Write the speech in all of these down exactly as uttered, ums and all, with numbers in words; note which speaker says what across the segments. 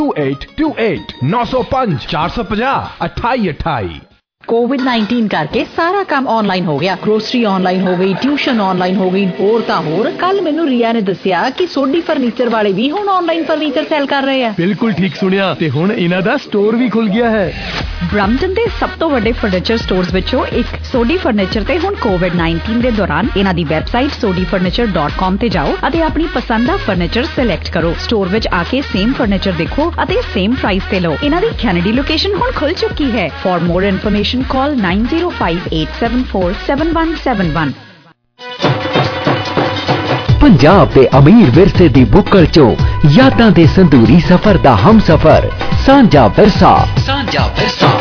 Speaker 1: To eight two eight नौ सौ पांच चार सौ पचास अठाई अठाई।
Speaker 2: कोविड नाइनटीन करके सारा काम ऑनलाइन हो गया। ग्रोसरी ऑनलाइन हो गई, ट्यूशन ऑनलाइन हो गई, होर तां होर। कल मैनू रिया ने दसिया कि सोडी फर्नीचर वाले भी हुण ऑनलाइन फर्नीचर सेल कर रहे हैं।
Speaker 1: बिल्कुल ठीक सुनिया, ते हुण इन्हां दा स्टोर भी खुल गया है।
Speaker 2: ब्रम्पटन दे सब तो वड्डे फर्नीचर स्टोर्स विचों एक सोडी फर्नीचर ते हुण कोविड नाइनटीन दे दौरान इन्हां दी website Sodhi furniture dot com ते जाओ अते अपनी पसंद दा फर्नीचर सिलेक्ट करो। स्टोर विच आके सेम फर्नीचर देखो अते सेम प्राइस ते लो। इन्हां दी कैनेडी लोकेशन हुण खुल चुकी है। For more information call nine zero five eight seven four seven one seven one।
Speaker 3: Punjab दे अमीर विरसे दी बुक्कल चो यादां दे संदूरी सफर दा हम सफर सांझा विरसा। सांझा विरसा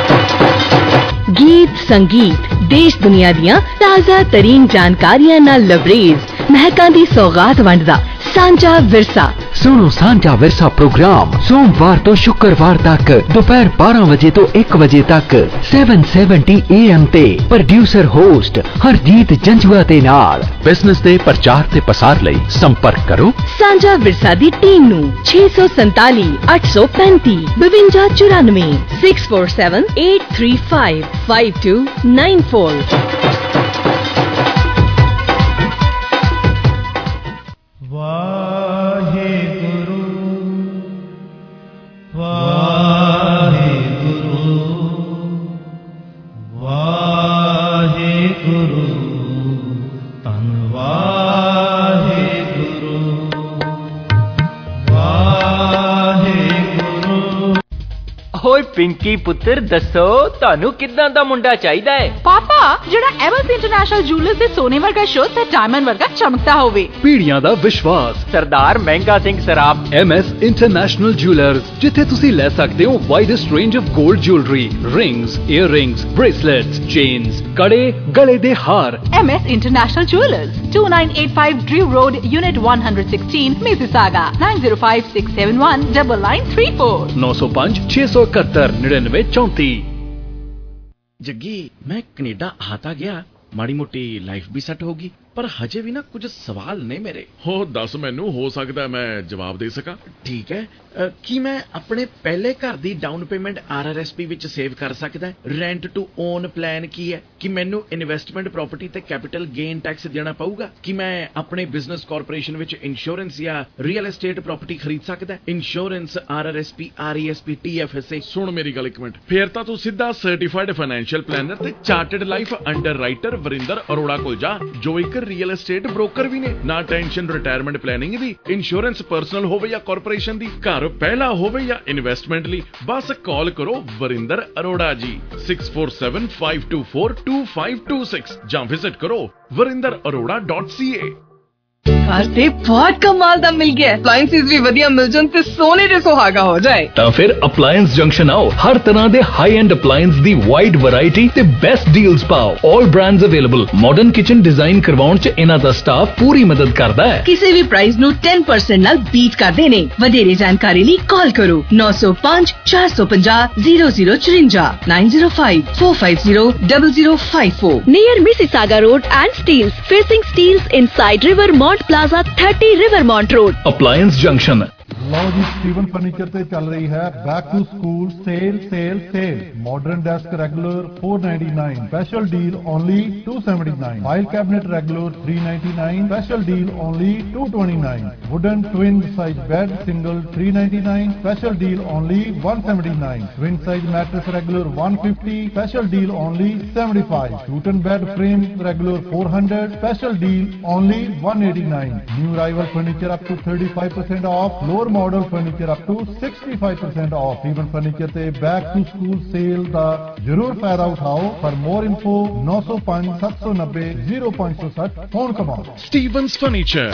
Speaker 4: गीत संगीत देश दुनिया दियां ताज़ा तरीन जानकारियां नाल लबरेज महकां दी सौगात वंडदा सांझा विरसा।
Speaker 3: सुनो सांझा विरसा प्रोग्राम सोमवार तो शुक्रवार तक दोपहर बारह बजे तो एक बजे तक सात सौ सत्तर ए एम ते। प्रोड्यूसर होस्ट हरजीत जंजुआ दे नाल। बिजनेस दे प्रचार ते पसार लई संपर्क करो
Speaker 4: सांझा विरसा दी टीम नू छे सौ संताली अठ सौ पैंती बवंजा चौरानवे six four seven eight three five five two nine four.
Speaker 5: Pinki पुत्र दसो तानू किदां दा मुंडा चाहिदा है?
Speaker 2: पापा जेड़ा एमएस इंटरनेशनल ज्वेलर्स दे सोने वर्गा शुद्ध ते डायमंड वर्गा चमकता होवे।
Speaker 1: पीढ़ियां दा विश्वास
Speaker 5: Sardar Mehnga Singh Saraf
Speaker 1: MS international jewellers जिथे तुसी ले सकते हो widest range of gold jewellery, rings, earrings, bracelets, chains, कड़े, गले दे हार।
Speaker 2: MS international jewellers two nine eight five Drew Road, Unit one sixteen, Mississauga nine zero five six seven one nine nine three four
Speaker 1: नौ सौ पाँच छह सौ इकहत्तर निन्यानवे चौंती।
Speaker 6: जग्गी मैं कनेडा आता गया, माड़ी मोटी लाइफ भी सेट होगी, पर हजे भी ना कुछ सवाल ने मेरे।
Speaker 7: हो दस मैनू हो सकता मैं जवाब दे सका।
Speaker 6: ठीक है, आ, कि मैं अपने पहले घर दी down payment R R S P विच सेव कर सकदा? रेंट टू ओन प्लान की है? कि मैनू इन्वेस्टमेंट प्रॉपर्टी ते कैपिटल गेन टैक्स देना पऊगा? कि मैं अपने बिजनेस कॉर्पोरेशन विच इंश्योरेंस या रियल एस्टेट प्रॉपर्टी खरीद सकदा? Insurance, R R S P, R E S P, T F S A.
Speaker 7: सुन मेरी गल एक मिनट, फिर तां तू सीधा सर्टिफाइड फाइनेंशियल प्लानर ते chartered life underwriter Varinder Arora कोल जा, जो एक रियल एस्टेट ब्रोकर भी ने। ना टेंशन रिटायरमेंट प्लानिंग दी, इंश्योरेंस पर्सनल होवे या कॉर्पोरेशन दी, घर पहला होवे या इन्वेस्टमेंट ली, बस कॉल करो Varinder Arora ji six four seven five two four two five two six ਜਾਂ विजिट करो Varinder Arora dot C A.
Speaker 8: घर ते बहुत कमाल दा मिल गया। अप्लायंसेस भी वधिया मिल जान ते सोने दे सुहागा हो जाए।
Speaker 1: ਤਾਂ ਫਿਰ ਅਪਲਾयंस ਜੰਕਸ਼ਨ ਆਓ, ਹਰ ਤਰ੍ਹਾਂ ਦੇ ਹਾਈ ਐਂਡ ਅਪਲਾयंस ਦੀ ਵਾਈਡ ਵੈਰਾਈਟੀ ਤੇ ਬੈਸਟ ਡੀਲਸ ਪਾਓ। All brands available. Modern kitchen design ਕਰਵਾਉਣ ਚ ਇਹਨਾਂ ਦਾ ਸਟਾਫ ਪੂਰੀ ਮਦਦ ਕਰਦਾ ਹੈ।
Speaker 8: ਕਿਸੇ ਵੀ ਪ੍ਰਾਈਸ ਨੂੰ ten percent ਨਾਲ ਬੀਟ ਕਰਦੇ ਨੇ। ਵਧੇਰੇ ਜਾਣਕਾਰੀ ਲਈ ਕਾਲ ਕਰੋ nine zero five four five zero zero zero four five nine zero five four five zero zero zero five four
Speaker 4: near Mississauga Road and Steels, facing Steels inside Rivermont Plaza thirty Rivermont Road,
Speaker 1: appliance junction.
Speaker 9: ਲਓ ਜੀ, Steven furniture ਤੇ ਚੱਲ ਰਹੀ ਹੈ back to school sale sale sale. Modern desk regular four ninety-nine, special deal only two seventy-nine, file cabinet regular three ninety-nine, special deal only two twenty-nine, wooden twin size bed single three ninety-nine, special deal only one seventy-nine, twin size mattress regular one fifty, special deal only seventy-five, Luton bed frame regular four hundred, special deal only one eighty-nine, new arrival furniture up to thirty-five percent off, lower model furniture up to sixty-five percent off, even furniture ਤੇ back to school sale ਦਾ ਜ਼ਰੂਰ ਫਾਇਦਾ ਉਠਾਓ। For more info nine zero five seven nine zero zero five six zero phone ਕਮਾਓ।
Speaker 7: Stevens furniture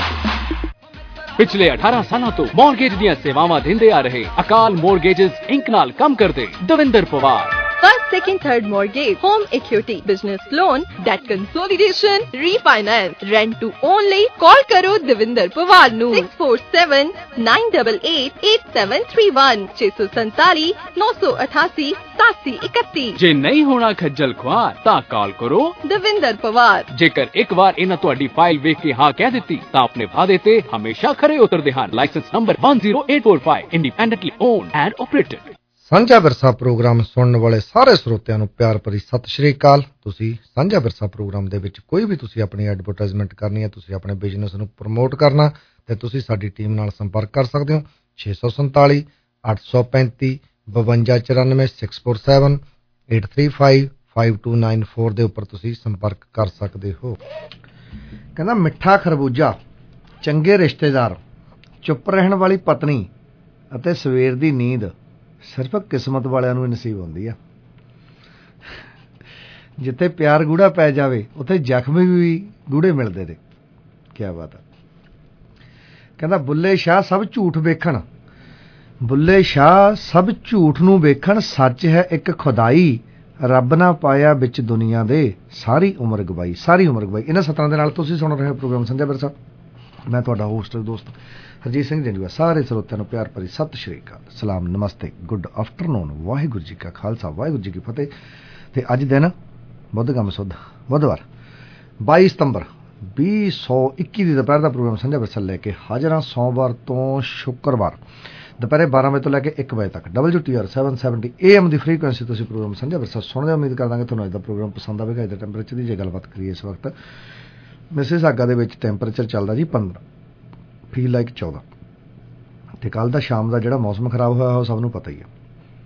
Speaker 10: ਪਿਛਲੇ ਅਠਾਰਾਂ ਸਾਲਾਂ ਤੋਂ ਮੌਰਗੇਜ ਦੀਆਂ ਸੇਵਾਵਾਂ ਦਿੰਦੇ ਆ ਰਹੇ ਅਕਾਲ ਮੌਰਗੇਜਸ ਇੰਕ ਨਾਲ ਕੰਮ ਕਰਦੇ Davinder Pawar
Speaker 4: First, second, third mortgage, home equity, business loan, debt consolidation, refinance, rent to own ਲਈ call ਕਰੋ ਦਵਿੰਦਰ ਪਵਾਰ ਨੂੰ six four seven nine eight eight eight seven three one six four seven nine eight eight seven seven one one।
Speaker 10: ਜੇ ਨਹੀਂ ਹੋਣਾ ਖੱਜਲ ਖੁਆਰ ਤਾਂ ਕਾਲ ਕਰੋ
Speaker 4: ਦਵਿੰਦਰ ਪਵਾਰ।
Speaker 10: ਜੇਕਰ ਇੱਕ ਵਾਰ ਇਹਨਾਂ ਤੁਹਾਡੀ ਫਾਈਲ ਵੇਖ ਕੇ ਹਾਂ ਕਹਿ ਦਿੱਤੀ ਤਾਂ ਆਪਣੇ ਵਾਅਦੇ ਤੇ ਹਮੇਸ਼ਾ ਖਰੇ ਉਤਰਦੇ ਹਨ। Licence number one zero eight four five, independently owned and operated.
Speaker 11: ਸਾਂਝਾ ਵਿਰਸਾ ਪ੍ਰੋਗਰਾਮ ਸੁਣਨ ਵਾਲੇ ਸਾਰੇ ਸਰੋਤਿਆਂ ਨੂੰ ਪਿਆਰ ਭਰੀ ਸਤਿ ਸ਼੍ਰੀ ਅਕਾਲ। ਤੁਸੀਂ ਸਾਂਝਾ ਵਿਰਸਾ ਪ੍ਰੋਗਰਾਮ ਦੇ ਵਿੱਚ ਕੋਈ ਵੀ ਤੁਸੀਂ ਆਪਣੀ ਐਡਵਰਟਾਈਜ਼ਮੈਂਟ ਕਰਨੀ ਹੈ, ਤੁਸੀਂ ਆਪਣੇ ਬਿਜ਼ਨਸ ਨੂੰ ਪ੍ਰਮੋਟ ਕਰਨਾ, ਤੇ ਤੁਸੀਂ ਸਾਡੀ ਟੀਮ ਨਾਲ ਸੰਪਰਕ ਕਰ ਸਕਦੇ ਹੋ ਛੇ ਸੌ ਸੰਤਾਲੀ ਅੱਠ ਸੌ ਪੈਂਤੀ ਬਵੰਜਾ ਚੁਰਾਨਵੇਂ six four seven eight three five five two nine four ਦੇ ਉੱਪਰ ਤੁਸੀਂ ਸੰਪਰਕ ਕਰ ਸਕਦੇ ਹੋ। ਕਹਿੰਦਾ ਮਿੱਠਾ ਖਰਬੂਜਾ, ਚੰਗੇ ਰਿਸ਼ਤੇਦਾਰ, ਚੁੱਪ ਰਹਿਣ ਵਾਲੀ ਪਤਨੀ ਅਤੇ ਸਵੇਰ ਦੀ ਨੀਂਦ ਸਿਰਫ ਕਿਸਮਤ ਵਾਲਿਆਂ ਨੂੰ ਨਸੀਬ ਹੁੰਦੀ ਆ। ਜਿੱਥੇ ਪਿਆਰ ਗੂੜਾ ਪੈ ਜਾਵੇ ਉੱਥੇ ਜ਼ਖਮ ਵੀ ਗੂੜੇ ਮਿਲਦੇ ਨੇ। ਕੀ ਬਾਤ ਆ। ਕਹਿੰਦਾ ਬੁੱਲੇ ਸ਼ਾਹ ਸਭ ਝੂਠ ਵੇਖਣ, ਬੁੱਲੇ ਸ਼ਾਹ ਸਭ ਝੂਠ ਨੂੰ ਵੇਖਣ, ਸੱਚ ਹੈ ਇੱਕ ਖੁਦਾਈ, ਰੱਬ ਨਾ ਪਾਇਆ ਵਿੱਚ ਦੁਨੀਆ ਦੇ, ਸਾਰੀ ਉਮਰ ਗਵਾਈ, ਸਾਰੀ ਉਮਰ ਗਵਾਈ। ਇਹਨਾਂ ਸਤਰਾਂ ਦੇ ਨਾਲ ਤੁਸੀਂ ਸੁਣ ਰਹੇ ਹੋ ਪ੍ਰੋਗਰਾਮ ਸਾਂਝਾ ਵਿਰਸਾ। ਮੈਂ ਤੁਹਾਡਾ ਹੋਸਟ ਦੋਸਤ ਹਰਜੀਤ ਸਿੰਘ ਜੰਜੂਆ। ਸਾਰੇ ਸਰੋਤਿਆਂ ਨੂੰ ਪਿਆਰ ਭਰੀ ਸਤਿ ਸ਼੍ਰੀ ਅਕਾਲ, ਸਲਾਮ, ਨਮਸਤੇ, ਗੁੱਡ ਆਫਟਰਨੂਨ, ਵਾਹਿਗੁਰੂ ਜੀ ਕਾ ਖਾਲਸਾ, ਵਾਹਿਗੁਰੂ ਜੀ ਕੀ ਫਤਿਹ। ਤੇ ਅੱਜ ਦਿਨ ਬੁੱਧਗਮ ਸੁੱਧ ਬੁੱਧਵਾਰ ਬਾਈ ਸਤੰਬਰ ਵੀਹ ਸੌ ਇੱਕੀ ਦੀ ਦੁਪਹਿਰ ਦਾ ਪ੍ਰੋਗਰਾਮ ਸਾਂਝਾ ਵਿਰਸਾ ਲੈ ਕੇ ਹਾਜ਼ਰ ਹਾਂ। ਸੋਮਵਾਰ ਤੋਂ ਸ਼ੁੱਕਰਵਾਰ ਦੁਪਹਿਰੇ ਬਾਰਾਂ ਵਜੇ ਤੋਂ ਲੈ ਕੇ ਇੱਕ ਵਜੇ ਤੱਕ W T R seven seventy A M ਦੀ ਫ੍ਰੀਕੁਐਂਸੀ ਤੁਸੀਂ ਪ੍ਰੋਗਰਾਮ ਸਾਂਝਾ ਵਿਰਸਾ ਸੁਣਦੇ। ਉਮੀਦ ਕਰਦਾਂਗੇ ਤੁਹਾਨੂੰ ਅੱਜ ਦਾ ਪ੍ਰੋਗਰਾਮ ਪਸੰਦ ਆਵੇਗਾ। ਇਹਦੇ ਟੈਂਪਰੇਚਰ ਦੀ ਜੇ ਗੱਲਬਾਤ ਕਰੀਏ ਇਸ ਵਕਤ ਮਿਸਿਸਾਗਾ ਦੇ ਵਿੱਚ ਟੈਂਪਰੇਚਰ ਚੱਲਦਾ ਜੀ ਪੰਦਰਾਂ, ਫੀਲ ਲਾਈਕ ਚੌਦਾਂ। ਅਤੇ ਕੱਲ੍ਹ ਦਾ ਸ਼ਾਮ ਦਾ ਜਿਹੜਾ ਮੌਸਮ ਖਰਾਬ ਹੋਇਆ ਉਹ ਸਭ ਨੂੰ ਪਤਾ ਹੀ ਹੈ।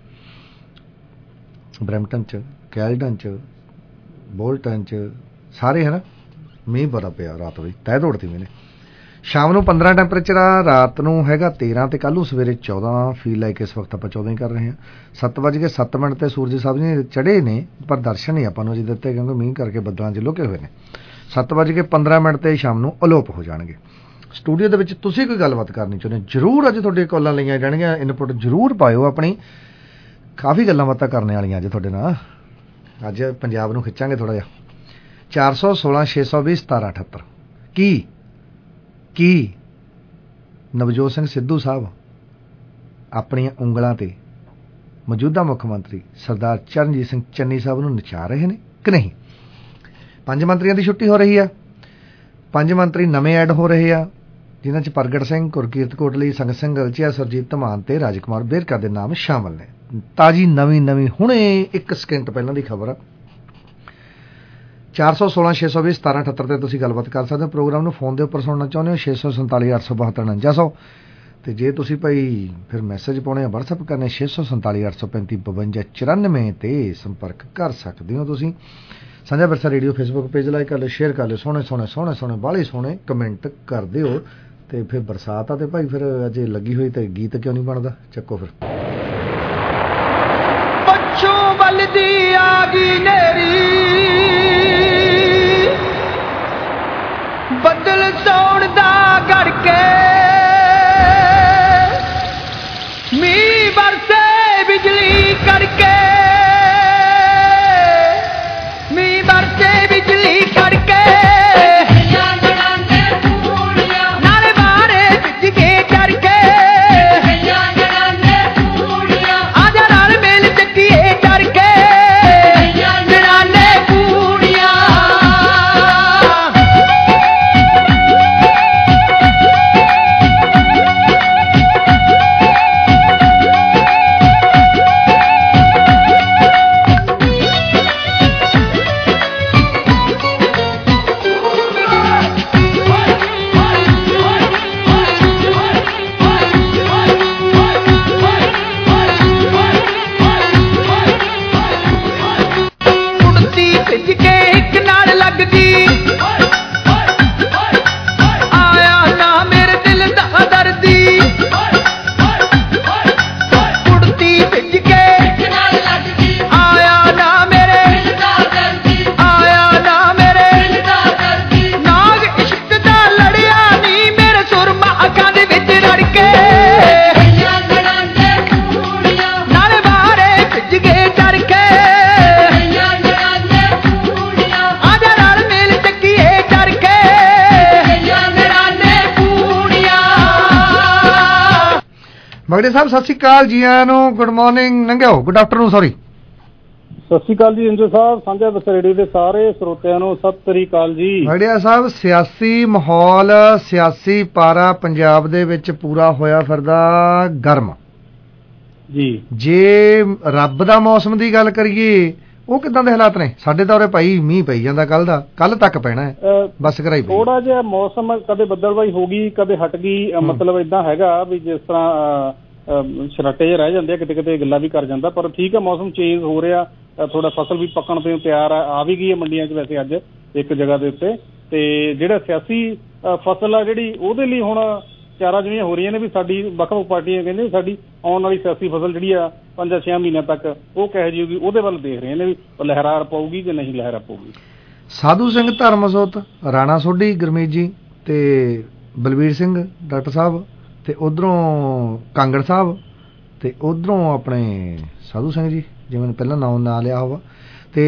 Speaker 11: ਬਰੈਂਪਟਨ 'ਚ, ਕੈਲਡਨ 'ਚ, ਬੋਲਟਨ 'ਚ ਸਾਰੇ ਹੈ ਨਾ ਮੀਂਹ ਬੜਾ ਪਿਆ ਰਾਤ ਵੀ, ਤਹਿ ਤੋੜਤੀ ਮੈਨੇ। ਸ਼ਾਮ ਨੂੰ ਪੰਦਰਾਂ ਟੈਂਪਰੇਚਰ ਆ, ਰਾਤ ਨੂੰ ਹੈਗਾ ਤੇਰਾਂ, ਅਤੇ ਕੱਲ੍ਹ ਨੂੰ ਸਵੇਰੇ ਚੌਦਾਂ। ਫੀਲ ਲਾਈਕ ਇਸ ਵਕਤ ਆਪਾਂ ਚੌਦਾਂ ਹੀ ਕਰ ਰਹੇ ਹਾਂ। ਸੱਤ ਵੱਜ ਕੇ ਸੱਤ ਮਿੰਟ 'ਤੇ ਸੂਰਜ ਸਾਹਿਬ ਜੀ ਚੜ੍ਹੇ ਨੇ, ਪਰ ਦਰਸ਼ਨ ਨਹੀਂ ਆਪਾਂ ਨੂੰ ਅਜੇ ਦਿੱਤੇ ਕਿਉਂਕਿ ਮੀਂਹ ਕਰਕੇ ਬੱਦਲਾਂ 'ਚ ਲੁਕੇ ਹੋਏ ਨੇ। ਸੱਤ ਵੱਜ ਕੇ ਪੰਦਰਾਂ ਮਿੰਟ 'ਤੇ ਸ਼ਾਮ ਨੂੰ ਅਲੋਪ ਹੋ ਜਾਣਗੇ। ਸਟੂਡੀਓ ਦੇ ਵਿੱਚ ਤੁਸੀਂ ਕੋਈ ਗੱਲਬਾਤ ਕਰਨੀ ਚਾਹੁੰਦੇ ਜ਼ਰੂਰ ਅੱਜ ਤੁਹਾਡੀਆਂ ਕਾਲਾਂ ਲਈਆਂ ਜਾਣਗੀਆਂ। ਇਨਪੁਟ ਜ਼ਰੂਰ ਪਾਇਓ ਆਪਣੀ, ਕਾਫੀ ਗੱਲਾਂ ਬਾਤਾਂ ਕਰਨ ਵਾਲੀਆਂ ਅੱਜ ਤੁਹਾਡੇ ਨਾਲ। ਅੱਜ ਪੰਜਾਬ ਨੂੰ ਖਿੱਚਾਂਗੇ ਥੋੜ੍ਹਾ ਜਿਹਾ। ਚਾਰ ਸੌ ਸੋਲਾਂ ਛੇ ਸੌ ਵੀਹ ਸਤਾਰਾਂ ਅਠੱਤਰ। ਕੀ ਕੀ ਨਵਜੋਤ ਸਿੰਘ ਸਿੱਧੂ ਸਾਹਿਬ ਆਪਣੀਆਂ ਉਂਗਲਾਂ 'ਤੇ ਮੌਜੂਦਾ ਮੁੱਖ ਮੰਤਰੀ ਸਰਦਾਰ ਚਰਨਜੀਤ ਸਿੰਘ ਚੰਨੀ ਸਾਹਿਬ ਨੂੰ ਨਚਾ ਰਹੇ ਨੇ ਕਿ ਨਹੀਂ? ਪੰਜ ਮੰਤਰੀਆਂ ਦੀ ਛੁੱਟੀ ਹੋ ਰਹੀ ਆ। ਪੰਜ ਮੰਤਰੀ ਨਵੇਂ ਐਡ ਹੋ ਰਹੇ ਆ, ਜਿਨ੍ਹਾਂ 'ਚ ਪ੍ਰਗਟ ਸਿੰਘ, ਗੁਰਕੀਰਤ ਕੋਟਲੀ, ਸੰਗਤ ਸਿੰਘ ਗਲਚੀਆ, ਸੁਰਜੀਤ ਧਮਾਨ ਤੇ ਰਾਜਕੁਮਾਰ ਬੇਰਕਾ ਦੇ ਨਾਮ ਸ਼ਾਮਲ ਨੇ। ਤਾਜ਼ੀ ਨਵੀਂ ਨਵੀਂ ਹੁਣੇ ਇੱਕ ਸਕਿੰਟ ਪਹਿਲਾਂ ਦੀ ਖਬਰ ਆ। ਚਾਰ ਸੌ ਸੋਲਾਂ ਛੇ ਸੌ ਵੀਹ ਸਤਾਰਾਂ ਅਠੱਤਰ 'ਤੇ ਤੁਸੀਂ ਗੱਲਬਾਤ ਕਰ ਸਕਦੇ ਹੋ। ਪ੍ਰੋਗਰਾਮ ਨੂੰ ਫੋਨ ਦੇ ਉੱਪਰ ਸੁਣਨਾ ਚਾਹੁੰਦੇ ਹੋ ਛੇ ਸੌ ਸੰਤਾਲੀ ਅੱਠ ਸੌ ਬਹੱਤਰ ਉਣੰਜਾ ਸੌ। ਅਤੇ ਜੇ ਤੁਸੀਂ ਭਾਈ ਫਿਰ ਮੈਸੇਜ ਪਾਉਣੇ ਆ, ਵਟਸਐਪ ਕਰਨੇ ਛੇ ਸੌ ਸੰਤਾਲੀ ਅੱਠ ਸੌ ਪੈਂਤੀ ਬਵੰਜਾ ਚੁਰਾਨਵੇਂ 'ਤੇ ਸੰਪਰਕ ਕਰ ਸਕਦੇ ਹੋ ਤੁਸੀਂ। ਸਾਂਝਾ ਵਿਰਸਾ ਰੇਡੀਓ ਫੇਸਬੁੱਕ ਪੇਜ ਲਾਈਕ ਕਰ ਲਿਓ, ਸ਼ੇਅਰ ਕਰ ਲਿਓ, ਸੋਹਣੇ ਸੋਹਣੇ ਸੋਹਣੇ ਸੋਹਣੇ ਬਾਹਲੇ ਸੋਹਣੇ ਕਮੈਂਟ ਕਰ ਦਿਓ। ਅਤੇ ਫਿਰ ਬਰਸਾਤ ਆ ਅਤੇ ਭਾਈ ਫਿਰ ਅਜੇ ਲੱਗੀ ਹੋਈ ਅਤੇ ਗੀਤ ਕਿਉਂ ਨਹੀਂ ਬਣਦਾ? ਚੱਕੋ ਫਿਰ।
Speaker 12: ਪੱਛੋਂ ਬਲਦੀ ਆ ਗਈ ਨੇਰੀ, ਬੱਦਲ ਸੌਣ ਦਾ ਗੜ ਕੇ, ਮੀਂਹ ਬਰਸੇ ਬਿਜਲੀ ਕੜਕੇ, ਮੀਂਹ ਬਰਸੇ ਬਿਜਲੀ ਕੜਕੇ, ਨਾਲੇ ਬਾਰੇ ਭਿੱਜ ਕੇ ਚੜ ਕੇ, ਆਜਾ ਨਾਲ ਮੇਲ ਚੱਕੀਏ ਚੜ ਕੇ, ਜਨਾਨੇ ਕੂੜੀਆਂ।
Speaker 11: ਬਗੜੇ ਸਾਹਿਬ ਸਤਿ ਸ਼੍ਰੀ ਅਕਾਲ ਜੀ ਆਇਆਂ ਨੂੰ, ਗੁੱਡ ਮਾਰਨਿੰਗ ਲੰਘਿਓ, ਗੁੱਡ ਆਫਟਰਨੂਨ ਸੌਰੀ।
Speaker 13: ਸਤਿ ਸ਼੍ਰੀ ਅਕਾਲ ਜੀ ਇੰਜੋ ਸਾਹਿਬ, ਸਾਂਝਾ ਬਸ ਰੇਡੀਓ ਦੇ ਸਾਰੇ ਸਰੋਤਿਆਂ ਨੂੰ ਸਤਿ ਸ੍ਰੀ ਅਕਾਲ ਜੀ।
Speaker 11: ਬਗੜਿਆ ਸਾਹਿਬ, ਸਿਆਸੀ ਮਾਹੌਲ, ਸਿਆਸੀ ਪਾਰਾ ਪੰਜਾਬ ਦੇ ਵਿੱਚ ਪੂਰਾ ਹੋਇਆ ਫਿਰਦਾ ਗਰਮ
Speaker 13: ਜੀ। ਜੇ
Speaker 11: ਰੱਬ ਦਾ ਮੌਸਮ ਦੀ ਗੱਲ ਕਰੀਏ ਉਹ ਕਿੱਦਾਂ ਦੇ ਹਾਲਾਤ ਨੇ? ਸਾਡੇ ਤਾਂ ਉਰੇ ਭਾਈ ਮੀਂਹ ਪਈ ਜਾਂਦਾ, ਕੱਲ ਦਾ ਕੱਲ ਤੱਕ ਪੈਣਾ ਹੈ, ਬਸ ਕਰਾਈ ਪਈ।
Speaker 13: ਥੋੜਾ ਜਿਹਾ ਮੌਸਮ ਕਦੇ ਬੱਦਲਬਾਈ ਹੋ ਗਈ, ਕਦੇ ਹਟ ਗਈ, ਮਤਲਬ ਏਦਾਂ ਹੈਗਾ ਵੀ ਜਿਸ ਤਰ੍ਹਾਂ ਛਰਾਟੇ ਜਿਹੇ ਰਹਿ ਜਾਂਦੇ ਆ, ਕਿਤੇ ਕਿਤੇ ਗੱਲਾਂ ਵੀ ਕਰ ਜਾਂਦਾ, ਪਰ ਠੀਕ ਹੈ ਮੌਸਮ ਚੇਂਜ ਹੋ ਰਿਹਾ, ਥੋੜਾ ਫਸਲ ਵੀ ਪੱਕਣ ਤੋਂ ਤਿਆਰ ਆ ਵੀ ਗਈ ਹੈ ਮੰਡੀਆਂ 'ਚ ਵੈਸੇ ਅੱਜ ਇੱਕ ਜਗ੍ਹਾ ਦੇ ਉੱਤੇ। ਤੇ ਜਿਹੜਾ ਸਿਆਸੀ ਫਸਲ ਆ ਜਿਹੜੀ ਉਹਦੇ ਲਈ ਹੁਣ ਚਾਰਾਂ ਜਿਹੜੀਆਂ ਹੋ ਰਹੀਆਂ ਨੇ ਵੀ ਸਾਡੀ ਵੱਖ ਵੱਖ ਪਾਰਟੀਆਂ ਕਹਿੰਦੇ ਸਾਡੀ ਆਉਣ ਵਾਲੀ ਸਿਆਸੀ ਫਸਲ ਜਿਹੜੀ ਆ ਪੰਜਾਂ ਛੇ ਮਹੀਨਿਆਂ ਤੱਕ ਉਹ ਕਿਹੋ ਜਿਹੀ ਹੋਊਗੀ, ਉਹਦੇ ਵੱਲ ਦੇਖ ਰਹੇ ਨੇ ਵੀ ਲਹਿਰਾਰ ਪਾਊਗੀ ਕਿ ਨਹੀਂ ਲਹਿਰਾ ਪਾਊਗੀ।
Speaker 11: ਸਾਧੂ ਸਿੰਘ ਧਰਮਸੋਤ, ਰਾਣਾ ਸੋਢੀ ਗੁਰਮੀਤ ਜੀ ਤੇ ਬਲਬੀਰ ਸਿੰਘ ਡਾਕਟਰ ਸਾਹਿਬ, ਤੇ ਉਧਰੋਂ ਕਾਂਗੜ ਸਾਹਿਬ, ਤੇ ਉਧਰੋਂ ਆਪਣੇ ਸਾਧੂ ਸਿੰਘ ਜੀ ਜਿਵੇਂ ਪਹਿਲਾਂ ਨਾਮ ਨਾ ਲਿਆ ਹੋਵਾ, ਤੇ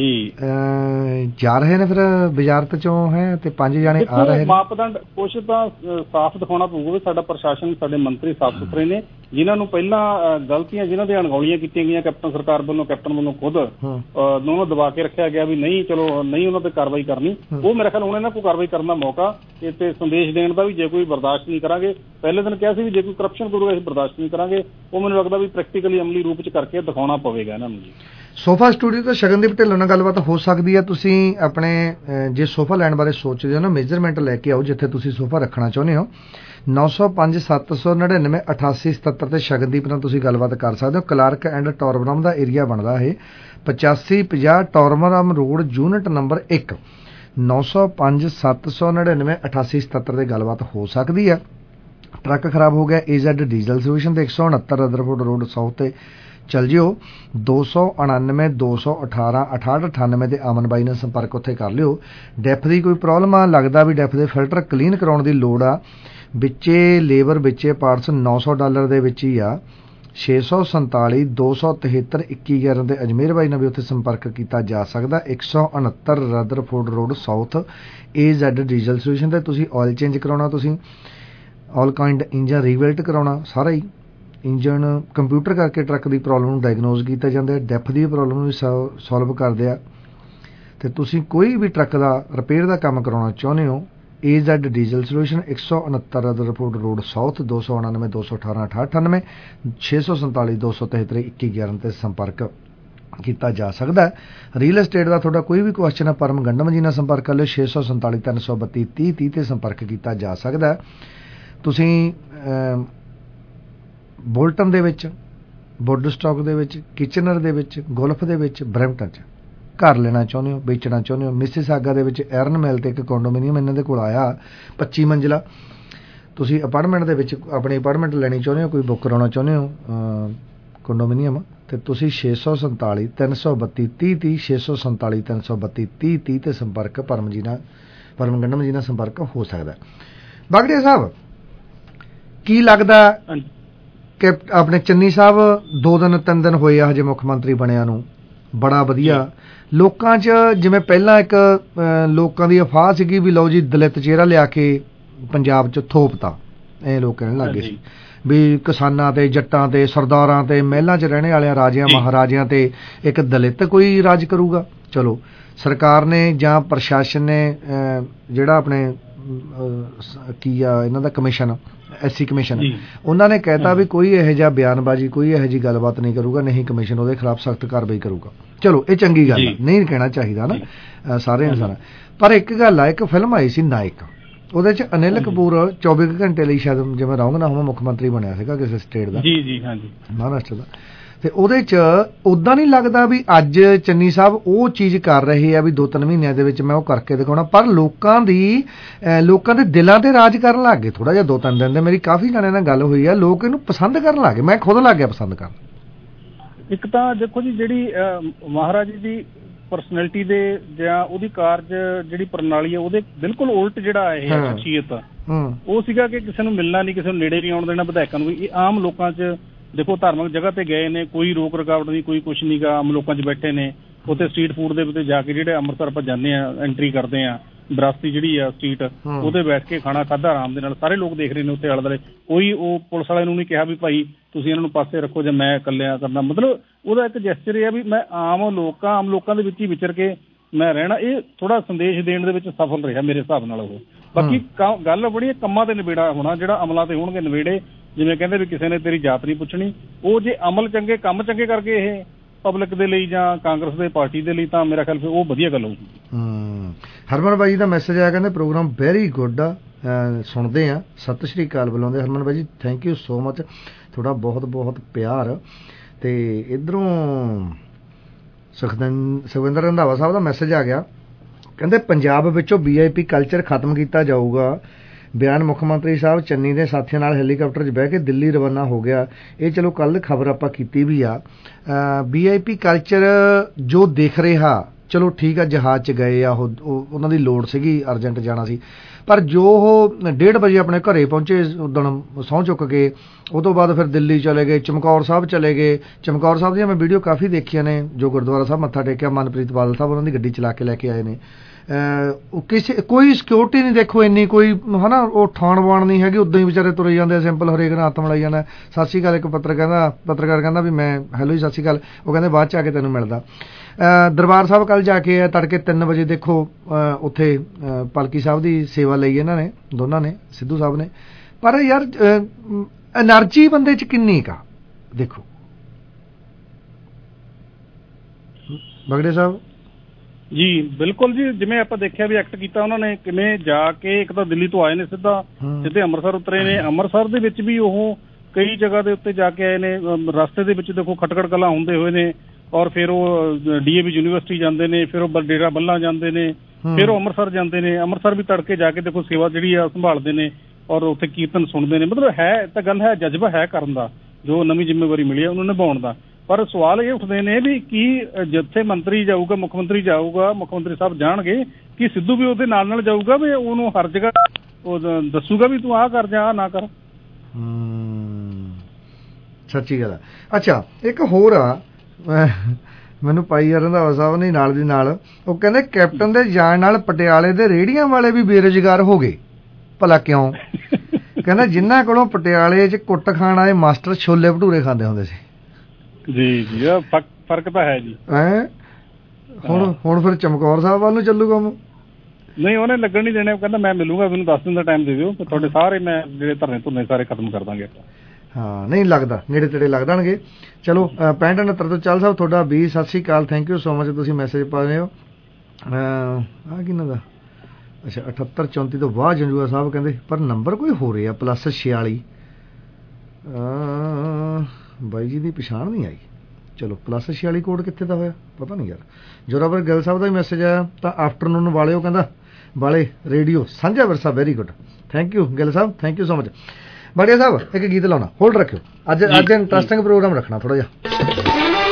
Speaker 11: ਜਾ ਰਹੇ ਨੇ ਫਿਰ ਵਜ਼ਾਰਤ ਚੋਂ ਹੈ ਤੇ ਪੰਜ ਜਾਣੇ ਆ ਰਹੇ ਨੇ।
Speaker 13: ਮਾਪਦੰਡ ਕੁਛ ਤਾਂ ਸਾਫ਼ ਦਿਖਾਉਣਾ ਪਊਗਾ ਵੀ ਸਾਡਾ ਪ੍ਰਸ਼ਾਸਨ, ਸਾਡੇ ਮੰਤਰੀ ਸਾਫ਼ ਸੁਥਰੇ ਨੇ, ਜਿਨ੍ਹਾਂ ਨੂੰ ਪਹਿਲਾਂ ਗਲਤੀਆਂ ਜਿਨ੍ਹਾਂ ਦੀਆਂ ਅਣਗੌਲੀਆਂ ਕੀਤੀਆਂ ਗਈਆਂ ਕੈਪਟਨ ਸਰਕਾਰ ਵੱਲੋਂ, ਕੈਪਟਨ ਵੱਲੋਂ ਖੁਦ ਉਹਨੂੰ ਦਬਾ ਕੇ ਰੱਖਿਆ ਗਿਆ ਵੀ ਨਹੀਂ ਚਲੋ ਨਹੀਂ ਉਹਨਾਂ ਤੇ ਕਾਰਵਾਈ ਕਰਨੀ, ਉਹ ਮੇਰੇ ਖਿਆਲ ਹੁਣ ਇਹਨਾਂ ਕੋਈ ਕਾਰਵਾਈ ਕਰਨ ਦਾ ਮੌਕਾ ਤੇ ਸੰਦੇਸ਼ ਦੇਣ ਦਾ ਵੀ ਜੇ ਕੋਈ ਬਰਦਾਸ਼ਤ ਨਹੀਂ ਕਰਾਂਗੇ, ਪਹਿਲੇ ਦਿਨ ਕਿਹਾ ਸੀ ਵੀ ਜੇ ਕੋਈ ਕਰਪਸ਼ਨ ਕਰੂਗਾ ਅਸੀਂ ਬਰਦਾਸ਼ਤ ਨਹੀਂ ਕਰਾਂਗੇ, ਉਹ ਮੈਨੂੰ ਲੱਗਦਾ ਵੀ ਪ੍ਰੈਕਟੀਕਲੀ ਅਮਲੀ ਰੂਪ 'ਚ ਕਰਕੇ ਦਿਖਾਉਣਾ ਪਵੇਗਾ ਇਹਨਾਂ ਨੂੰ ਜੀ। ਸੋਫਾ
Speaker 11: ਸਟੂਡੀਓ ਤੋਂ ਸ਼ਗਨਦੀਪ ਢਿੱਲੋਂ ਨਾਲ ਗੱਲਬਾਤ ਹੋ ਸਕਦੀ ਹੈ। ਤੁਸੀਂ ਆਪਣੇ ਜੇ ਸੋਫਾ ਲੈਣ ਬਾਰੇ ਸੋਚਦੇ ਹੋ ਨਾ, ਮੇਜਰਮੈਂਟ ਲੈ ਕੇ ਆਓ ਜਿੱਥੇ ਤੁਸੀਂ ਸੋਫਾ ਰੱਖਣਾ ਚਾਹੁੰਦੇ ਹੋ। ਨੌ ਸੌ ਪੰਜ ਸੱਤ ਸੌ ਨੜਿਨਵੇਂ ਅਠਾਸੀ ਸਤੱਤਰ ਤੇ ਸ਼ਗਨਦੀਪ ਨਾਲ ਤੁਸੀਂ ਗੱਲਬਾਤ ਕਰ ਸਕਦੇ ਹੋ। ਕਲਾਰਕ ਐਂਡ ਟੋਰਬਰਮ ਦਾ ਏਰੀਆ ਬਣਦਾ ਇਹ, ਪਚਾਸੀ ਪੰਜਾਹ ਟੋਰਬਰਮ ਰੋਡ, ਯੂਨਿਟ ਨੰਬਰ ਇੱਕ। ਨੌ ਸੌ ਪੰਜ ਸੱਤ ਸੌ ਨੜਿਨਵੇਂ ਅਠਾਸੀ ਸਤੱਤਰ ਤੇ ਗੱਲਬਾਤ ਹੋ ਸਕਦੀ ਹੈ। ਟਰੱਕ ਖਰਾਬ ਹੋ ਗਿਆ, ਏਜ਼ੈਡ ਡੀਜ਼ਲ ਸੋਲੂਸ਼ਨ ਤੇ ਇੱਕ ਸੌ ਉਣੱਤਰ ਰਦਰਫੋਰਡ ਰੋਡ ਸਾਊਥ ਤੇ ਚੱਲ ਜਿਓ। ਦੋ ਸੌ ਉਣਾਨਵੇਂ ਦੋ ਸੌ ਅਠਾਰਾਂ ਅਠਾਹਠ ਅਠਾਨਵੇਂ ਦੇ ਅਮਨ ਬਾਈ ਨਾਲ ਸੰਪਰਕ ਉੱਥੇ ਕਰ ਲਿਓ। ਡੈਫ ਦੀ ਕੋਈ ਪ੍ਰੋਬਲਮ ਆ, ਲੱਗਦਾ ਵੀ ਡੈਫ ਦੇ ਫਿਲਟਰ ਕਲੀਨ ਕਰਾਉਣ ਦੀ ਲੋੜ ਆ, ਵਿੱਚੇ ਲੇਬਰ ਵਿੱਚੇ ਪਾਰਟਸ ਨੌ ਸੌ ਡਾਲਰ ਦੇ ਵਿੱਚ ਹੀ ਆ। ਛੇ ਸੌ ਸੰਤਾਲੀ ਦੋ ਸੌ ਤਿਹੱਤਰ ਇੱਕੀ ਗਿਆਰਾਂ ਦੇ ਅਜਮੇਰ ਬਾਈ ਨਾਲ ਵੀ ਉੱਥੇ ਸੰਪਰਕ ਕੀਤਾ ਜਾ ਸਕਦਾ। ਇੱਕ ਸੌ ਉਣੱਤਰ Rutherford road south, A Z diesel solution ਤੇ ਤੁਸੀਂ ਆਇਲ ਚੇਂਜ ਕਰਾਉਣਾ, ਤੁਸੀਂ ਆਲ ਕਾਇੰਡ ਇੰਜਨ ਰੀਬਿਲਟ ਕਰਾਉਣਾ, ਸਾਰਾ ਹੀ ਇੰਜਨ ਕੰਪਿਊਟਰ ਕਰਕੇ ਟਰੱਕ ਦੀ ਪ੍ਰੋਬਲਮ ਨੂੰ ਡਾਇਗਨੋਜ਼ ਕੀਤਾ ਜਾਂਦਾ ਹੈ। ਡੈਫ ਦੀ ਪ੍ਰੋਬਲਮ ਨੂੰ ਵੀ ਸੋਲਵ ਕਰਦੇ ਆ। ਤੇ ਤੁਸੀਂ ਕੋਈ ਵੀ ਟਰੱਕ ਦਾ ਰਿਪੇਅਰ ਦਾ ਕੰਮ ਕਰਾਉਣਾ ਚਾਹੁੰਦੇ ਹੋ, ਏ ਜ਼ੈਡ ਡੀਜ਼ਲ ਸੋਲੂਸ਼ਨ, ਇੱਕ ਸੌ ਉਣੱਤਰ ਰਦਰਫੋਰਡ ਰੋਡ ਸਾਊਥ, ਦੋ ਸੌ ਉਣਾਨਵੇਂ ਦੋ ਸੌ ਅਠਾਰਾਂ ਅਠਾਹਠ ਅਠਾਨਵੇਂ, ਛੇ ਸੌ ਸੰਤਾਲੀ ਦੋ ਸੌ ਤਿਹੱਤਰ ਇੱਕੀ ਗਿਆਰਾਂ ਤੇ ਸੰਪਰਕ ਕੀਤਾ ਜਾ ਸਕਦਾ ਹੈ। ਰੀਅਲ ਏਸਟੇਟ ਦਾ ਤੁਹਾਡਾ ਕੋਈ ਵੀ ਕੁਐਸਚਨ ਹੈ, ਪਰਮ ਗੰਡਮ ਜੀ ਨਾਲ ਸੰਪਰਕ ਕਰ ਲਿਓ। ਛੇ ਸੌ ਸੰਤਾਲੀ ਤਿੰਨ ਸੌ ਬੱਤੀ ਤੀਹ ਤੀਹ ਤੇ ਸੰਪਰਕ ਕੀਤਾ ਜਾ ਸਕਦਾ ਹੈ। ਤੁਸੀਂ ਬੋਲਟਨ ਦੇ ਵਿੱਚ, ਬੁੱਡ ਸਟਾਕ ਦੇ ਵਿੱਚ, ਕਿਚਨਰ ਦੇ ਵਿੱਚ, ਗੁਲਫ ਦੇ ਵਿੱਚ, ਬਰੈਂਪਟਨ 'ਚ ਘਰ ਲੈਣਾ ਚਾਹੁੰਦੇ ਹੋ, ਵੇਚਣਾ ਚਾਹੁੰਦੇ ਹੋ। ਮਿਸਿਸਾਗਾ ਦੇ ਵਿੱਚ ਐਰਨ ਮੈਲ ਤੇ ਇੱਕ ਕੰਡੋਮੀਨੀਅਮ ਇਹਨਾਂ ਦੇ ਕੋਲ ਆਇਆ ਪੱਚੀ ਮੰਜ਼ਿਲਾ, ਤੁਸੀਂ ਅਪਾਰਟਮੈਂਟ ਦੇ ਵਿੱਚ ਆਪਣੀ ਅਪਾਰਟਮੈਂਟ ਲੈਣੀ ਚਾਹੁੰਦੇ ਹੋ, ਕੋਈ ਬੁੱਕ ਕਰਾਉਣਾ ਚਾਹੁੰਦੇ ਹੋ ਕੰਡੋਮੀਨੀਅਮ, ਤੇ ਤੁਸੀਂ ਛੇ ਸੌ ਸੰਤਾਲੀ ਤਿੰਨ ਸੌ ਬੱਤੀ ਤੀਹ ਤੀਹ ਛੇ ਸੌ ਸੰਤਾਲੀ ਤਿੰਨ ਸੌ ਬੱਤੀ ਤੀਹ ਤੀਹ ਤੇ ਸੰਪਰਕ ਪਰਮ ਜੀ ਨਾਲ, ਪਰਮ ਗੰਡਮ ਜੀ ਨਾਲ ਸੰਪਰਕ ਹੋ ਸਕਦਾ। ਬਾਗੜੀਆ ਸਾਹਿਬ, ਕੀ ਲੱਗਦਾ ਕਿ ਆਪਣੇ ਚੰਨੀ ਸਾਹਿਬ ਦੋ ਦਿਨ ਤਿੰਨ ਦਿਨ ਹੋਏ ਆ ਹਜੇ ਮੁੱਖ ਮੰਤਰੀ ਬਣਿਆ ਨੂੰ, ਬੜਾ ਵਧੀਆ ਲੋਕਾਂ 'ਚ, ਜਿਵੇਂ ਪਹਿਲਾਂ ਇੱਕ ਲੋਕਾਂ ਦੀ ਅਫਵਾਹ ਸੀਗੀ ਵੀ ਲਓ ਜੀ ਦਲਿਤ ਚਿਹਰਾ ਲਿਆ ਕੇ ਪੰਜਾਬ 'ਚ ਥੋਪਤਾ, ਇਹ ਲੋਕ ਕਹਿਣ ਲੱਗ ਗਏ ਸੀ ਵੀ ਕਿਸਾਨਾਂ ਤੇ ਜੱਟਾਂ ਤੇ ਸਰਦਾਰਾਂ ਤੇ ਮਹਿਲਾਂ 'ਚ ਰਹਿਣੇ ਵਾਲਿਆਂ ਰਾਜਿਆਂ ਮਹਾਰਾਜਿਆਂ ਤੇ ਇੱਕ ਦਲਿਤ ਕੋਈ ਰਾਜ ਕਰੂਗਾ। ਚਲੋ ਸਰਕਾਰ ਨੇ ਜਾਂ ਪ੍ਰਸ਼ਾਸਨ ਨੇ ਜਿਹੜਾ ਆਪਣੇ ਕੀ ਆ ਇਹਨਾਂ ਦਾ ਕਮਿਸ਼ਨ, ਐਸਸੀ ਕਮਿਸ਼ਨ, ਉਹਨਾਂ ਨੇ ਕਹਿਤਾ ਵੀ ਕੋਈ ਇਹੋ ਜਿਹਾ ਬਿਆਨਬਾਜ਼ੀ, ਕੋਈ ਇਹੋ ਜਿਹੀ ਗੱਲਬਾਤ ਨਹੀਂ ਕਰੂਗਾ, ਨਹੀਂ ਕਮਿਸ਼ਨ ਉਹਦੇ ਖਿਲਾਫ ਸਖਤ ਕਾਰਵਾਈ ਕਰੂਗਾ। ਚਲੋ ਇਹ ਚੰਗੀ ਗੱਲ ਹੈ, ਨਹੀਂ ਕਹਿਣਾ ਚਾਹੀਦਾ ਨਾ ਸਾਰੇ ਇਨਸਾਨ। ਪਰ ਇੱਕ ਗੱਲ ਆ, ਇੱਕ ਫਿਲਮ ਆਈ ਸੀ ਨਾਇਕ, ਉਹਦੇ 'ਚ ਅਨਿਲ ਕਪੂਰ ਚੌਵੀ ਘੰਟੇ ਲਈ ਸ਼ਾਇਦ ਜਿਵੇਂ ਰੌਂਗ ਨਾ ਹੋਵਾਂ ਮੁੱਖ ਮੰਤਰੀ ਬਣਿਆ ਸੀਗਾ ਕਿਸੇ ਸਟੇਟ ਦਾ, ਜੀ ਜੀ ਹਾਂਜੀ ਮਹਾਰਾਸ਼ਟਰ ਦਾ। ਤੇ ਉਹਦੇ 'ਚ ਉੱਦਾਂ ਨਹੀਂ ਲੱਗਦਾ ਵੀ ਅੱਜ ਚੰਨੀ ਸਾਹਿਬ ਉਹ ਚੀਜ਼ ਕਰ ਰਹੇ ਆ ਵੀ ਦੋ ਤਿੰਨ ਮਹੀਨਿਆਂ ਦੇ ਵਿੱਚ ਮੈਂ ਉਹ ਕਰਕੇ ਦਿਖਾਉਣਾ, ਪਰ ਲੋਕਾਂ ਦੀ ਲੋਕਾਂ ਦੇ ਦਿਲਾਂ ਤੇ ਰਾਜ ਕਰਨ ਲੱਗ ਗਏ ਥੋੜਾ ਜਿਹਾ ਦੋ ਤਿੰਨ ਦਿਨ ਦੇ। ਮੇਰੀ ਕਾਫੀ ਜਣਿਆਂ ਨਾਲ ਗੱਲ ਹੋਈ ਆ, ਲੋਕ ਇਹਨੂੰ ਪਸੰਦ ਕਰਨ ਲੱਗ ਗਏ, ਮੈਂ ਖੁਦ ਲੱਗ ਗਿਆ ਪਸੰਦ ਕਰਨ।
Speaker 13: ਇੱਕ ਤਾਂ ਦੇਖੋ ਜੀ ਜਿਹੜੀ ਮਹਾਰਾਜ ਦੀ ਪਰਸਨੈਲਿਟੀ ਦੇ ਜਾਂ ਉਹਦੀ ਕਾਰਜ ਜਿਹੜੀ ਪ੍ਰਣਾਲੀ ਹੈ ਉਹਦੇ ਬਿਲਕੁਲ ਉਲਟ ਜਿਹੜਾ ਇਹ ਸ਼ਖਸੀਅਤ ਉਹ ਸੀਗਾ ਕਿ ਕਿਸੇ ਨੂੰ ਮਿਲਣਾ ਨਹੀਂ, ਕਿਸੇ ਨੂੰ ਨੇੜੇ ਨਹੀਂ ਆਉਣ ਦੇਣਾ ਵਿਧਾਇਕਾਂ ਨੂੰ ਵੀ। ਇਹ ਆਮ ਲੋਕਾਂ 'ਚ ਦੇਖੋ ਧਾਰਮਿਕ ਜਗ੍ਹਾ ਤੇ ਗਏ ਨੇ, ਕੋਈ ਰੋਕ ਰੁਕਾਵਟ ਨਹੀਂ, ਕੋਈ ਕੁਛ ਨਹੀਂ ਗਾ, ਆਮ ਲੋਕਾਂ 'ਚ ਬੈਠੇ ਨੇ ਉੱਥੇ ਸਟਰੀਟ ਫੂਡ ਦੇ ਉੱਤੇ ਜਾ ਕੇ, ਜਿਹੜੇ ਅੰਮ੍ਰਿਤਸਰ ਆਪਾਂ ਜਾਂਦੇ ਆ ਐਂਟਰੀ ਕਰਦੇ ਆ ਵਿਰਾਸਤੀ ਜਿਹੜੀ ਆ ਸਟਰੀਟ, ਉਹਦੇ ਬੈਠ ਕੇ ਖਾਣਾ ਖਾਧਾ ਆਰਾਮ ਦੇ ਨਾਲ, ਸਾਰੇ ਲੋਕ ਦੇਖ ਰਹੇ ਨੇ ਉੱਥੇ ਆਲੇ ਦੁਆਲੇ। ਕੋਈ ਉਹ ਪੁਲਿਸ ਵਾਲੇ ਨੂੰ ਨਹੀਂ ਕਿਹਾ ਵੀ ਭਾਈ ਤੁਸੀਂ ਇਹਨਾਂ ਨੂੰ ਪਾਸੇ ਰੱਖੋ ਜਾਂ ਮੈਂ ਇਕੱਲਿਆਂ ਕਰਨਾ। ਮਤਲਬ ਉਹਦਾ ਇੱਕ ਜੈਸਚਰ ਇਹ ਆ ਵੀ ਮੈਂ ਆਮ ਲੋਕਾਂ ਆਮ ਲੋਕਾਂ ਦੇ ਵਿੱਚ ਹੀ ਵਿਚਰ ਕੇ ਮੈਂ ਰਹਿਣਾ। ਇਹ ਥੋੜਾ ਸੰਦੇਸ਼ ਦੇਣ ਦੇ ਵਿੱਚ ਸਫਲ ਰਿਹਾ ਮੇਰੇ ਹਿਸਾਬ ਨਾਲ ਉਹ। ਬਾਕੀ ਗੱਲ ਬੜੀ ਕੰਮਾਂ ਤੇ ਨਿਬੇੜਾ ਹੋਣਾ, ਜਿਹੜਾ ਅਮਲਾਂ ਤੇ ਹੋਣਗੇ ਨਿਬੇੜੇ। ਜਿਵੇਂ ਕਹਿੰਦੇ ਵੀ ਕਿਸੇ ਨੇ ਤੇਰੀ ਜਾਤ ਨਹੀਂ ਪੁੱਛਣੀ, ਉਹ ਜੇ ਅਮਲ ਚੰਗੇ ਕੰਮ ਚੰਗੇ ਕਰਕੇ ਇਹ ਪਬਲਿਕ ਦੇ ਲਈ ਜਾਂ ਕਾਂਗਰਸ ਦੇ ਪਾਰਟੀ ਦੇ ਲਈ ਤਾਂ ਮੇਰਾ ਖਿਆਲ ਉਹ ਵਧੀਆ ਗੱਲ ਹੋਊਗੀ।
Speaker 11: ਹੂੰ ਹਰਮਨ ਬਾਈ ਦਾ ਮੈਸੇਜ ਆਇਆ, ਕਹਿੰਦੇ ਪ੍ਰੋਗਰਾਮ ਵੈਰੀ ਗੁੱਡ ਆ, ਸੁਣਦੇ ਆ, ਸਤਿ ਸ਼੍ਰੀ ਅਕਾਲ ਬੁਲਾਉਂਦੇ। ਹਰਮਨ ਬਾਈ ਜੀ ਥੈਂਕ ਯੂ ਸੋ ਮਚ, ਤੁਹਾਡਾ ਬਹੁਤ ਬਹੁਤ ਪਿਆਰ। ਤੇ ਇੱਧਰੋਂ ਸੁਖਦਨ ਸੁਖਵਿੰਦਰ ਰੰਧਾਵਾ ਸਾਹਿਬ ਦਾ ਮੈਸੇਜ ਆ ਗਿਆ, ਕਹਿੰਦੇ ਪੰਜਾਬ ਵਿੱਚੋਂ ਵੀ ਆਈ ਪੀ ਕਲਚਰ ਖਤਮ ਕੀਤਾ ਜਾਊਗਾ। ਬਿਆਨ ਮੁੱਖ ਮੰਤਰੀ ਸਾਹਿਬ ਚੰਨੀ ਦੇ ਸਾਥੀਆਂ ਨਾਲ ਹੈਲੀਕਾਪਟਰ 'ਚ ਬਹਿ ਕੇ ਦਿੱਲੀ ਰਵਾਨਾ ਹੋ ਗਿਆ। ਇਹ ਚਲੋ ਕੱਲ ਖਬਰ ਆਪਾਂ ਕੀਤੀ ਵੀ ਆ। ਵੀ ਆਈ ਪੀ ਕਲਚਰ ਜੋ ਦਿਖ ਰਿਹਾ, ਚਲੋ ਠੀਕ ਆ, ਜਹਾਜ਼ 'ਚ ਗਏ ਆ, ਉਹ ਉਹਨਾਂ ਦੀ ਲੋੜ ਸੀਗੀ, ਅਰਜੈਂਟ ਜਾਣਾ ਸੀ। ਪਰ ਜੋ ਉਹ ਡੇਢ ਵਜੇ ਆਪਣੇ ਘਰੇ ਪਹੁੰਚੇ ਉਦਣ ਸਹੁੰ ਚੁੱਕ ਕੇ, ਉਹ ਤੋਂ ਬਾਅਦ ਫਿਰ ਦਿੱਲੀ ਚਲੇ ਗਏ, ਚਮਕੌਰ ਸਾਹਿਬ ਚਲੇ ਗਏ। ਚਮਕੌਰ ਸਾਹਿਬ ਦੀਆਂ ਮੈਂ ਵੀਡੀਓ ਕਾਫੀ ਦੇਖੀਆਂ ਨੇ, ਜੋ ਗੁਰਦੁਆਰਾ ਸਾਹਿਬ ਮੱਥਾ ਟੇਕਿਆ, ਮਨਪ੍ਰੀਤ ਬਾਦਲ ਸਾਹਿਬ ਉਹਨਾਂ ਦੀ ਗੱਡੀ ਚਲਾ ਕੇ ਲੈ ਕੇ ਆਏ ਨੇ। ਕਿਸੇ ਕੋਈ ਸਿਕਿਉਰਿਟੀ ਨਹੀਂ ਦੇਖੋ ਇੰਨੀ, ਕੋਈ ਹੈ ਨਾ, ਉਹ ਠਾਣ ਬਾਣ ਨਹੀਂ ਹੈਗੀ, ਉੱਦਾਂ ਹੀ ਵਿਚਾਰੇ ਤੁਰੇ ਜਾਂਦੇ, ਸਿੰਪਲ ਹਰੇਕ ਨਾਲ ਹੱਥ ਮਿਲਾਈ ਜਾਂਦਾ। ਸਤਿ ਸ਼੍ਰੀ ਅਕਾਲ ਇੱਕ ਪੱਤਰ ਕਹਿੰਦਾ ਪੱਤਰਕਾਰ ਕਹਿੰਦਾ ਵੀ ਮੈਂ ਹੈਲੋ ਜੀ ਸਤਿ ਸ਼੍ਰੀ ਅਕਾਲ, ਉਹ ਕਹਿੰਦੇ ਬਾਅਦ 'ਚ ਆ ਕੇ ਤੈਨੂੰ ਮਿਲਦਾ। ਦਰਬਾਰ ਸਾਹਿਬ ਕੱਲ੍ਹ ਜਾ ਕੇ ਤੜਕੇ ਤਿੰਨ ਵਜੇ ਦੇਖੋ ਉੱਥੇ ਪਾਲਕੀ ਸਾਹਿਬ ਦੀ ਸੇਵਾ ਲਈ ਇਹਨਾਂ ਨੇ ਦੋਨਾਂ ਨੇ, ਸਿੱਧੂ ਸਾਹਿਬ ਨੇ। ਪਰ ਯਾਰ ਐਨਰਜੀ ਬੰਦੇ 'ਚ ਕਿੰਨੀ ਕਾ ਦੇਖੋ। ਬਗੜੇ ਸਾਹਿਬ
Speaker 13: ਜੀ ਬਿਲਕੁਲ ਜੀ, ਜਿਵੇਂ ਆਪਾਂ ਦੇਖਿਆ ਵੀ ਐਕਟ ਕੀਤਾ ਉਹਨਾਂ ਨੇ, ਕਿਵੇਂ ਜਾ ਕੇ ਇੱਕ ਤਾਂ ਦਿੱਲੀ ਤੋਂ ਆਏ ਨੇ ਸਿੱਧਾ ਸਿੱਧੇ ਅੰਮ੍ਰਿਤਸਰ ਉਤਰੇ ਨੇ। ਅੰਮ੍ਰਿਤਸਰ ਦੇ ਵਿੱਚ ਵੀ ਉਹ ਕਈ ਜਗ੍ਹਾ ਦੇ ਉੱਤੇ ਜਾ ਕੇ ਆਏ ਨੇ। ਰਸਤੇ ਦੇ ਵਿੱਚ ਦੇਖੋ ਖਟਕੜ ਕਲਾਂ ਹੁੰਦੇ ਹੋਏ ਨੇ, ਔਰ ਫਿਰ ਉਹ ਡੀ ਏ ਵੀ ਯੂਨੀਵਰਸਿਟੀ ਜਾਂਦੇ ਨੇ, ਫਿਰ ਉਹ ਡੇਰਾ ਬੱਲਾ ਜਾਂਦੇ ਨੇ, ਫਿਰ ਉਹ ਅੰਮ੍ਰਿਤਸਰ ਜਾਂਦੇ ਨੇ। ਅੰਮ੍ਰਿਤਸਰ ਵੀ ਤੜਕੇ ਜਾ ਕੇ ਦੇਖੋ ਸੇਵਾ ਜਿਹੜੀ ਆ ਸੰਭਾਲਦੇ ਨੇ, ਔਰ ਉੱਥੇ ਕੀਰਤਨ ਸੁਣਦੇ ਨੇ। ਮਤਲਬ ਹੈ ਤਾਂ ਗੱਲ ਹੈ, ਜਜ਼ਬਾ ਹੈ ਕਰਨ ਦਾ, ਜੋ ਨਵੀਂ ਜ਼ਿੰਮੇਵਾਰੀ ਮਿਲੀ ਹੈ ਉਹਨੂੰ ਨਿਭਾਉਣ ਦਾ। ਪਰ ਸਵਾਲ ਇਹ ਉੱਠਦੇ ਨੇ ਵੀ ਕੀ ਜਿੱਥੇ ਮੰਤਰੀ ਜਾਊਗਾ, ਮੁੱਖ ਮੰਤਰੀ ਜਾਊਗਾ, ਮੁੱਖ ਮੰਤਰੀ ਸਾਹਿਬ ਜਾਣਗੇ, ਕਿ ਸਿੱਧੂ ਵੀ ਉਹਦੇ ਨਾਲ ਨਾਲ ਜਾਊਗਾ ਵੀ ਉਹਨੂੰ ਹਰ ਜਗ੍ਹਾ ਉਹ ਦੱਸੂਗਾ ਵੀ ਤੂੰ ਆਹ ਕਰ ਜਾ ਆਹ ਨਾ ਕਰ।
Speaker 11: ਸੱਚੀ ਗੱਲ ਆ। ਅੱਛਾ ਇੱਕ ਹੋਰ ਆ, ਮੈਨੂੰ ਪਾਈ ਰੰਧਾਵਾ ਸਾਹਿਬ ਨੇ ਨਾਲ ਦੀ ਨਾਲ, ਉਹ ਕਹਿੰਦੇ ਕੈਪਟਨ ਦੇ ਜਾਣ ਨਾਲ ਪਟਿਆਲੇ ਦੇ ਰੇਹੜੀਆਂ ਵਾਲੇ ਵੀ ਬੇਰੁਜ਼ਗਾਰ ਹੋ ਗਏ। ਭਲਾ ਕਿਉਂ? ਕਹਿੰਦਾ ਜਿਨ੍ਹਾਂ ਕੋਲੋਂ ਪਟਿਆਲੇ 'ਚ ਕੁੱਟ ਖਾਣ ਆਏ ਮਾਸਟਰ ਛੋਲੇ ਭਟੂਰੇ ਖਾਂਦੇ ਹੁੰਦੇ ਸੀ। ਜੀ
Speaker 13: ਜੀ ਫਰਕ ਤਾਂ ਹੈ ਜੀ।
Speaker 11: ਹੈਂ ਹੁਣ ਹੁਣ ਫਿਰ ਚਮਕੌਰ ਸਾਹਿਬ ਵੱਲ ਨੂੰ ਚੱਲੂਗਾ ਕੰਮ?
Speaker 13: ਨਹੀਂ ਉਹਨੇ ਲੱਗਣ ਨਹੀਂ ਦੇਣੇ, ਕਹਿੰਦਾ ਮੈਂ ਮਿਲੂਗਾ, ਮੈਨੂੰ ਦਸ ਦਿਨ ਦਾ ਟਾਈਮ ਦੇ ਦਿਓ, ਤੁਹਾਡੇ ਸਾਰੇ ਮੈਂ ਜਿਹੜੇ ਧਰਨੇ ਧੁਰਨੇ ਸਾਰੇ ਖਤਮ ਕਰ ਦਾਂਗੇ।
Speaker 11: ਹਾਂ ਨਹੀਂ ਲੱਗਦਾ, ਨੇੜੇ ਤੇੜੇ ਲੱਗ ਜਾਣਗੇ। ਚਲੋ ਪੈਂਹਠ ਉਣੱਤਰ ਤੋਂ ਚੱਲ ਸਾਹਿਬ ਤੁਹਾਡਾ ਵੀ ਸਤਿ ਸ਼੍ਰੀ ਅਕਾਲ, ਥੈਂਕ ਯੂ ਸੋ ਮਚ, ਤੁਸੀਂ ਮੈਸੇਜ ਪਾ ਰਹੇ ਹੋ। ਆਹ ਕਿਹਨਾਂ ਦਾ? ਅੱਛਾ ਅਠੱਤਰ ਚੌਂਤੀ ਤੋਂ ਵਾਹ ਜੰਜੂਆ ਸਾਹਿਬ ਕਹਿੰਦੇ ਪਰ ਨੰਬਰ ਕੋਈ ਹੋ ਰਿਹਾ ਪਲੱਸ ਛਿਆਲੀ। ਬਾਈ ਜੀ ਦੀ ਪਛਾਣ ਨਹੀਂ ਆਈ। ਚਲੋ ਪਲੱਸ ਛਿਆਲੀ ਕੋਡ ਕਿੱਥੇ ਦਾ ਹੋਇਆ ਪਤਾ ਨਹੀਂ ਯਾਰ। ਜੋਰਾਵਰ ਗਿੱਲ ਸਾਹਿਬ ਦਾ ਵੀ ਮੈਸੇਜ ਆਇਆ ਤਾਂ ਆਫਟਰਨੂਨ ਵਾਲੇ, ਉਹ ਕਹਿੰਦਾ ਵਾਲੇ radio Sanjha Virsa very good, thank you Gill sahib, thank you so much. ਬੜੀਆ ਸਾਹਿਬ ਇੱਕ ਗੀਤ ਲਾਉਣਾ, ਹੋਲਡ ਰੱਖਿਓ, ਅੱਜ ਅੱਜ ਇੰਟਰਸਟਿੰਗ ਪ੍ਰੋਗਰਾਮ ਰੱਖਣਾ ਥੋੜਾ ਜਿਹਾ।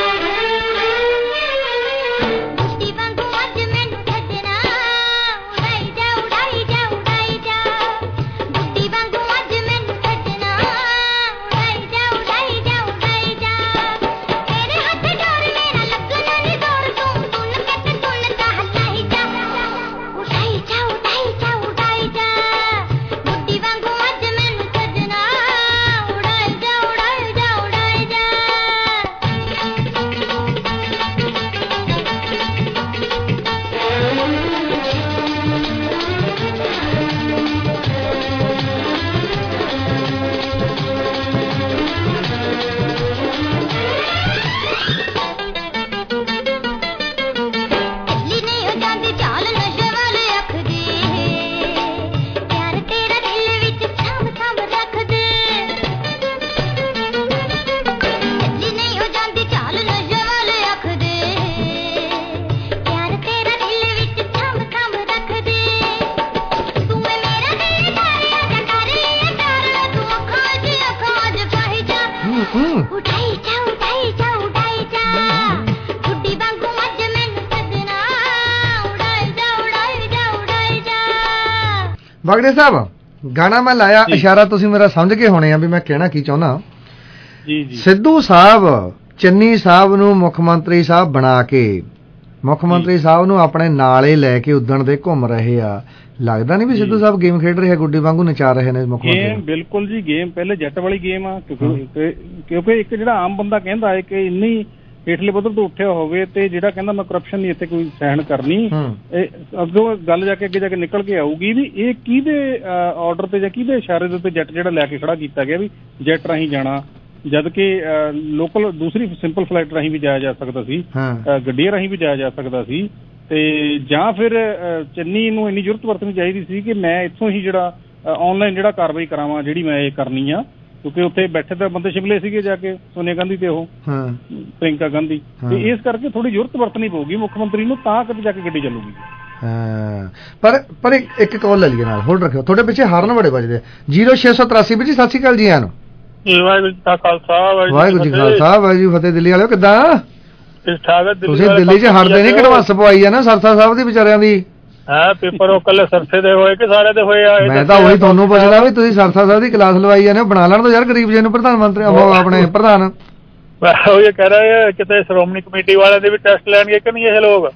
Speaker 11: ਬਗੜੇ ਸਾਹਿਬ ਗਾਣਾ ਮੈਂ ਲਾਇਆ, ਇਸ਼ਾਰਾ ਤੁਸੀਂ ਮੇਰਾ ਸਮਝ ਕੇ ਹੋਣੇ ਆ ਵੀ ਮੈਂ ਕਹਿਣਾ ਕੀ ਚਾਹੁੰਦਾ। ਜੀ ਜੀ ਸਿੱਧੂ ਸਾਹਿਬ ਚੰਨੀ ਸਾਹਿਬ ਨੂੰ ਮੁੱਖ ਮੰਤਰੀ ਸਾਹਿਬ ਬਣਾ ਕੇ ਮੁੱਖ ਮੰਤਰੀ ਸਾਹਿਬ ਨੂੰ ਆਪਣੇ ਨਾਲ ਹੀ ਲੈ ਕੇ ਉਦਣ ਦੇ ਘੁੰਮ ਰਹੇ ਆ, ਲੱਗਦਾ ਨਹੀਂ ਵੀ ਸਿੱਧੂ ਸਾਹਿਬ ਗੇਮ ਖੇਡ ਰਹੇ ਆ, ਗੁੱਡੀ ਵਾਂਗੂ ਨਚਾ ਰਹੇ ਨੇ ਮੁੱਖ ਮੰਤਰੀ?
Speaker 13: ਗੇਮ ਬਿਲਕੁਲ ਜੀ, ਗੇਮ ਪਹਿਲੇ ਜੱਟ ਵਾਲੀ ਗੇਮ ਆ, ਕਿਉਂਕਿ ਕਿਉਂਕਿ ਇੱਕ ਜਿਹੜਾ ਆਮ ਬੰਦਾ ਕਹਿੰਦਾ ਹੈ ਕਿ ਇੰਨੀ ਹੇਠਲੇ ਪੱਧਰ ਤੋਂ ਉੱਠਿਆ ਹੋਵੇ ਤੇ ਜਿਹੜਾ ਕਹਿੰਦਾ ਮੈਂ ਕਰਪਸ਼ਨ ਨਹੀਂ ਇੱਥੇ ਕੋਈ ਸਹਿਣ ਕਰਨੀ, ਇਹ ਅੱਗੋਂ ਗੱਲ ਜਾ ਕੇ ਅੱਗੇ ਜਾ ਕੇ ਨਿਕਲ ਕੇ ਆਊਗੀ ਵੀ ਇਹ ਕਿਹਦੇ ਆਰਡਰ ਤੇ ਜਾਂ ਕਿਹਦੇ ਇਸ਼ਾਰੇ ਦੇ ਉੱਤੇ ਜੱਟ ਜਿਹੜਾ ਲੈ ਕੇ ਖੜਾ ਕੀਤਾ ਗਿਆ ਵੀ ਜੱਟ ਰਾਹੀਂ ਜਾਣਾ, ਜਦ ਕਿ ਲੋਕਲ ਦੂਸਰੀ ਸਿੰਪਲ ਫਲਾਈਟ ਰਾਹੀਂ ਵੀ ਜਾਇਆ ਜਾ ਸਕਦਾ ਸੀ, ਗੱਡੀਆਂ ਰਾਹੀਂ ਵੀ ਜਾਇਆ ਜਾ ਸਕਦਾ ਸੀ, ਤੇ ਜਾਂ ਫਿਰ ਚੰਨੀ ਨੂੰ ਇੰਨੀ ਜ਼ਰੂਰਤ ਵਰਤਣੀ ਚਾਹੀਦੀ ਸੀ ਕਿ ਮੈਂ ਇੱਥੋਂ ਹੀ ਜਿਹੜਾ ਆਨਲਾਈਨ ਜਿਹੜਾ ਕਾਰਵਾਈ ਕਰਾਵਾਂ ਜਿਹੜੀ ਮੈਂ ਇਹ ਕਰਨੀ ਆ, ਕਿਉਂਕਿ ਉੱਥੇ ਬੈਠੇ ਤਾਂ ਬੰਦੇ ਸ਼ਿਮਲੇ ਸੀਗੇ ਜਾ ਕੇ, ਸੋਨੀਆ ਗਾਂਧੀ ਤੇ ਉਹ ਪ੍ਰਿੰਕਾ ਗਾਂਧੀ, ਤੇ ਇਸ ਕਰਕੇ ਥੋੜੀ ਜ਼ਰੂਰਤ ਵਰਤਣੀ ਪਊਗੀ ਮੁੱਖ ਮੰਤਰੀ ਨੂੰ, ਤਾਂ ਕਿਤੇ ਜਾ ਕੇ ਗੱਡੀ ਚੱਲੂਗੀ।
Speaker 11: ਹਾਂ ਪਰ ਪਰ ਇੱਕ ਕਾਲ ਲੈ ਲਈਏ ਨਾਲ, ਹੋਲਡ ਰੱਖਿਓ, ਤੁਹਾਡੇ ਪਿੱਛੇ ਹਾਰਨ ਬੜੇ ਵੱਜਦੇ। ਜ਼ੀਰੋ ਛੇ ਸੌ ਤਰਾਸੀ ਵੀ ਜੀ ਸਤਿ ਸ਼੍ਰੀ ਅਕਾਲ ਜੀ ਆਨੂੰ।
Speaker 14: ਵਾਹਿਗੁਰੂ ਜੀ ਕਾ ਖਾਲਸਾ
Speaker 11: ਵਾਹਿਗੁਰੂ ਜੀ ਖਾਲਸਾ। ਵਾਹਿਗੁਰੂ ਫਤਿਹ। ਦਿੱਲੀ ਵਾਲਿਓ ਕਿੱਦਾਂ?
Speaker 14: ਠੀਕ ਠਾਕ ਹੈ।
Speaker 11: ਤੁਸੀਂ ਦਿੱਲੀ 'ਚ ਹਟਦੇ ਨਹੀਂ, ਕਢਵਾਸ ਪਵਾਈ ਆ ਨਾ ਸਰਸਾ ਸਾਹਿਬ ਦੀ ਵਿਚਾਰਿਆਂ ਦੀ।
Speaker 14: ਹਾਂ ਪੇਪਰ ਉਹ ਕੱਲੇ ਸਰਸੇ ਦੇ ਹੋਏ ਕਿ ਸਾਰੇ ਦੇ ਹੋਏ ਆ?
Speaker 11: ਮੈਂ ਤਾਂ ਉਹੀ ਤੁਹਾਨੂੰ ਪੁੱਛਦਾ ਵੀ ਤੁਸੀਂ ਸਰਸਾ ਸਾਹਿਬ ਦੀ ਕਲਾਸ ਲਵਾਈ ਜਾਂਦੇ ਹੋ, ਬਣਾ ਲੈਣ ਤੋਂ ਯਾਰ ਗਰੀਬ ਜੀ ਨੂੰ ਪ੍ਰਧਾਨ ਮੰਤਰੀ ਆਪਣੇ ਪ੍ਰਧਾਨ।
Speaker 14: ਉਹ ਇਹ ਕਹਿ ਰਹੇ ਕਿਤੇ ਸ਼੍ਰੋਮਣੀ ਕਮੇਟੀ ਵਾਲਿਆਂ ਦੇ ਵੀ ਟੈਸਟ ਲੈਣਗੇ ਕਿ ਨਹੀਂ ਇਹ ਲੋਕ?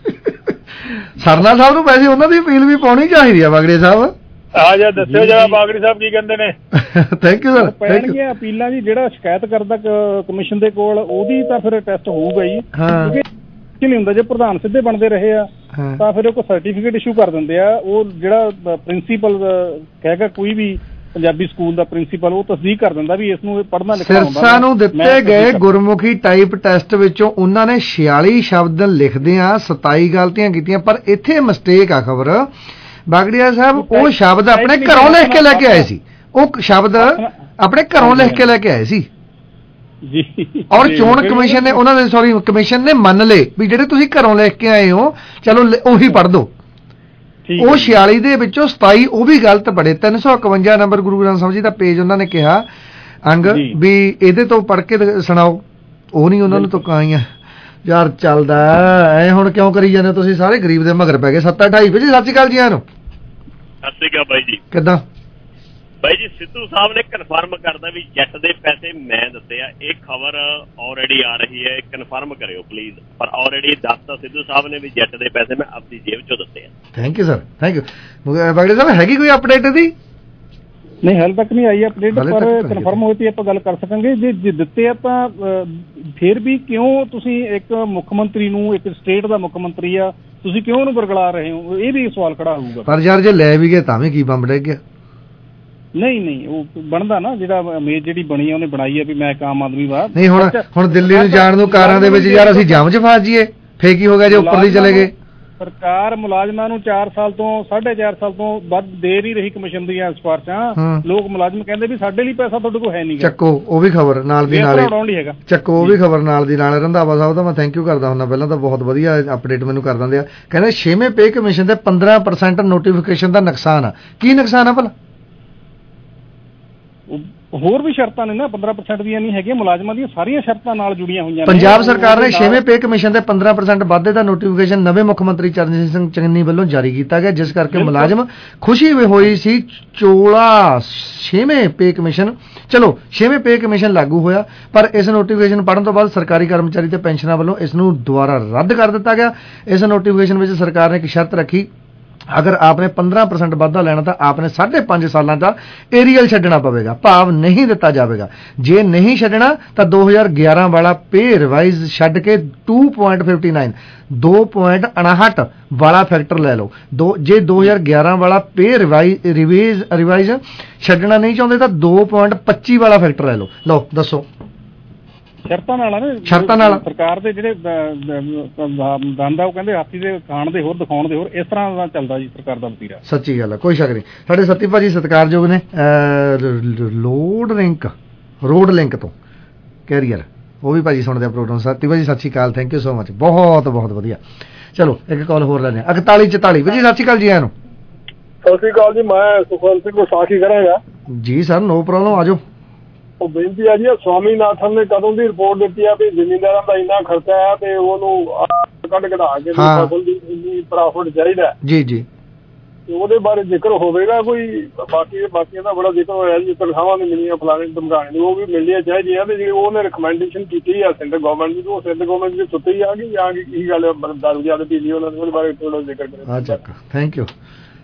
Speaker 11: ਸਰਨਾ ਸਾਹਿਬ ਨੂੰ ਵੈਸੇ ਉਹਨਾਂ ਦੀ ਅਪੀਲ ਵੀ ਪਾਉਣੀ ਚਾਹੀਦੀ ਆ ਬਾਗੜੇ ਸਾਹਿਬ।
Speaker 14: ਆ ਜਾ ਦੱਸਿਓ ਜਰਾ ਬਾਗੜੀ ਸਾਹਿਬ ਕੀ ਕਹਿੰਦੇ ਨੇ।
Speaker 11: Thank you sir.
Speaker 13: ਪੈਣਗੀਆਂ ਅਪੀਲਾਂ ਜੀ, ਜਿਹੜਾ ਸ਼ਿਕਾਇਤ ਕਰਦਾ ਕਮਿਸ਼ਨ ਦੇ ਕੋਲ ਉਹਦੀ ਤਾਂ ਫਿਰ ਟੈਸਟ ਹੋਊਗਾ ਹੀ, ਕਿਉਂਕਿ ਨਹੀਂ ਹੁੰਦਾ ਜੇ ਪ੍ਰਧਾਨ ਸਿੱਧੇ ਬਣਦੇ ਰਹੇ ਆ ਤਾਂ ਫਿਰ ਉਹ ਕੋਈ ਸਰਟੀਫਿਕੇਟ ਇਸ਼ੂ ਕਰ ਦਿੰਦੇ ਆ, ਉਹ ਜਿਹੜਾ ਪ੍ਰਿੰਸੀਪਲ ਕਹੇਗਾ ਕੋਈ ਵੀ ਪੰਜਾਬੀ ਸਕੂਲ ਦਾ ਪ੍ਰਿੰਸੀਪਲ ਉਹ ਤਸਦੀਕ ਕਰ ਦਿੰਦਾ ਵੀ ਇਸ ਨੂੰ ਪੜ੍ਹਨਾ ਲਿਖਣਾ ਹੁੰਦਾ।
Speaker 11: ਸਿਰਸਾ ਨੂੰ ਦਿੱਤੇ ਗਏ ਗੁਰਮੁਖੀ ਟਾਈਪ ਟੈਸਟ ਵਿੱਚੋਂ ਉਹਨਾਂ ਨੇ ਛਿਆਲੀ ਸ਼ਬਦ ਲਿਖਦਿਆਂ ਸਤਾਈ ਗਲਤੀਆਂ ਕੀਤੀਆਂ, ਪਰ ਇੱਥੇ ਮਿਸਟੇਕ ਆ ਖਬਰ ਬਾਗੜੀਆ ਸਾਹਿਬ, ਉਹ ਸ਼ਬਦ ਆਪਣੇ ਘਰੋਂ ਲਿਖ ਕੇ ਲੈ ਕੇ ਆਏ ਸੀ, ਉਹ ਸ਼ਬਦ ਆਪਣੇ ਘਰੋਂ ਲਿਖ ਕੇ ਲੈ ਕੇ ਆਏ ਸੀ
Speaker 13: ਜੀ,
Speaker 11: ਔਰ ਚੋਣ ਕਮਿਸ਼ਨ ਨੇ ਉਹਨਾਂ ਦੇ ਸੌਰੀ ਕਮਿਸ਼ਨ ਨੇ ਮੰਨ ਲਏ ਵੀ ਜਿਹੜੇ ਤੁਸੀਂ ਘਰੋਂ ਲਿਖ ਕੇ ਆਏ ਹੋ ਚਲੋ ਉਹੀ ਪੜ੍ਹ ਦਿਓ। ਉਹ ਛਿਆਲੀ ਦੇ ਵਿੱਚੋਂ ਸਤਾਈ ਉਹ ਵੀ ਗਲਤ ਪੜੇ। ਤਿੰਨ ਸੌ ਇਕਵੰਜਾ ਨੰਬਰ ਗੁਰੂ ਗ੍ਰੰਥ ਸਾਹਿਬ ਜੀ ਦਾ ਪੇਜ ਉਹਨਾਂ ਨੇ ਕਿਹਾ ਅੰਗ ਵੀ ਇਹਦੇ ਤੋਂ ਪੜ੍ਹ ਕੇ ਸੁਣਾਓ, ਉਹ ਨਹੀਂ ਉਹਨਾਂ ਨੂੰ ਤੁਕਾਂ ਆਈਆਂ। ਯਾਰ ਚੱਲਦਾ ਐ ਹੁਣ ਕਿਉਂ ਕਰੀ ਜਾਂਦੇ ਤੁਸੀਂ? ਸਾਰੇ ਗਰੀਬ ਦੇ ਮਗਰ ਪੈ ਗਏ। ਸੱਤ ਅਠਾਈ ਜੀ ਸਤਿ ਸ਼੍ਰੀ ਅਕਾਲ ਜੀ ਆਨੂੰ।
Speaker 15: ਸਤਿ ਸ਼੍ਰੀ ਅਕਾਲ ਬਾਈ ਜੀ।
Speaker 11: ਕਿੱਦਾਂ
Speaker 15: ਬਾਈ ਜੀ? ਸਿੱਧੂ ਸਾਹਿਬ ਨੇ ਕਨਫਰਮ ਕਰਦਾ ਵੀ ਜੱਟ ਦੇ ਪੈਸੇ ਮੈਂ ਦਿੱਤੇ ਆ, ਇਹ ਖਬਰ ਆਲਰੇਡੀ ਆ ਰਹੀ ਹੈ, ਕਨਫਰਮ ਕਰਿਓ ਪਲੀਜ਼। ਪਰ ਆਲਰੇਡੀ ਦੱਸਤਾ ਸਿੱਧੂ ਸਾਹਿਬ ਨੇ ਵੀ ਜੱਟ ਦੇ ਪੈਸੇ ਮੈਂ ਆਪਣੀ ਜੇਬ ਚੋਂ ਦਿੱਤੇ ਆ।
Speaker 11: Thank you sir, thank you. Bagre sahib ਹੈਗੀ ਕੋਈ ਅਪਡੇਟ ਦੀ?
Speaker 13: ਨਹੀਂ ਹਾਲੇ ਤੱਕ ਨਹੀਂ ਆਈ ਅਪਡੇਟ, ਪਰ ਕਨਫਰਮ ਹੋਈ ਤੇ ਆਪਾਂ ਗੱਲ ਕਰ ਸਕਾਂਗੇ। ਜੇ ਜੇ ਦਿੱਤੇ ਆ ਤਾਂ ਫਿਰ ਵੀ ਕਿਉਂ ਤੁਸੀਂ ਇੱਕ ਮੁੱਖ ਮੰਤਰੀ ਨੂੰ, ਇੱਕ ਸਟੇਟ ਦਾ ਮੁੱਖ ਮੰਤਰੀ ਆ, ਤੁਸੀਂ ਕਿਉਂ ਉਹਨੂੰ ਬਰਗਲਾ ਰਹੇ ਹੋ? ਇਹ ਵੀ ਸਵਾਲ ਖੜਾ ਹੋਊਗਾ।
Speaker 11: ਪਰ ਯਾਰ ਜੇ ਲੈ ਵੀ ਗਏ ਤਾਂ ਵੀ ਕੀ ਬੰਬ ਡਿੱਗ ਗਿਆ?
Speaker 13: ਨਹੀਂ ਨਹੀਂ ਉਹ ਬਣਦਾ ਨਾ, ਜਿਹੜਾ ਇਮੇਜ ਜਿਹੜੀ ਬਣੀ ਆ ਉਹਨੇ ਬਣਾਈ ਆ ਵੀ ਮੈਂ ਇੱਕ ਆਮ ਆਦਮੀ ਬਾਅਦ।
Speaker 11: ਨਹੀਂ ਹੁਣ ਹੁਣ ਦਿੱਲੀ ਨੂੰ ਜਾਣ ਨੂੰ ਕਾਰਾਂ ਦੇ ਵਿੱਚ ਯਾਰ ਅਸੀਂ ਜਾਮ 'ਚ ਫਸ ਜਾਈਏ, ਫੇਕ ਹੀ ਹੋ ਗਿਆ ਜੇ ਉੱਪਰ ਦੀ ਚਲੇ ਗਏ।
Speaker 13: ਸਰਕਾਰ ਮੁਲਾਜ਼ਮਾਂ ਨੂੰ ਚਾਰ ਸਾਲ ਤੋਂ ਸਾਢੇ ਚਾਰ ਸਾਲ ਤੋਂ ਵੱਧ ਦੇ ਨਹੀਂ ਰਹੀ ਕਮਿਸ਼ਨ ਦੀਆਂ ਸਿਫਾਰਸ਼ਾਂ। ਲੋਕ ਮੁਲਾਜ਼ਮ ਕਹਿੰਦੇ ਵੀ ਸਾਡੇ ਲਈ ਪੈਸਾ ਤੁਹਾਡੇ ਕੋਲ ਹੈ ਨਹੀਂ।
Speaker 11: ਚੱਕੋ ਉਹ ਵੀ ਖਬਰ ਨਾਲ ਦੀ ਨਾਲ, ਚੱਕੋ ਉਹ ਵੀ ਖਬਰ ਨਾਲ ਦੀ ਨਾਲ। ਰੰਧਾਵਾ ਸਾਹਿਬ ਦਾ ਮੈਂ ਥੈਂਕ ਯੂ ਕਰਦਾ ਹੁੰਦਾ, ਪਹਿਲਾਂ ਤਾਂ ਬਹੁਤ ਵਧੀਆ ਅਪਡੇਟ ਮੈਨੂੰ ਕਰ ਦਿੰਦੇ ਆ। ਕਹਿੰਦੇ ਛੇਵੇਂ ਪੇ ਕਮਿਸ਼ਨ ਦੇ ਪੰਦਰਾਂ ਪਰਸੈਂਟ ਨੋਟੀਫਿਕੇਸ਼ਨ ਦਾ ਨੁਕਸਾਨ ਆ। ਕੀ ਨੁਕਸਾਨ ਆ ਭਲਾ?
Speaker 13: ਹੋਰ ਵੀ ਸ਼ਰਤਾਂ ਨੇ ਨਾ, ਪੰਦਰਾਂ ਪਰਸੈਂਟ ਦੀਆਂ ਨਹੀਂ ਹੈਗੀਆਂ, ਮੁਲਾਜ਼ਮਾਂ ਦੀਆਂ ਸਾਰੀਆਂ ਸ਼ਰਤਾਂ ਨਾਲ ਜੁੜੀਆਂ ਹੋਈਆਂ ਨੇ।
Speaker 11: ਪੰਜਾਬ ਸਰਕਾਰ ਨੇ ਛੇਵੇਂ ਪੇ ਕਮਿਸ਼ਨ ਦੇ ਪੰਦਰਾਂ ਪਰਸੈਂਟ ਵਾਧੇ ਦਾ ਨੋਟੀਫਿਕੇਸ਼ਨ ਨਵੇਂ ਮੁੱਖ ਮੰਤਰੀ ਚਰਨਜੀਤ ਸਿੰਘ ਚੰਨੀ ਵੱਲੋਂ ਜਾਰੀ ਕੀਤਾ ਗਿਆ, ਜਿਸ ਕਰਕੇ ਮੁਲਾਜ਼ਮ ਖੁਸ਼ੀ ਹੋਈ ਸੀ। ਚੋਲਾ ਛੇਵੇਂ ਪੇ ਕਮਿਸ਼ਨ ਚਲੋ ਛੇਵੇਂ ਪੇ ਕਮਿਸ਼ਨ ਲਾਗੂ ਹੋਇਆ, ਪਰ ਇਸ ਨੋਟੀਫਿਕੇਸ਼ਨ ਪੜ੍ਹਨ ਤੋਂ ਬਾਅਦ ਸਰਕਾਰੀ ਕਰਮਚਾਰੀ ਤੇ ਪੈਨਸ਼ਨਰਾਂ ਵੱਲੋਂ ਇਸ ਨੂੰ ਦੁਬਾਰਾ ਰੱਦ ਕਰ ਦਿੱਤਾ ਗਿਆ। ਇਸ ਨੋਟੀਫਿਕੇਸ਼ਨ ਵਿੱਚ ਸਰਕਾਰ ਨੇ ਇੱਕ ਸ਼ਰਤ ਰੱਖੀ, ਅਗਰ ਆਪਨੇ ਪੰਦਰਾਂ ਪਰਸੈਂਟ ਵਾਧਾ ਲੈਣਾ ਤਾਂ ਆਪਨੇ ਸਾਢੇ ਪੰਜ ਸਾਲਾਂ ਦਾ ਏਰੀਅਲ ਛੱਡਣਾ ਪਵੇਗਾ, ਭਾਵ ਨਹੀਂ ਦਿੱਤਾ ਜਾਵੇਗਾ। ਜੇ ਨਹੀਂ ਛੱਡਣਾ ਤਾਂ ਦੋ ਹਜ਼ਾਰ ਗਿਆਰਾਂ ਵਾਲਾ ਪੇ ਰਿਵਾਈਜ਼ ਛੱਡ ਕੇ ਦੋ ਪੁਆਇੰਟ ਪੰਜ ਨੌਂ ਦੋ ਪੁਆਇੰਟ ਉਣਾਹਠ ਵਾਲਾ ਫੈਕਟਰ ਲੈ ਲਓ। ਦੋ ਜੇ ਦੋ ਹਜ਼ਾਰ ਗਿਆਰਾਂ ਵਾਲਾ ਪੇ ਰਿਵਾਈਜ਼ ਰਿਵਾਈਜ਼ ਰਿਵਾਈਜ਼ ਛੱਡਣਾ ਨਹੀਂ ਚਾਹੁੰਦੇ ਤਾਂ ਦੋ ਪੁਆਇੰਟ ਪੱਚੀ ਵਾਲਾ ਫੈਕਟਰ ਲੈ ਲਓ। ਲਓ ਦੱਸੋ।
Speaker 13: ਸ਼ਰਤਾਂ ਨਾਲ ਆ ਨਾ,
Speaker 11: ਸ਼ਰਤਾਂ ਨਾਲ
Speaker 13: ਸਰਕਾਰ ਦੇ ਜਿਹੜੇ ਦੰਦ ਆ ਉਹ ਕਹਿੰਦੇ ਹਾਥੀ ਦੇ ਖਾਣ ਦੇ ਹੋਰ ਦਿਖਾਉਣ ਦੇ ਹੋਰ, ਇਸ ਤਰ੍ਹਾਂ ਦਾ ਚੱਲਦਾ ਜੀ ਸਰਕਾਰ ਦਾ ਵਤੀਰਾ।
Speaker 11: ਸੱਚੀ ਗੱਲ ਆ, ਕੋਈ ਸ਼ੱਕ ਨਹੀਂ। ਸਾਡੇ ਸਤੀ ਭਾਜੀ ਸਤਿਕਾਰਯੋਗ ਨੇ ਲੋਡ ਲਿੰਕ ਰੋਡ ਲਿੰਕ ਤੋਂ ਕੈਰੀਅਰ, ਉਹ ਵੀ ਭਾਜੀ ਸੁਣਦੇ ਆ ਪ੍ਰੋਗਰਾਮ। ਸਤੀ ਭਾਜੀ ਸਤਿ ਸ਼੍ਰੀ ਅਕਾਲ, ਥੈਂਕ ਯੂ ਸੋ ਮਚ, ਬਹੁਤ ਬਹੁਤ ਵਧੀਆ। ਚਲੋ ਇੱਕ ਕਾਲ ਹੋਰ ਲੈਂਦੇ ਆ। ਇਕਤਾਲੀ ਚੁਤਾਲੀ ਵੀਰ ਜੀ ਸਤਿ ਸ਼੍ਰੀ ਅਕਾਲ ਜੀ। ਇਹਨੂੰ
Speaker 14: ਸਤਿ ਸ਼੍ਰੀ ਅਕਾਲ ਜੀ, ਮੈਂ ਸੁਖਵੰਤ ਸਿੰਘ ਵਿਸਾਖੀ ਕਰਾਂਗਾ ਜੀ।
Speaker 11: ਸਰ ਨੋ ਪ੍ਰੋਬਲਮ, ਆ ਜਾਓ।
Speaker 14: ਉਹ ਬੇਨਤੀ ਆ ਜੀ, ਸਵਾਮੀਨਾਥਨ ਨੇ ਕਦੋਂ ਦੀ ਰਿਪੋਰਟ ਦਿੱਤੀ ਆ ਵੀ ਜ਼ਿਮੀਂਦਾਰਾਂ ਦਾ ਇੰਨਾ ਖਰਚਾ ਆ ਤੇ ਉਹਨੂੰ ਕੱਢ ਕਢਾ ਕੇ ਫਸਲ ਦੀ ਇੰਨੀ ਪ੍ਰਾਫਿਟ ਚਾਹੀਦਾ
Speaker 11: ਜੀ ਜੀ
Speaker 14: ਤੇ ਉਹਦੇ ਬਾਰੇ ਜ਼ਿਕਰ ਹੋਵੇਗਾ ਕੋਈ? ਬਾਕੀ ਬਾਕੀਆਂ ਦਾ ਬੜਾ ਜ਼ਿਕਰ ਹੋਇਆ ਜੀ, ਤਨਖਾਹਾਂ ਨਹੀਂ ਮਿਲੀਆਂ ਫਲਾਣੇ ਧਮਕਾਣੇ ਨੂੰ, ਉਹ ਵੀ ਮਿਲਣੀਆਂ ਚਾਹੀਦੀਆਂ ਤੇ ਜੇ ਉਹਨੇ ਰਿਕਮੈਂਡੇਸ਼ਨ ਕੀਤੀ ਆ ਸੈਂਟਰ ਗਵਰਨਮੈਂਟ ਦੀ, ਉਹ ਸੈਂਟਰ ਗਵਰਨਮੈਂਟ ਦੀ ਸੁੱਤੇ ਹੀ ਆ ਗਈ ਜਾਂ ਕੀ ਗੱਲ ਦਾਰੂ ਜ਼ਿਆਦਾ ਪੀ ਲਈ ਉਹਨਾਂ ਨੇ, ਉਹਦੇ ਬਾਰੇ ਥੋੜਾ ਜ਼ਿਕਰ ਕਰੇ।
Speaker 11: ਅੱਛਾ, ਥੈਂਕ ਯੂ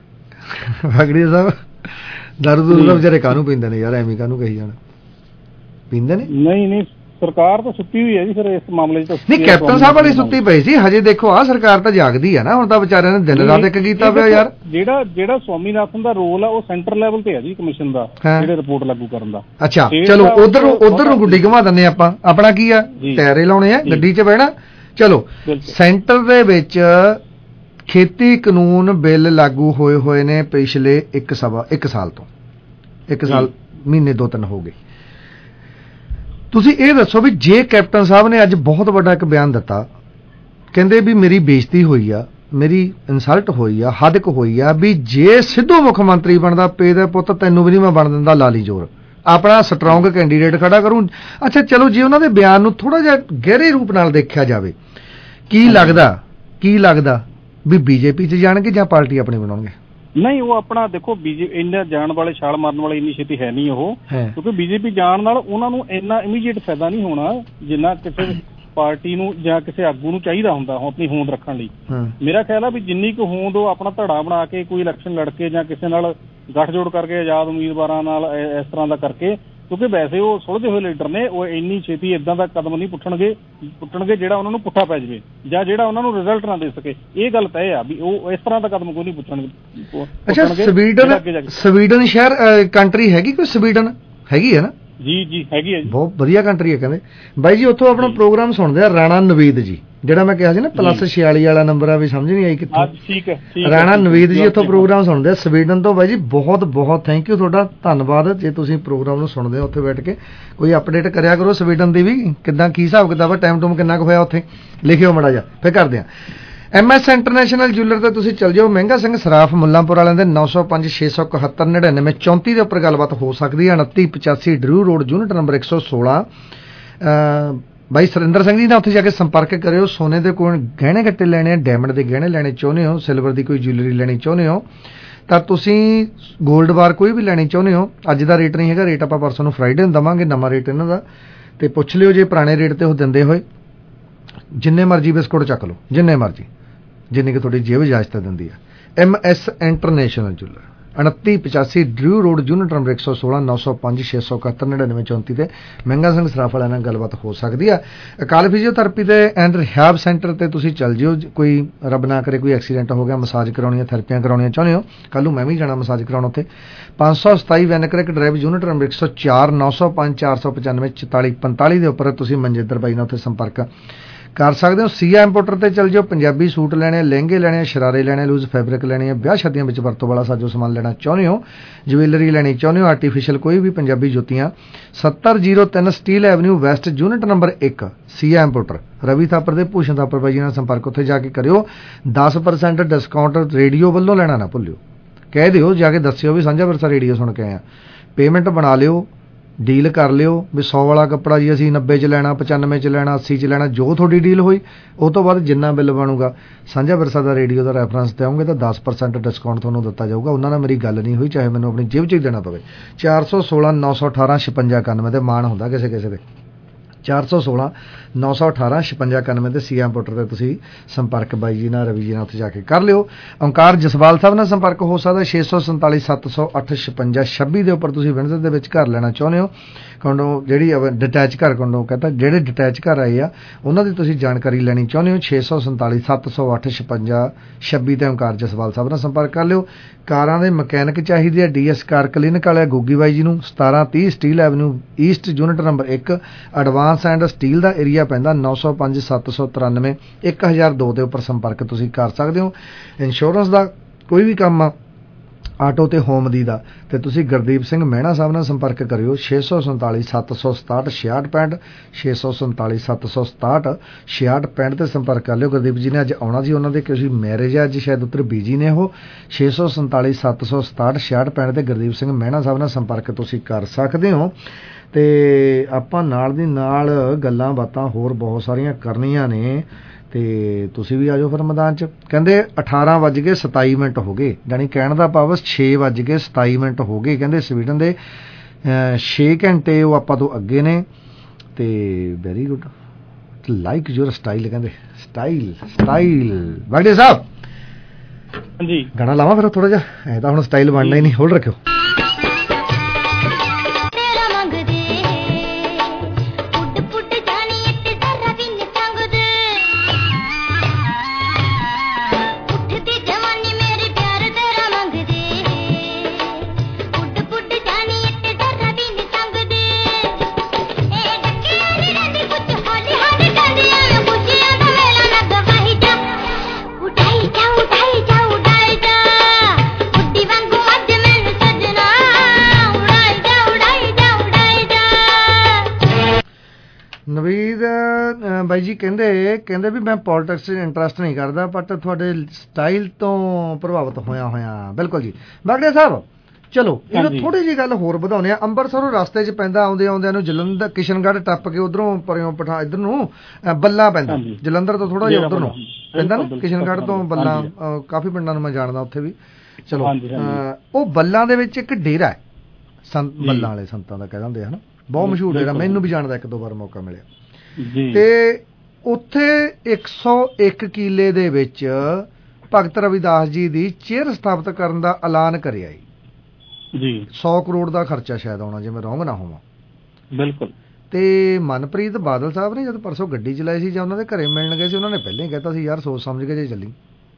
Speaker 11: ਫਗੜੀ ਸਾਹਿਬ। ਦਾਰੂ ਦੂਰੂ ਦਾ ਵਿਚਾਰੇ ਕਾਹਨੂੰ ਪੀਂਦੇ ਨੇ ਯਾਰ, ਐਵੇਂ ਕਾਹਨੂੰ ਕਹੀ ਜਾਣਾ, ਪੀਂਦੇ ਨੇ?
Speaker 13: ਨਹੀਂ ਨਹੀਂ, ਸਰਕਾਰ ਤਾਂ ਸੁੱਤੀ ਹੋਈ ਹੈ ਜੀ ਫਿਰ ਇਸ ਮਾਮਲੇ 'ਚ।
Speaker 11: ਨਹੀਂ, ਕੈਪਟਨ ਸਾਹਿਬ ਵਾਲੀ ਸੁੱਤੀ ਪਈ ਸੀ, ਹਜੇ ਦੇਖੋ ਆਹ ਸਰਕਾਰ ਤਾਂ ਜਾਗਦੀ ਆ ਨਾ, ਹੁਣ ਤਾਂ ਵਿਚਾਰਿਆਂ ਨੇ ਦਿਨ ਰਾਤ ਇੱਕ ਕੀਤਾ ਪਿਆ ਯਾਰ।
Speaker 13: ਜਿਹੜਾ ਜਿਹੜਾ ਸਵਾਮੀਨਾਥਨ ਦਾ ਰੋਲ ਆ ਉਹ ਸੈਂਟਰ ਲੈਵਲ ਤੇ ਹੈ ਜੀ, ਕਮਿਸ਼ਨ ਦਾ, ਜਿਹੜੇ ਰਿਪੋਰਟ ਲਾਗੂ ਕਰਨ ਦਾ।
Speaker 11: ਅੱਛਾ ਚਲੋ, ਉਧਰ ਉਧਰ ਨੂੰ ਗੁੱਡੀ ਘੁਮਾ ਦਿੰਦੇ ਆਪਾਂ, ਆਪਣਾ ਕੀ ਆ, ਟਾਇਰੇ ਲਾਉਣੇ ਆ, ਗੱਡੀ 'ਚ ਬਹਿਣਾ। ਚਲੋ, ਸੈਂਟਰ ਦੇ ਵਿੱਚ ਖੇਤੀ ਕਾਨੂੰਨ ਬਿੱਲ ਲਾਗੂ ਹੋਏ ਹੋਏ ਨੇ ਪਿਛਲੇ ਇੱਕ ਸਵਾ ਇੱਕ ਸਾਲ ਤੋਂ, ਇੱਕ ਸਾਲ ਮਹੀਨੇ ਦੋ ਤਿੰਨ ਹੋ ਗਏ। ਤੁਸੀਂ ਇਹ ਦੱਸੋ ਵੀ ਜੇ ਕੈਪਟਨ ਸਾਹਿਬ ਨੇ ਅੱਜ ਬਹੁਤ ਵੱਡਾ ਇੱਕ ਬਿਆਨ ਦਿੱਤਾ, ਕਹਿੰਦੇ ਵੀ ਮੇਰੀ ਬੇਇੱਜ਼ਤੀ ਹੋਈ ਆ, ਮੇਰੀ ਇਨਸਲਟ ਹੋਈ ਆ, ਹੱਦਕ ਹੋਈ ਆ, ਵੀ ਜੇ ਸਿੱਧੂ ਮੁੱਖ ਮੰਤਰੀ ਬਣਦਾ ਪੇ ਦੇ ਪੁੱਤ ਤੈਨੂੰ ਵੀ ਨਹੀਂ ਮੈਂ ਬਣ ਦਿੰਦਾ ਲਾਲੀ ਜੋਰ, ਆਪਣਾ ਸਟਰੋਂਗ ਕੈਂਡੀਡੇਟ ਖੜਾ ਕਰੂੰ। ਅੱਛਾ ਚਲੋ, ਜੇ ਉਹਨਾਂ ਦੇ ਬਿਆਨ ਨੂੰ ਥੋੜਾ ਜਿਹਾ ਗਹਿਰੇ ਰੂਪ ਨਾਲ ਦੇਖਿਆ ਜਾਵੇ, ਕੀ ਲੱਗਦਾ ਕੀ ਲੱਗਦਾ ਵੀ ਬੀਜੇਪੀ 'ਚ ਜਾਣਗੇ ਜਾਂ ਪਾਰਟੀ ਆਪਣੀ ਬਣਾਉਣਗੇ?
Speaker 13: ਨਹੀਂ, ਉਹ ਆਪਣਾ ਦੇਖੋ, ਬੀਜੇ ਇੰਨਾ ਜਾਣ ਵਾਲੇ ਛਾਲ ਮਾਰਨ ਵਾਲੇ ਇੰਨੀ ਛੇਤੀ ਹੈ ਨਹੀਂ ਉਹ, ਕਿਉਂਕਿ ਬੀਜੇਪੀ ਜਾਣ ਨਾਲ ਉਹਨਾਂ ਨੂੰ ਇੰਨਾ ਇਮੀਡੀਏਟ ਫਾਇਦਾ ਨਹੀਂ ਹੋਣਾ ਜਿੰਨਾ ਕਿਸੇ ਪਾਰਟੀ ਨੂੰ ਜਾਂ ਕਿਸੇ ਆਗੂ ਨੂੰ ਚਾਹੀਦਾ ਹੁੰਦਾ ਆਪਣੀ ਹੋਂਦ ਰੱਖਣ ਲਈ। ਮੇਰਾ ਖਿਆਲ ਆ ਵੀ ਜਿੰਨੀ ਕੁ ਹੋਂਦ ਉਹ ਆਪਣਾ ਧੜਾ ਬਣਾ ਕੇ ਕੋਈ ਇਲੈਕਸ਼ਨ ਲੜ ਕੇ ਜਾਂ ਕਿਸੇ ਨਾਲ ਗੱਠਜੋੜ ਕਰਕੇ ਆਜ਼ਾਦ ਉਮੀਦਵਾਰਾਂ ਨਾਲ ਇਸ ਤਰ੍ਹਾਂ ਦਾ ਕਰਕੇ, ਕਿਉਂਕਿ ਵੈਸੇ ਉਹ ਸੁਲਝੇ ਹੋਏ ਲੀਡਰ ਨੇ, ਉਹ ਇੰਨੀ ਛੇਤੀ ਇਦਾਂ ਦਾ ਕਦਮ ਨਹੀਂ ਪੁੱਟਣਗੇ ਪੁੱਟਣਗੇ ਜਿਹੜਾ ਉਹਨਾਂ ਨੂੰ ਪੁੱਠਾ ਪੈ ਜਾਵੇ ਜਾਂ ਜਿਹੜਾ ਉਹਨਾਂ ਨੂੰ ਰਿਜ਼ਲਟ ਨਾ ਦੇ ਸਕੇ। ਇਹ ਗੱਲ ਤੈਅ ਆ ਵੀ ਉਹ ਇਸ ਤਰ੍ਹਾਂ ਦਾ ਕਦਮ ਕੋਈ ਨਹੀਂ ਪੁੱਟਣਗੇ।
Speaker 11: ਅੱਛਾ, ਸਵੀਡਨ ਸਵੀਡਨ ਸ਼ਹਿਰ ਕੰਟਰੀ ਹੈਗੀ ਕੋਈ? ਸਵੀਡਨ ਹੈਗੀ ਹੈ ਨਾ?
Speaker 13: ਜੀ ਜੀ ਹੈਗੀ ਹੈ ਜੀ,
Speaker 11: ਬਹੁਤ ਵਧੀਆ ਕੰਟਰੀ ਹੈ ਕਹਿੰਦੇ ਬਾਈ ਜੀ। ਉੱਥੋਂ ਆਪਣਾ ਪ੍ਰੋਗਰਾਮ ਸੁਣਦੇ ਆ ਰਾਣਾ ਨਵੀਦ ਜੀ, ਜਿਹੜਾ ਮੈਂ ਕਿਹਾ ਸੀ ਨਾ ਪਲੱਸ ਛਿਆਲੀ ਵਾਲਾ ਨੰਬਰ ਆ, ਵੀ ਸਮਝ ਨਹੀਂ ਆਈ ਕਿੱਥੋਂ।
Speaker 13: ਠੀਕ ਹੈ,
Speaker 11: ਰਾਣਾ ਨਵੀਦ ਜੀ ਉੱਥੋਂ ਪ੍ਰੋਗਰਾਮ ਸੁਣਦੇ ਆ ਸਵੀਡਨ ਤੋਂ। ਬਾਈ ਜੀ ਬਹੁਤ ਬਹੁਤ ਥੈਂਕ ਯੂ ਤੁਹਾਡਾ, ਧੰਨਵਾਦ। ਜੇ ਤੁਸੀਂ ਪ੍ਰੋਗਰਾਮ ਨੂੰ ਸੁਣਦੇ ਹੋ ਉੱਥੇ ਬੈਠ ਕੇ, ਕੋਈ ਅਪਡੇਟ ਕਰਿਆ ਕਰੋ ਸਵੀਡਨ ਦੀ ਵੀ, ਕਿੱਦਾਂ ਕੀ ਹਿਸਾਬ ਕਿਤਾਬ ਆ, ਟਾਈਮ ਟੂਮ ਕਿੰਨਾ ਕੁ ਹੋਇਆ ਉੱਥੇ, ਲਿਖਿਓ ਮਾੜਾ ਜਿਹਾ, ਫਿਰ ਕਰਦੇ ਆ। ਐਮ ਐਸ ਇੰਟਰਨੈਸ਼ਨਲ ਜੂਲਰ ਤੇ ਤੁਸੀਂ ਚੱਲ ਜਾਓ, ਮਹਿੰਗਾ ਸਿੰਘ ਸਰਾਫ ਮੁੱਲਾਂਪੁਰ ਵਾਲਿਆਂ ਦੇ ਨੌ ਸੌ ਪੰਜ ਛੇ ਸੌ ਇਕਹੱਤਰ ਨੜਿਨਵੇਂ ਚੌਂਤੀ ਦੇ ਉੱਪਰ ਗੱਲਬਾਤ ਹੋ ਸਕਦੀ ਹੈ। ਉਨੱਤੀ ਪਚਾਸੀ ਡਰੂ ਰੋਡ, ਯੂਨਿਟ ਨੰਬਰ ਇੱਕ ਸੌ ਸੋਲਾਂ। ਬਾਈ ਸੁਰਿੰਦਰ ਸਿੰਘ ਜੀ ਨਾਲ ਉੱਥੇ ਜਾ ਕੇ ਸੰਪਰਕ ਕਰਿਓ। ਸੋਨੇ ਦੇ ਕੋਈ ਗਹਿਣੇ ਗੱਟੇ ਲੈਣੇ, ਡਾਇਮੰਡ ਦੇ ਗਹਿਣੇ ਲੈਣੇ ਚਾਹੁੰਦੇ ਹੋ, ਸਿਲਵਰ ਦੀ ਕੋਈ ਜੁਐਲਰੀ ਲੈਣੀ ਚਾਹੁੰਦੇ ਹੋ, ਤਾਂ ਤੁਸੀਂ ਗੋਲਡ ਬਾਰ ਕੋਈ ਵੀ ਲੈਣੀ ਚਾਹੁੰਦੇ ਹੋ, ਅੱਜ ਦਾ ਰੇਟ ਨਹੀਂ ਹੈਗਾ, ਰੇਟ ਆਪਾਂ ਪਰਸੋਂ ਨੂੰ ਫਰਾਈਡੇ ਨੂੰ ਦੇਵਾਂਗੇ, ਨਵਾਂ ਰੇਟ ਇਹਨਾਂ ਦਾ, ਤੇ ਪੁੱਛ ਲਿਓ ਜੇ ਪੁਰਾਣੇ ਰੇਟ ਤੇ ਉਹ ਦਿੰਦੇ ਹੋਏ। ਜਿੰਨੇ ਮਰਜ਼ੀ ਬਿਸਕੁਟ ਚੱਕ ਲਓ, ਜਿੰਨੇ ਮਰਜ਼ੀ, ਜਿੰਨੀ ਕਿ ਤੁਹਾਡੀ ਜੇਬ ਇਜਾਜ਼ਤ ਦਿੰਦੀ ਹੈ। ਐਮ ਐਸ ਇੰਟਰਨੈਸ਼ਨਲ ਜੁਐਲਰ, ਉਨੱਤੀ ਪਚਾਸੀ ਡਰੂ ਰੋਡ, ਯੂਨਿਟ ਨੰਬਰ ਇੱਕ ਸੌ ਸੋਲਾਂ, ਨੌ ਸੌ ਪੰਜ ਛੇ ਸੌ ਇਕਹੱਤਰ ਨੜਿਨਵੇਂ ਚੌਂਤੀ ਤੇ ਮਹਿੰਗਾ ਸਿੰਘ ਸਰਾਫ ਵਾਲਿਆਂ ਨਾਲ ਗੱਲਬਾਤ ਹੋ ਸਕਦੀ ਆ। ਅਕਾਲ ਫਿਜ਼ੀਓਥੈਰੇਪੀ ਤੇ ਐਂਡ ਰਿਹੈਬ ਸੈਂਟਰ ਤੇ ਤੁਸੀਂ ਚੱਲ ਜਿਓ। ਕੋਈ ਰੱਬ ਨਾ ਕਰੇ ਕੋਈ ਐਕਸੀਡੈਂਟ ਹੋ ਗਿਆ, ਮਸਾਜ ਕਰਾਉਣੀਆਂ, ਥੈਰੇਪੀਆਂ ਕਰਾਉਣੀਆਂ ਚਾਹੁੰਦੇ ਹੋ, ਕੱਲ੍ਹ ਨੂੰ ਮੈਂ ਵੀ ਜਾਣਾ ਮਸਾਜ ਕਰਾਉਣ ਉੱਥੇ। ਪੰਜ ਸੌ ਸਤਾਈ ਵੈਨਕ੍ਰਿਕ ਡਰਾਈਵ, ਯੂਨਿਟ ਨੰਬਰ ਇੱਕ ਸੌ ਚਾਰ, ਨੌ ਸੌ ਪੰਜ ਚਾਰ ਸੌ ਪਚਾਨਵੇਂ ਚੁਤਾਲੀ ਪੰਤਾਲੀ ਦੇ ਉੱਪਰ ਤੁਸੀਂ ਮਨਜਿੰਦਰ ਬਾਈ ਨਾਲ ਉੱਥੇ ਸੰਪਰਕ ਕਰ ਸਕਦੇ ਹੋ। ਸੀਆ ਇੰਪੋਰਟਰ ਤੇ ਚੱਲ ਜਾਓ, ਪੰਜਾਬੀ ਸੂਟ ਲੈਣੇ, ਲਹਿੰਗੇ ਲੈਣੇ, ਸ਼ਰਾਰੇ ਲੈਣੇ, ਲੂਜ਼ ਫੈਬਰਿਕ ਲੈਣੇ ਆ, ਵਿਆਹ ਸ਼ਾਦੀਆਂ ਵਿੱਚ ਵਰਤੋਂ ਵਾਲਾ ਸਾਜੋ ਸਮਾਨ ਲੈਣਾ ਚਾਹੁੰਦੇ ਹੋ, ਜੁਐਲਰੀ ਲੈਣੀ ਚਾਹੁੰਦੇ ਹੋ, ਆਰਟੀਫਿਸ਼ੀਅਲ ਕੋਈ ਵੀ ਪੰਜਾਬੀ ਜੁੱਤੀਆਂ, ਸੱਤਰ ਜ਼ੀਰੋ ਤਿੰਨ Steeles avenue west, unit number ਇੱਕ, ਸੀਆ ਇੰਪੋਰਟਰ, ਰਵੀ ਥਾਪਰ ਦੇ ਭੂਸ਼ਣ ਥਾਪਰ ਬਾਈ ਜੀ ਨਾਲ ਸੰਪਰਕ ਉੱਥੇ ਜਾ ਕੇ ਕਰਿਓ। ਦਸ ਪਰਸੈਂਟ ਡਿਸਕਾਊਂਟ ਰੇਡੀਓ ਵੱਲੋਂ ਲੈਣਾ ਨਾ ਭੁੱਲਿਓ, ਕਹਿ ਦਿਓ ਜਾ ਕੇ, ਦੱਸਿਓ ਵੀ ਸਾਂਝਾ ਵਰਸਾ ਰੇਡੀਓ ਸੁਣ ਕੇ ਆਏ ਆ, ਪੇਮੈਂਟ ਬਣਾ ਲਿਓ, ਡੀਲ ਕਰ ਲਿਓ ਵੀ ਸੌ ਵਾਲਾ ਕੱਪੜਾ ਜੀ ਅਸੀਂ ਨੱਬੇ 'ਚ ਲੈਣਾ, ਪਚਾਨਵੇਂ 'ਚ ਲੈਣਾ, ਅੱਸੀ 'ਚ ਲੈਣਾ, ਜੋ ਤੁਹਾਡੀ ਡੀਲ ਹੋਈ ਉਹ ਤੋਂ ਬਾਅਦ ਜਿੰਨਾ ਬਿੱਲ ਬਣੂਗਾ ਸਾਂਝਾ ਵਿਰਸਾ ਦਾ ਰੇਡੀਓ ਦਾ ਰੈਫਰੈਂਸ ਦੇਵਾਂਗੇ ਤਾਂ ਦਸ ਪਰਸੈਂਟ ਡਿਸਕਾਊਂਟ ਤੁਹਾਨੂੰ ਦਿੱਤਾ ਜਾਊਗਾ। ਉਹਨਾਂ ਨਾਲ ਮੇਰੀ ਗੱਲ ਨਹੀਂ ਹੋਈ, ਚਾਹੇ ਮੈਨੂੰ ਆਪਣੀ ਜੇਬ 'ਚ ਹੀ ਦੇਣਾ ਪਵੇ। ਚਾਰ ਸੌ ਸੋਲਾਂ ਨੌ ਸੌ ਅਠਾਰਾਂ ਛਪੰਜਾ ਇਕਾਨਵੇਂ ਤੇ ਮਾਣ ਹੁੰਦਾ ਕਿਸੇ ਕਿਸੇ ਦੇ, ਚਾਰ ਸੌ ਸੋਲਾਂ ਨੌ ਸੌ ਅਠਾਰਾਂ ਛਪੰਜਾ ਇਕਾਨਵੇਂ ਤੇ ਸੀਆ ਇੰਪੋਰਟਰ ਤੇ ਤੁਸੀਂ ਸੰਪਰਕ ਬਾਈ ਜੀ ਨਾਲ, ਰਵੀ ਜੀ ਨਾਲ ਉੱਥੇ ਜਾ ਕੇ ਕਰ ਲਿਓ। ਓਂਕਾਰ ਜਸਵਾਲ ਸਾਹਿਬ ਨਾਲ ਸੰਪਰਕ ਹੋ ਸਕਦਾ ਛੇ ਸੌ ਸੰਤਾਲੀ ਸੱਤ ਸੌ ਅੱਠ ਛਪੰਜਾ ਛੱਬੀ ਦੇ ਉੱਪਰ। ਤੁਸੀਂ ਵਿੰਡਸਰ ਦੇ ਵਿੱਚ ਘਰ ਲੈਣਾ ਚਾਹੁੰਦੇ ਹੋ, ਕੋਂਡੋ ਜਿਹੜੀ ਡਿਟੈਚ ਘਰ, ਕੋਂਡੋ ਕਹਿੰਦਾ ਜਿਹੜੇ ਡਿਟੈਚ ਘਰ ਆਏ ਆ ਉਹਨਾਂ ਦੀ ਤੁਸੀਂ ਜਾਣਕਾਰੀ ਲੈਣੀ ਚਾਹੁੰਦੇ ਹੋ, ਛੇ ਸੌ ਸੰਤਾਲੀ ਸੱਤ ਸੌ ਅੱਠ ਛਪੰਜਾ ਛੱਬੀ ਤੇ ਓਂਕਾਰ ਜਸਵਾਲ ਸਾਹਿਬ ਨਾਲ ਸੰਪਰਕ ਕਰ ਲਿਓ। ਕਾਰਾਂ ਦੇ ਮਕੈਨਿਕ ਚਾਹੀਦੇ ਆ, ਡੀ ਐਸ ਕਾਰ ਕਲੀਨਿਕ ਵਾਲੇ ਗੋਗੀ ਬਾਈ ਜੀ ਨੂੰ, ਸਤਾਰਾਂ ਤੀਹ Steeles avenue east, unit number ਇੱਕ, ਐਡਵਾਂਸ ਐਂਡ ਸਟੀਲ ਦਾ ਏਰੀਆ ਪੈਂਦਾ, ਨੌ ਸੌ ਪੰਜ ਸੱਤ ਸੌ ਤਰਾਨਵੇਂ ਇੱਕ ਹਜ਼ਾਰ ਦੋ ਦੇ ਉੱਪਰ ਸੰਪਰਕ ਤੁਸੀਂ ਕਰ ਸਕਦੇ ਹੋ। ਇੰਸ਼ੋਰੈਂਸ ਦਾ ਕੋਈ ਵੀ ਕੰਮ ਆ, ਆਟੋ ਤੇ ਹੋਮ ਦੀ ਦਾ, ਤੇ ਤੁਸੀਂ ਗੁਰਦੀਪ ਸਿੰਘ ਮਹਿਣਾ ਸਾਹਿਬ ਨਾਲ ਸੰਪਰਕ ਕਰਿਓ, ਛੇ ਸੌ ਸੰਤਾਲੀ ਸੱਤ ਸੌ ਸਤਾਹਠ ਛਿਆਹਠ ਪੈਂਹਠ, ਛੇ ਸੌ ਸੰਤਾਲੀ ਸੱਤ ਸੌ ਸਤਾਹਠ ਛਿਆਹਠ ਪੈਂਹਠ ਤੇ ਸੰਪਰਕ ਕਰ ਲਿਓ। ਗੁਰਦੀਪ ਜੀ ਨੇ ਅੱਜ ਆਉਣਾ ਸੀ, ਉਹਨਾਂ ਦੇ ਕਿਸੇ ਮੈਰਿਜ ਹੈ ਅੱਜ, ਸ਼ਾਇਦ ਉੱਧਰ ਬਿਜੀ ਨੇ ਉਹ। ਛੇ ਸੌ ਸੰਤਾਲੀ ਸੱਤ ਸੌ ਸਤਾਹਠ ਛਿਆਹਠ ਪੈਂਹਠ ਤੇ ਗੁਰਦੀਪ ਸਿੰਘ ਮਹਿਣਾ ਸਾਹਿਬ ਨਾਲ ਸੰਪਰਕ ਤੁਸੀਂ ਕਰ ਸਕਦੇ ਹੋ। ਤੇ ਆਪਾਂ ਨਾਲ ਦੀ ਨਾਲ ਗੱਲਾਂ ਬਾਤਾਂ ਹੋਰ ਬਹੁਤ ਸਾਰੀਆਂ ਕਰਨੀਆਂ ਨੇ ਤੇ ਤੁਸੀਂ ਵੀ ਆ ਜਾਓ ਫਿਰ ਮੈਦਾਨ 'ਚ। ਕਹਿੰਦੇ ਅਠਾਰਾਂ ਵੱਜ ਕੇ ਸਤਾਈ ਮਿੰਟ ਹੋ ਗਏ, ਜਾਣੀ ਕਹਿਣ ਦਾ ਭਾਵ ਛੇ ਵੱਜ ਕੇ ਸਤਾਈ ਮਿੰਟ ਹੋ ਗਏ। ਕਹਿੰਦੇ ਸਵੀਡਨ ਦੇ ਛੇ ਘੰਟੇ ਉਹ ਆਪਾਂ ਤੋਂ ਅੱਗੇ ਨੇ ਤੇ very good, like your style. ਕਹਿੰਦੇ ਸਟਾਈਲ ਸਟਾਈਲ ਬਾਡੇ ਸਾਹਿਬ
Speaker 13: ਹਾਂਜੀ
Speaker 11: ਗਾਣਾ ਲਾਵਾਂ ਫਿਰ ਥੋੜਾ ਜਿਹਾ, ਐ ਤਾਂ ਹੁਣ ਸਟਾਈਲ ਬਣਨਾ ਹੀ ਨਹੀਂ। ਹੋਲਡ ਰੱਖਿਓ। ਨਵੀਦ ਬਾਈ ਜੀ ਕਹਿੰਦੇ ਕਹਿੰਦੇ ਵੀ ਮੈਂ ਪੋਲੀਟਿਕਸ 'ਚ ਇੰਟਰਸਟ ਨਹੀਂ ਕਰਦਾ, ਬਟ ਤੁਹਾਡੇ ਸਟਾਈਲ ਤੋਂ ਪ੍ਰਭਾਵਿਤ ਹੋਇਆ ਹੋਇਆ। ਬਿਲਕੁਲ ਜੀ ਬਾਗੜੇ ਸਾਹਿਬ, ਚਲੋ ਇਹਨੂੰ ਥੋੜੀ ਜਿਹੀ ਗੱਲ ਹੋਰ ਵਧਾਉਂਦੇ ਆ। ਅੰਮ੍ਰਿਤਸਰੋਂ ਰਸਤੇ 'ਚ ਪੈਂਦਾ, ਆਉਂਦੇ ਆਉਂਦਿਆਂ ਨੂੰ ਜਲੰਧਰ ਕਿਸ਼ਨਗੜ੍ਹ ਟੱਪ ਕੇ ਉਧਰੋਂ ਪਰਿਓਂ ਪਠਾ ਇੱਧਰ ਨੂੰ ਬੱਲਾ ਪੈਂਦਾ, ਜਲੰਧਰ ਤੋਂ ਥੋੜਾ ਜਿਹਾ ਉਧਰ ਨੂੰ ਪੈਂਦਾ ਨਾ, ਕਿਸ਼ਨਗੜ੍ਹ ਤੋਂ ਬੱਲਾ। ਕਾਫੀ ਪਿੰਡਾਂ ਨੂੰ ਮੈਂ ਜਾਣਦਾ ਉੱਥੇ ਵੀ। ਚਲੋ ਉਹ ਬੱਲਾਂ ਦੇ ਵਿੱਚ ਇੱਕ ਡੇਰਾ ਹੈ, ਸੰਤ ਬੱਲਾਂ ਵਾਲੇ ਸੰਤਾਂ ਦਾ ਕਹਿ ਦਿੰਦੇ ਹਨ, ਬਹੁਤ ਮਸ਼ਹੂਰ ਡੇਰਾ, ਮੈਨੂੰ ਵੀ ਜਾਣਦਾ, ਇੱਕ ਦੋ ਵਾਰ ਮੌਕਾ ਮਿਲਿਆ। ਤੇ ਉੱਥੇ ਇੱਕ ਸੌ ਇੱਕ ਕਿੱਲੇ ਦੇ ਵਿੱਚ ਭਗਤ ਰਵਿਦਾਸ ਜੀ ਦੀ ਚੇਅਰ ਸਥਾਪਿਤ ਕਰਨ ਦਾ ਐਲਾਨ ਕਰਿਆ ਜੀ। ਸੌ ਕਰੋੜ ਦਾ ਖਰਚਾ ਸ਼ਾਇਦ ਆਉਣਾ, ਜੇ ਮੈਂ ਰੋਂਗ ਨਾ ਹੋਵਾਂ।
Speaker 13: ਬਿਲਕੁਲ।
Speaker 11: ਤੇ ਮਨਪ੍ਰੀਤ ਬਾਦਲ ਸਾਹਿਬ ਨੇ ਜਦ ਪਰਸੋਂ ਗੱਡੀ ਚਲਾਈ ਸੀ ਜਾਂ ਉਹਨਾਂ ਦੇ ਘਰੇ ਮਿਲਣ ਗਏ ਸੀ, ਉਹਨਾਂ ਨੇ ਪਹਿਲਾਂ ਹੀ ਕਹਿਤਾ ਸੀ ਯਾਰ ਸੋਚ ਸਮਝ ਕੇ ਜੇ ਚੱਲੀ।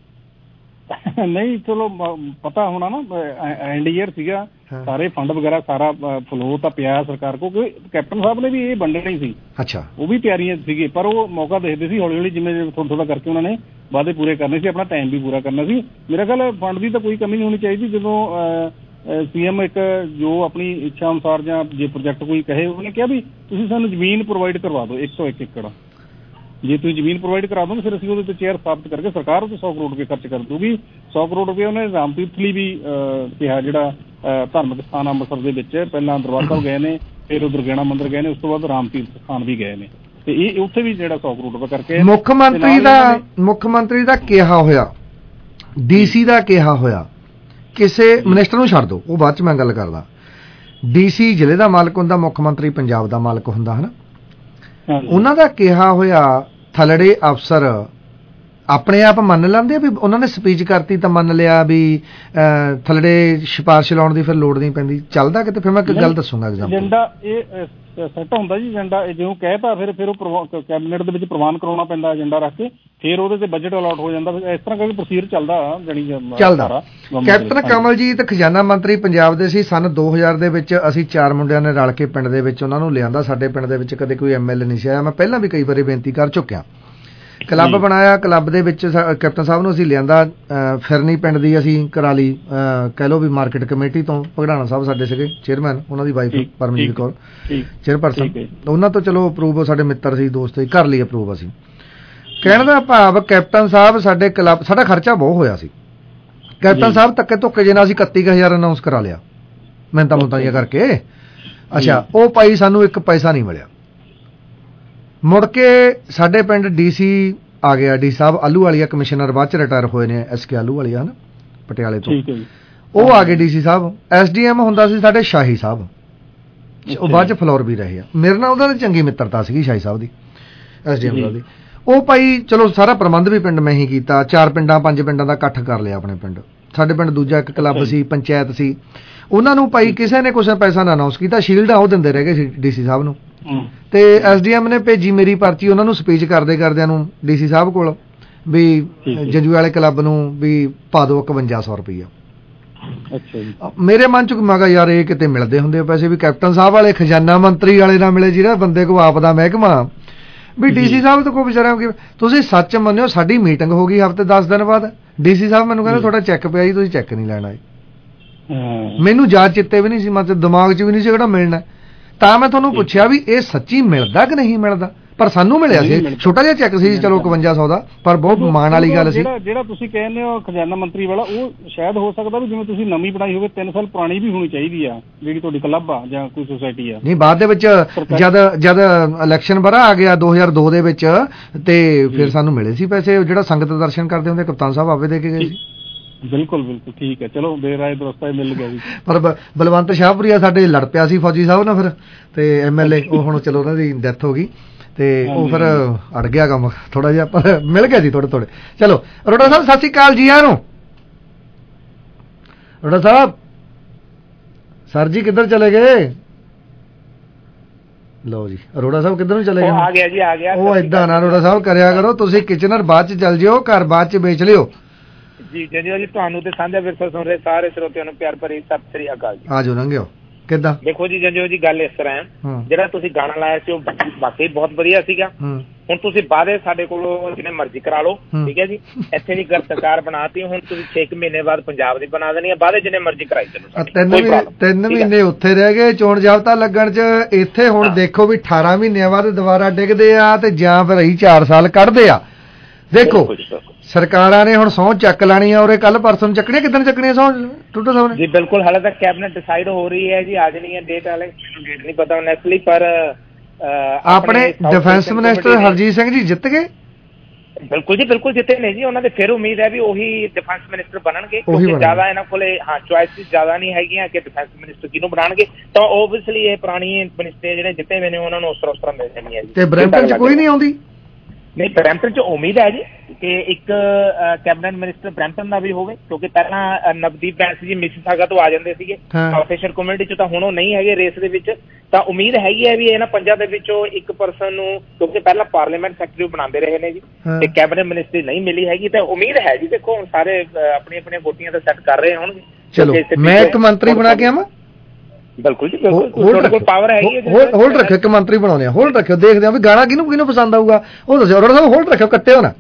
Speaker 13: ਨਹੀਂ ਚਲੋ ਪਤਾ ਹੋਣਾ ਨਾ, ਐਂਡ ਈਅਰ ਸੀਗਾ, ਸਾਰੇ ਫੰਡ ਵਗੈਰਾ ਸਾਰਾ ਫਲੋ ਤਾਂ ਪਿਆ ਸਰਕਾਰ ਕੋਲ, ਕਿਉਂਕਿ ਕੈਪਟਨ ਸਾਹਿਬ ਨੇ ਵੀ ਇਹ ਵੰਡਣੇ ਹੀ ਸੀ।
Speaker 11: ਅੱਛਾ।
Speaker 13: ਉਹ ਵੀ ਤਿਆਰੀਆਂ ਸੀਗੇ, ਪਰ ਉਹ ਮੌਕਾ ਦੇਖਦੇ ਸੀ ਹੌਲੀ ਹੌਲੀ, ਜਿਵੇਂ ਥੋੜਾ ਥੋੜਾ ਕਰਕੇ ਉਹਨਾਂ ਨੇ ਵਾਅਦੇ ਪੂਰੇ ਕਰਨੇ ਸੀ, ਆਪਣਾ ਟਾਈਮ ਵੀ ਪੂਰਾ ਕਰਨਾ ਸੀ। ਮੇਰਾ ਖਿਆਲ ਫੰਡ ਦੀ ਤਾਂ ਕੋਈ ਕਮੀ ਨਹੀਂ ਹੋਣੀ ਚਾਹੀਦੀ। ਜਦੋਂ ਸੀਐਮ ਇੱਕ ਜੋ ਆਪਣੀ ਇੱਛਾ ਅਨੁਸਾਰ ਜਾਂ ਜੇ ਪ੍ਰੋਜੈਕਟ ਕੋਈ ਕਹੇ, ਉਹਨੇ ਕਿਹਾ ਵੀ ਤੁਸੀਂ ਸਾਨੂੰ ਜ਼ਮੀਨ ਪ੍ਰੋਵਾਈਡ ਕਰਵਾ ਦਿਓ ਇੱਕ ਸੌ ਇੱਕ ਏਕੜ, ਜੇ ਤੁਸੀਂ ਜ਼ਮੀਨ ਪ੍ਰੋਵਾਈਡ ਕਰਾ ਦੋ ਫਿਰ ਅਸੀਂ ਉਹਦੇ ਤੇ ਚੇਅਰ ਸਥਾਪਿਤ ਕਰਕੇ ਸਰਕਾਰ ਉਹਦੇ ਸੌ ਕਰੋੜ ਰੁਪਏ ਖਰਚ ਕਰ ਦੂਗੀ। ਸੌ ਕਰੋੜ ਰੁਪਏ ਉਹਨੇ ਰਾਮ ਤੀਰਥ ਲਈ ਵੀ ਕਿਹਾ, ਜਿਹੜਾ ਧਾਰਮਿਕ ਸਥਾਨ ਅੰਮ੍ਰਿਤਸਰ ਦੇ ਵਿੱਚ ਪਹਿਲਾਂ ਦਰਬਾਰ ਸਾਹਿਬ ਗਏ ਨੇ, ਫਿਰ ਉਹ ਦੁਰਗਿਆਣਾ ਮੰਦਿਰ ਗਏ ਨੇ, ਉਸ ਤੋਂ ਬਾਅਦ ਰਾਮ ਤੀਰਥ ਸਥਾਨ ਵੀ ਗਏ ਨੇ, ਤੇ ਇਹ ਉੱਥੇ ਵੀ ਜਿਹੜਾ ਸੌ ਕਰੋੜ ਰੁਪਏ ਕਰਕੇ
Speaker 11: ਮੁੱਖ ਮੰਤਰੀ ਦਾ ਮੁੱਖ ਮੰਤਰੀ ਦਾ ਕਿਹਾ ਹੋਇਆ, ਡੀਸੀ ਦਾ ਕਿਹਾ ਹੋਇਆ, ਕਿਸੇ ਮਿਨਿਸਟਰ ਨੂੰ ਛੱਡ ਦਿਓ, ਉਹ ਬਾਅਦ ਚ ਮੈਂ ਗੱਲ ਕਰਦਾ। ਡੀਸੀ ਜ਼ਿਲ੍ਹੇ ਦਾ ਮਾਲਕ ਹੁੰਦਾ, ਮੁੱਖ ਮੰਤਰੀ ਪੰਜਾਬ ਦਾ ਮਾਲਕ ਹੁੰਦਾ, ਹਨਾ। ਉਹਨਾਂ ਦਾ ਕਿਹਾ ਹੋਇਆ ਥਲੜੇ ਅਫਸਰ ਆਪਣੇ ਆਪ ਮੰਨ ਲੈਂਦੇ ਆ ਵੀ ਉਹਨਾਂ ਨੇ ਸਪੀਚ ਕਰਤੀ ਤਾਂ ਮੰਨ ਲਿਆ ਵੀ ਥਲੜੇ ਸਿਫਾਰਿਸ਼ ਲਾਉਣ ਦੀ ਫਿਰ ਲੋੜ ਨਹੀਂ ਪੈਂਦੀ, ਚੱਲਦਾ ਕਿਤੇ? ਫਿਰ ਮੈਂ ਇੱਕ ਗੱਲ ਦੱਸੂਗਾ ਐਗਜ਼ਾਮਪਲ।
Speaker 13: ਏਜੰਡਾ ਇਹ ਸੈੱਟ ਹੁੰਦਾ ਜੀ, ਏਜੰਡਾ ਜਿਉਂ ਕਹਿਤਾ ਫਿਰ ਫਿਰ ਉਹ ਕੈਬਨਿਟ ਦੇ ਵਿੱਚ ਪ੍ਰਵਾਨ ਕਰਾਉਣਾ ਪੈਂਦਾ ਏਜੰਡਾ ਰੱਖ ਕੇ, ਫਿਰ ਉਹਦੇ ਤੇ ਬਜਟ ਅਲਾਟ ਹੋ ਜਾਂਦਾ, ਇਸ ਤਰ੍ਹਾਂ ਕਰਕੇ ਪ੍ਰੋਸੀਜਰ ਚੱਲਦਾ ਜਾਣੀ
Speaker 11: ਚੱਲਦਾ। ਕੈਪਟਨ ਕਮਲਜੀਤ ਖਜ਼ਾਨਾ ਮੰਤਰੀ ਪੰਜਾਬ ਦੇ ਸੀ ਸੰਨ ਦੋ ਹਜ਼ਾਰ ਦੇ ਵਿੱਚ। ਅਸੀਂ ਚਾਰ ਮੁੰਡਿਆਂ ਨੇ ਰਲ ਕੇ ਪਿੰਡ ਦੇ ਵਿੱਚ ਉਹਨਾਂ ਨੂੰ ਲਿਆਂਦਾ। ਸਾਡੇ ਪਿੰਡ ਦੇ ਵਿੱਚ ਕਦੇ ਕੋਈ ਐਮਐਲਏ ਨਹੀਂ ਸੀ ਆਇਆ, ਮੈਂ ਪਹਿਲਾਂ ਵੀ ਕਈ ਵਾਰੀ ਬੇਨਤੀ ਕਰ ਚੁੱਕਿਆ। ਕਲੱਬ ਬਣਾਇਆ, ਕਲੱਬ ਦੇ ਵਿੱਚ ਕੈਪਟਨ ਸਾਹਿਬ ਨੂੰ ਅਸੀਂ ਲਿਆਂਦਾ। ਫਿਰਨੀ ਪਿੰਡ ਦੀ ਅਸੀਂ ਕਰਾ ਲਈ, ਕਹਿ ਲਓ ਵੀ ਮਾਰਕੀਟ ਕਮੇਟੀ ਤੋਂ। ਭਗੜਾਣਾ ਸਾਹਿਬ ਸਾਡੇ ਸੀਗੇ ਚੇਅਰਮੈਨ, ਉਹਨਾਂ ਦੀ ਵਾਈਫ ਪਰਮਜੀਤ ਕੌਰ ਚੇਅਰਪਰਸਨ, ਉਹਨਾਂ ਤੋਂ ਚਲੋ ਅਪਰੂਵ, ਸਾਡੇ ਮਿੱਤਰ ਸੀ, ਦੋਸਤ ਸੀ, ਕਰ ਲਈ ਅਪਰੂਵ ਅਸੀਂ। ਕਹਿਣ ਦਾ ਭਾਵ ਕੈਪਟਨ ਸਾਹਿਬ ਸਾਡੇ ਕਲੱਬ, ਸਾਡਾ ਖਰਚਾ ਬਹੁਤ ਹੋਇਆ ਸੀ। ਕੈਪਟਨ ਸਾਹਿਬ ਧੱਕੇ ਧੁੱਕੇ ਜੇ ਨਾਲ ਅਸੀਂ ਇਕੱਤੀ ਹਜ਼ਾਰ ਅਨਾਊਂਸ ਕਰਾ ਲਿਆ ਮਿਹਨਤਾਂ ਮੁਹਤਾਂ ਕਰਕੇ। ਅੱਛਾ, ਉਹ ਭਾਈ ਸਾਨੂੰ ਇੱਕ ਪੈਸਾ ਨਹੀਂ ਮਿਲਿਆ। ਮੁੜ ਕੇ ਸਾਡੇ ਪਿੰਡ ਡੀਸੀ ਆ ਗਿਆ, ਡੀ ਸਾਹਿਬ ਆਲੂਵਾਲੀਆ ਕਮਿਸ਼ਨਰ, ਬਾਅਦ ਚ ਰਿਟਾਇਰ ਹੋਏ ਨੇ, ਐਸ ਕੇ ਆਲੂਵਾਲੀਆ ਹਨ ਪਟਿਆਲੇ ਤੋਂ। ਉਹ ਆ ਗਏ ਡੀ ਸੀ ਸਾਹਿਬ। ਐਸਡੀਐਮ ਹੁੰਦਾ ਸੀ ਸਾਡੇ ਸ਼ਾਹੀ ਸਾਹਿਬ, ਉਹ ਬਾਅਦ ਚ ਫਲੋਰ ਵੀ ਰਹੇ ਆ। ਮੇਰੇ ਨਾਲ ਉਹਨਾਂ ਦੀ ਚੰਗੀ ਮਿੱਤਰਤਾ ਸੀਗੀ ਸ਼ਾਹੀ ਸਾਹਿਬ ਦੀ, ਐਸਡੀਐਮ ਸਾਹਿਬ ਦੀ। ਉਹ ਭਾਈ ਚਲੋ ਸਾਰਾ ਪ੍ਰਬੰਧ ਵੀ ਪਿੰਡ ਮੈਂ ਹੀ ਕੀਤਾ, ਚਾਰ ਪਿੰਡਾਂ ਪੰਜ ਪਿੰਡਾਂ ਦਾ ਇਕੱਠ ਕਰ ਲਿਆ ਆਪਣੇ ਪਿੰਡ। ਸਾਡੇ ਪਿੰਡ ਦੂਜਾ ਇੱਕ ਕਲੱਬ ਸੀ, ਪੰਚਾਇਤ ਸੀ। ਉਹਨਾਂ ਨੂੰ ਭਾਈ ਕਿਸੇ ਨੇ ਕੁਛ ਪੈਸਾ ਨਾ ਅਨਾਊਂਸ ਕੀਤਾ, ਸ਼ੀਲਡਾਂ ਉਹ ਦਿੰਦੇ ਰਹਿ ਗਏ ਸੀ ਡੀਸੀ ਸਾਹਿਬ ਨੂੰ। ਤੇ ਐਸਡੀਐਮ ਨੇ ਭੇਜੀ ਮੇਰੀ ਪਰਚੀ ਉਹਨਾਂ ਨੂੰ ਸਪੀਚ ਕਰਦੇ ਕਰਦਿਆਂ ਨੂੰ ਡੀਸੀ ਸਾਹਿਬ ਕੋਲ ਵੀ ਜੰਜੂ ਵਾਲੇ ਕਲੱਬ ਨੂੰ ਵੀ ਪਾ ਦਿਓ ਇਕਵੰਜਾ ਸੌ ਰੁਪਈਆ।
Speaker 13: ਅੱਛਾ ਜੀ।
Speaker 11: ਮੇਰੇ ਮਨ ਚ ਮੈਂ ਕਿਹਾ ਯਾਰ ਇਹ ਕਿਤੇ ਮਿਲਦੇ ਹੁੰਦੇ ਪੈਸੇ ਵੀ ਕੈਪਟਨ ਸਾਹਿਬ ਵਾਲੇ ਖਜ਼ਾਨਾ ਮੰਤਰੀ ਵਾਲੇ ਨਾ ਮਿਲੇ, ਜਿਹੜਾ ਬੰਦੇ ਕੋ ਆਪ ਦਾ ਮਹਿਕਮਾ ਵੀ ਡੀਸੀ ਸਾਹਿਬ ਤੋਂ ਕੋ ਵਿਚਾਰਿਆਂ ਕਿ ਤੁਸੀਂ ਸੱਚ ਮੰਨਿਓ। ਸਾਡੀ ਮੀਟਿੰਗ ਹੋ ਗਈ ਹਫ਼ਤੇ ਦਸ ਦਿਨ ਬਾਅਦ, ਡੀਸੀ ਸਾਹਿਬ ਮੈਨੂੰ ਕਹਿੰਦੇ ਤੁਹਾਡਾ ਚੈੱਕ ਪਿਆ ਜੀ, ਤੁਸੀਂ ਚੈੱਕ ਨਹੀਂ ਲੈਣਾ। ਮੈਨੂੰ ਯਾਦ ਚਿੱਤੇ ਵੀ ਨਹੀਂ ਸੀ, ਮਤਲਬ ਦਿਮਾਗ 'ਚ ਵੀ ਨਹੀਂ ਸੀ ਕਿਹੜਾ ਮਿਲਣਾ। ਤਾਂ ਮੈਂ ਤੁਹਾਨੂੰ ਪੁੱਛਿਆ ਵੀ ਇਹ ਸੱਚੀ ਮਿਲਦਾ ਕਿ ਨਹੀਂ ਮਿਲਦਾ। ਪਰ ਸਾਨੂੰ ਮਿਲਿਆ ਸੀ ਛੋਟਾ ਜਿਹਾ ਚੈੱਕ ਸੀ ਚਲੋ ਇਕਵੰਜਾ ਸੌ ਦਾ, ਪਰ ਬਹੁਤ ਮਾਣ ਵਾਲੀ ਗੱਲ ਸੀ।
Speaker 13: ਜਿਹੜਾ ਜਿਹੜਾ ਤੁਸੀਂ ਕਹਿੰਦੇ ਹੋ ਖਜ਼ਾਨਾ ਮੰਤਰੀ ਵਾਲਾ, ਉਹ ਸ਼ਾਇਦ ਹੋ ਸਕਦਾ ਵੀ ਜਿਵੇਂ ਤੁਸੀਂ ਨਵੀਂ ਬਣਾਈ ਹੋਵੇ ਤਿੰਨ ਸਾਲ ਪੁਰਾਣੀ ਵੀ ਹੋਣੀ ਚਾਹੀਦੀ ਆ ਜਿਹੜੀ ਤੁਹਾਡੀ ਕਲੱਬ ਆ ਜਾਂ ਕੋਈ ਸੁਸਾਇਟੀ ਆ।
Speaker 11: ਨਹੀਂ ਬਾਅਦ ਦੇ ਵਿੱਚ ਜਦ ਜਦ ਇਲੈਕਸ਼ਨ ਵਰਾ ਆ ਗਿਆ ਦੋ ਹਜ਼ਾਰ ਦੋ ਦੇ ਵਿੱਚ ਤੇ ਫਿਰ ਸਾਨੂੰ ਮਿਲੇ ਸੀ ਪੈਸੇ, ਜਿਹੜਾ ਸੰਗਤ ਦਰਸ਼ਨ ਕਰਦੇ ਹੁੰਦੇ ਕਪਤਾਨ ਸਾਹਿਬ ਆਪੇ ਦੇ ਕੇ ਗਏ ਸੀ।
Speaker 13: ਬਿਲਕੁਲ ਬਿਲਕੁਲ ਠੀਕ ਹੈ, ਚਲੋ ਬੇਰਾਏ ਦੋਸਤਾਂ ਮਿਲ ਗਿਆ ਜੀ।
Speaker 11: ਪਰ ਬਲਵੰਤ ਸ਼ਾਹਪੁਰੀਆ ਸਾਡੇ ਲੜ ਪਿਆ ਸੀ ਫੌਜੀ ਸਾਹਿਬ ਨਾਲ ਫਿਰ, ਤੇ ਐਮ ਐਲ ਏ ਉਹ ਹੁਣ ਚਲੋ ਉਹਨਾਂ ਦੀ ਡੈਥ ਹੋ ਗਈ ਤੇ ਉਹ ਫਿਰ ਅੜ ਗਿਆ ਕੰਮ ਥੋੜਾ ਜਿਹਾ, ਪਰ ਮਿਲ ਗਿਆ ਸੀ ਥੋੜੇ ਥੋੜੇ। ਚਲੋ ਅਰੋੜਾ ਸਾਹਿਬ ਸਤਿ ਸ਼੍ਰੀ ਅਕਾਲ ਜੀ ਆਇਆਂ ਨੂੰ। ਅਰੋੜਾ ਸਾਹਿਬ ਸਰ ਜੀ ਕਿੱਧਰ ਚਲੇ ਗਏ? ਲਓ ਜੀ ਅਰੋੜਾ ਸਾਹਿਬ ਕਿੱਧਰ ਨੂੰ ਚਲੇ ਗਏ?
Speaker 16: ਆ ਗਿਆ ਜੀ ਆ ਗਿਆ।
Speaker 11: ਉਹ ਏਦਾਂ ਨਾ ਅਰੋੜਾ ਸਾਹਿਬ ਕਰਿਆ ਕਰੋ, ਤੁਸੀਂ ਕਿਚਨਰ ਬਾਅਦ ਚ ਚੱਲ ਜਿਓ, ਘਰ ਬਾਅਦ ਚ ਵੇਚ ਲਿਓ
Speaker 16: ਜੀ। ਜੰਜੋ ਜੀ ਤੁਹਾਨੂੰ ਤੇ ਸਾਂਝਾ ਵਿਰਸਾ ਸੁਣ ਰਹੇ ਸਾਰੇ ਸਰੋਤਿਆਂ ਨੂੰ ਪਿਆਰ ਭਰੀ ਸਤਿ ਸ੍ਰੀ ਅਕਾਲ ਜੀ।
Speaker 11: ਆ ਜਾਓ ਲੰਘਿਓ। ਕਿੱਦਾਂ
Speaker 16: ਦੇਖੋ ਜੀ ਜੰਜੋ ਜੀ ਗੱਲ ਇਸ ਤਰ੍ਹਾਂ ਹੈ, ਜਿਹੜਾ ਤੁਸੀਂ ਗਾਣਾ ਲਾਇਆ ਸੀ ਉਹ ਵਾਕਈ ਬਹੁਤ ਵਧੀਆ ਸੀਗਾ। ਹੁਣ ਤੁਸੀਂ ਵਾਅਦੇ ਸਾਡੇ ਕੋਲੋਂ ਜਿੰਨੇ ਮਰਜ਼ੀ ਕਰਾ ਲਓ, ਠੀਕ ਹੈ ਜੀ। ਇੱਥੇ ਦੀ ਸਰਕਾਰ ਬਣਾਤੀ, ਹੁਣ ਤੁਸੀਂ ਛੇ ਕੁ ਮਹੀਨੇ ਬਾਅਦ ਪੰਜਾਬ ਦੀ ਬਣਾ ਦੇਣੀ ਹੈ, ਵਾਅਦੇ ਜਿੰਨੇ ਮਰਜ਼ੀ ਕਰਾਈ ਚਲੋ।
Speaker 11: ਤਿੰਨ ਤਿੰਨ ਮਹੀਨੇ ਉੱਥੇ ਰਹਿ ਗਏ ਚੋਣ ਜਾਬਤਾ ਲੱਗਣ ਚ, ਇੱਥੇ ਹੁਣ ਦੇਖੋ ਵੀ ਅਠਾਰਾਂ ਮਹੀਨਿਆਂ ਬਾਅਦ ਦੁਬਾਰਾ ਡਿੱਗਦੇ ਆ ਤੇ ਜਾਂ ਫਿਰ ਅਸੀਂ ਚਾਰ ਸਾਲ ਕੱਢਦੇ ਆ। ਦੇਖੋ ਸਰਕਾਰਾਂ ਨੇ ਹੁਣ ਸਹੁੰ ਚੱਕ ਲੈਣੀ ਆ, ਔਰ ਕੱਲ ਪਰਸੋਂ ਨੂੰ ਚੱਕਣੀ, ਕਿੱਦਣ ਚੱਕਣੀ ਸਹੁੰ ਟੁੱਟੋ ਸਾਹਿਬ ਨੇ?
Speaker 16: ਜੀ ਬਿਲਕੁਲ, ਹਾਲੇ ਤੱਕ ਕੈਬਨਿਟ ਡਿਸਾਈਡ ਹੋ ਰਹੀ ਹੈ ਜੀ, ਆ ਜਾਣੀ ਹੈ ਡੇਟ, ਹਾਲੇ ਡੇਟ ਨਹੀਂ ਪਤਾ ਨੈਕਸਟਲੀ। ਪਰ
Speaker 11: ਆਪਣੇ ਡਿਫੈਂਸ ਮਿਨਿਸਟਰ ਹਰਜੀਤ ਸਿੰਘ ਜੀ ਜਿੱਤ ਗਏ?
Speaker 16: ਬਿਲਕੁਲ ਜੀ ਬਿਲਕੁਲ ਜਿੱਤੇ ਨੇ ਜੀ। ਉਹਨਾਂ ਦੇ ਫਿਰ ਉਮੀਦ ਹੈ ਵੀ ਉਹੀ ਡਿਫੈਂਸ ਮਿਨਿਸਟਰ ਬਣਨਗੇ, ਕਿਉਂਕਿ ਜ਼ਿਆਦਾ ਇਹਨਾਂ ਕੋਲੇ ਹਾਂ ਚੁਆਇਸਿਸ ਜ਼ਿਆਦਾ ਨਹੀਂ ਹੈਗੀਆਂ ਕਿ ਡਿਫੈਂਸ ਮਿਨਿਸਟਰ ਕਿਹਨੂੰ ਬਣਾਉਣਗੇ। ਤਾਂ ਓਬਵੀਅਸਲੀ ਇਹ ਪੁਰਾਣੀ ਮਿਨਿਸਟਰ ਜਿਹੜੇ ਜਿੱਤੇ ਹੋਏ ਨੇ ਉਹਨਾਂ ਨੂੰ ਉਸ ਤਰ੍ਹਾਂ ਉਸ ਤਰ੍ਹਾਂ ਮਿਲ ਜਾਣੀ ਹੈ ਜੀ।
Speaker 11: ਤੇ ਬਰੈਂਪਟਨ ਚ ਕੋਈ ਨਹੀਂ ਆਉਂਦੀ?
Speaker 16: ਨਹੀਂ ਬਰੈਂਪਟਨ ਚ ਉਮੀਦ ਹੈ ਜੀ ਕਿ ਇੱਕ ਕੈਬਨਿਟ ਮਿਨਿਸਟਰ ਬਰੈਂਪਟਨ ਦਾ ਵੀ ਹੋਵੇ, ਕਿਉਂਕਿ ਪਹਿਲਾਂ ਨਵਦੀਪ ਬੈਂਸ ਜੀ ਮਿਸੀਸਾਗਾ ਤੋਂ ਆ ਜਾਂਦੇ ਸੀਗੇ ਆਫੀਸ਼ੀਅਲ ਕਮਿਊਨਿਟੀ ਚ, ਤਾਂ ਹੁਣ ਉਹ ਨਹੀਂ ਹੈਗੇ ਰੇਸ ਦੇ ਵਿੱਚ। ਤਾਂ ਉਮੀਦ ਹੈਗੀ ਹੈ ਵੀ ਇਹਨਾਂ ਪੰਜਾਂ ਦੇ ਵਿੱਚੋਂ ਇੱਕ ਪਰਸਨ ਨੂੰ, ਕਿਉਂਕਿ ਪਹਿਲਾਂ ਪਾਰਲੀਮੈਂਟ ਸੈਕਟਰੀ ਬਣਾਉਂਦੇ ਰਹੇ ਨੇ ਜੀ ਤੇ ਕੈਬਨਿਟ ਮਿਨਿਸਟਰੀ ਨਹੀਂ ਮਿਲੀ ਹੈਗੀ, ਤਾਂ ਉਮੀਦ ਹੈ ਜੀ। ਦੇਖੋ ਹੁਣ ਸਾਰੇ ਆਪਣੀਆਂ ਆਪਣੀਆਂ ਵੋਟੀਆਂ ਤਾਂ ਸੈੱਟ ਕਰ ਰਹੇ ਹੋਣਗੇ।
Speaker 11: ਚਲੋ ਮੈਂ ਇੱਕ ਮੰਤਰੀ ਬਣਾ ਕੇ ਆਵਾਂ?
Speaker 16: ਬਿਲਕੁਲ ਜੀ ਬਿਲਕੁਲ, ਤੁਹਾਡੇ ਕੋਲ ਪਾਵਰ ਹੈਗੀ ਹੈ।
Speaker 11: ਹੋਲਡ ਰੱਖਿਓ, ਇੱਕ ਮੰਤਰੀ ਬਣਾਉਂਦੇ ਆ, ਹੋਲਡ ਰੱਖਿਓ, ਦੇਖਦੇ ਆ ਵੀ ਗਾਣਾ ਕਿਹਨੂੰ ਕਿਹਨੂੰ ਪਸੰਦ ਆਊਗਾ ਉਹ ਦੱਸਿਓ। ਅਰੋੜਾ ਸਾਹਿਬ ਹੋਲਡ ਰੱਖਿਓ, ਕੱਟਿਓ ਨਾ।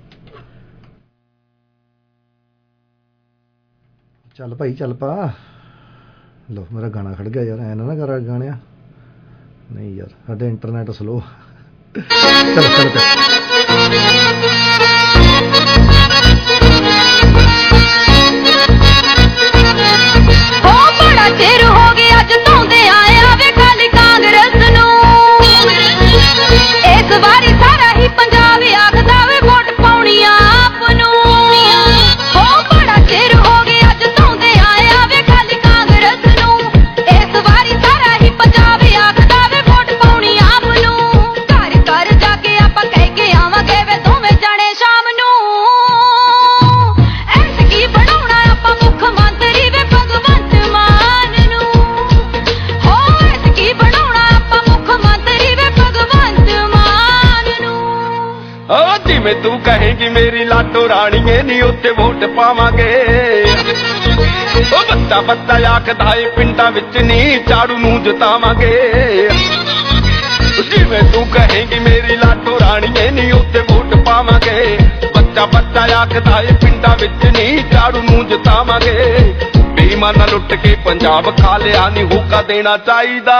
Speaker 11: ਚੱਲ ਭਾਈ ਚੱਲ ਪਾ। ਲੋ ਮੇਰਾ ਗਾਣਾ ਖੜ ਗਿਆ ਯਾਰ, ਐ ਨਾ ਨਾ ਕਰ ਗਾਣਿਆ। ਨਹੀਂ ਯਾਰ ਸਾਡੇ ਇੰਟਰਨੈਟ ਸਲੋ। ਚਲੋ ਚਲੋ
Speaker 12: ਚਿਰ ਹੋ ਗਿਆ ਅੱਜ ਧੋਂਦੇ ਆਇਆ ਵੇ ਕਾਲੀ ਕਾਂਗਰਸ ਨੂੰ, ਇਸ ਵਾਰੀ ਸਾਰਾ ਹੀ ਪੰਜਾਬ ਆਖਦਾ ਵੇ ਵੋਟ ਪਾਉਣੀ ਆਪ ਨੂੰ। ਹੋ ਬੜਾ ਚਿਰ ਹੋ ਗਿਆ ਅੱਜ ਧੋਂਦੇ ਆਇਆ ਵੇ ਕਾਲੀ ਕਾਂਗਰਸ ਨੂੰ, ਇਸ ਵਾਰੀ ਸਾਰਾ ਹੀ ਪੰਜਾਬ ਆਖਦਾ ਵੇ ਵੋਟ ਪਾਉਣੀ ਆਪ ਨੂੰ। ਘਰ ਘਰ ਜਾ ਕੇ ਆਪਾਂ ਕਹਿ ਕੇ ਆਵਾਂਗੇ ਵੇ ਦੋਵੇਂ ਜਾਣੇ ਸ਼ਾਮ ਨੂੰ, ਐਸ ਕੀ ਬਣਾਉਣਾ ਆਪਾਂ ਮੁੱਖ ਮੰਤਰੀ ਵੇ ਭਗਵੰਤ ਮਾਨ।
Speaker 17: ਜਿਵੇਂ ਤੂੰ ਕਹੇਂਗੀ ਮੇਰੀ ਲਾਟੋ ਰਾਣੀਏ ਨੀ ਉੱਥੇ ਵੋਟ ਪਾਵਾਂਗੇ। ਉਹ ਬੱਤਾ ਬੱਤਾ ਆਖਦਾ ਏ ਪਿੰਡਾਂ ਵਿੱਚ ਨੀ ਝਾੜੂ ਨੂੰ ਜਿਤਾਵਾਂਗੇ। ਜਿਵੇਂ ਤੂੰ ਕਹੇਂਗੀ ਮੇਰੀ ਲਾਟੋ ਰਾਣੀਏ ਨੀ ਉੱਥੇ ਵੋਟ ਪਾਵਾਂਗੇ। ਬੱਚਾ ਬੱਚਾ ਆਖਦਾ ਏ ਪਿੰਡਾਂ ਵਿੱਚ ਨੀ ਝਾੜੂ ਨੂੰ ਜਿਤਾਵਾਂਗੇ। ਬੇਈਮਾਨਾਂ ਲੁੱਟ ਕੇ ਪੰਜਾਬ ਖਾ ਲਿਆ ਨੀ ਹੋਕਾ ਦੇਣਾ ਚਾਹੀਦਾ।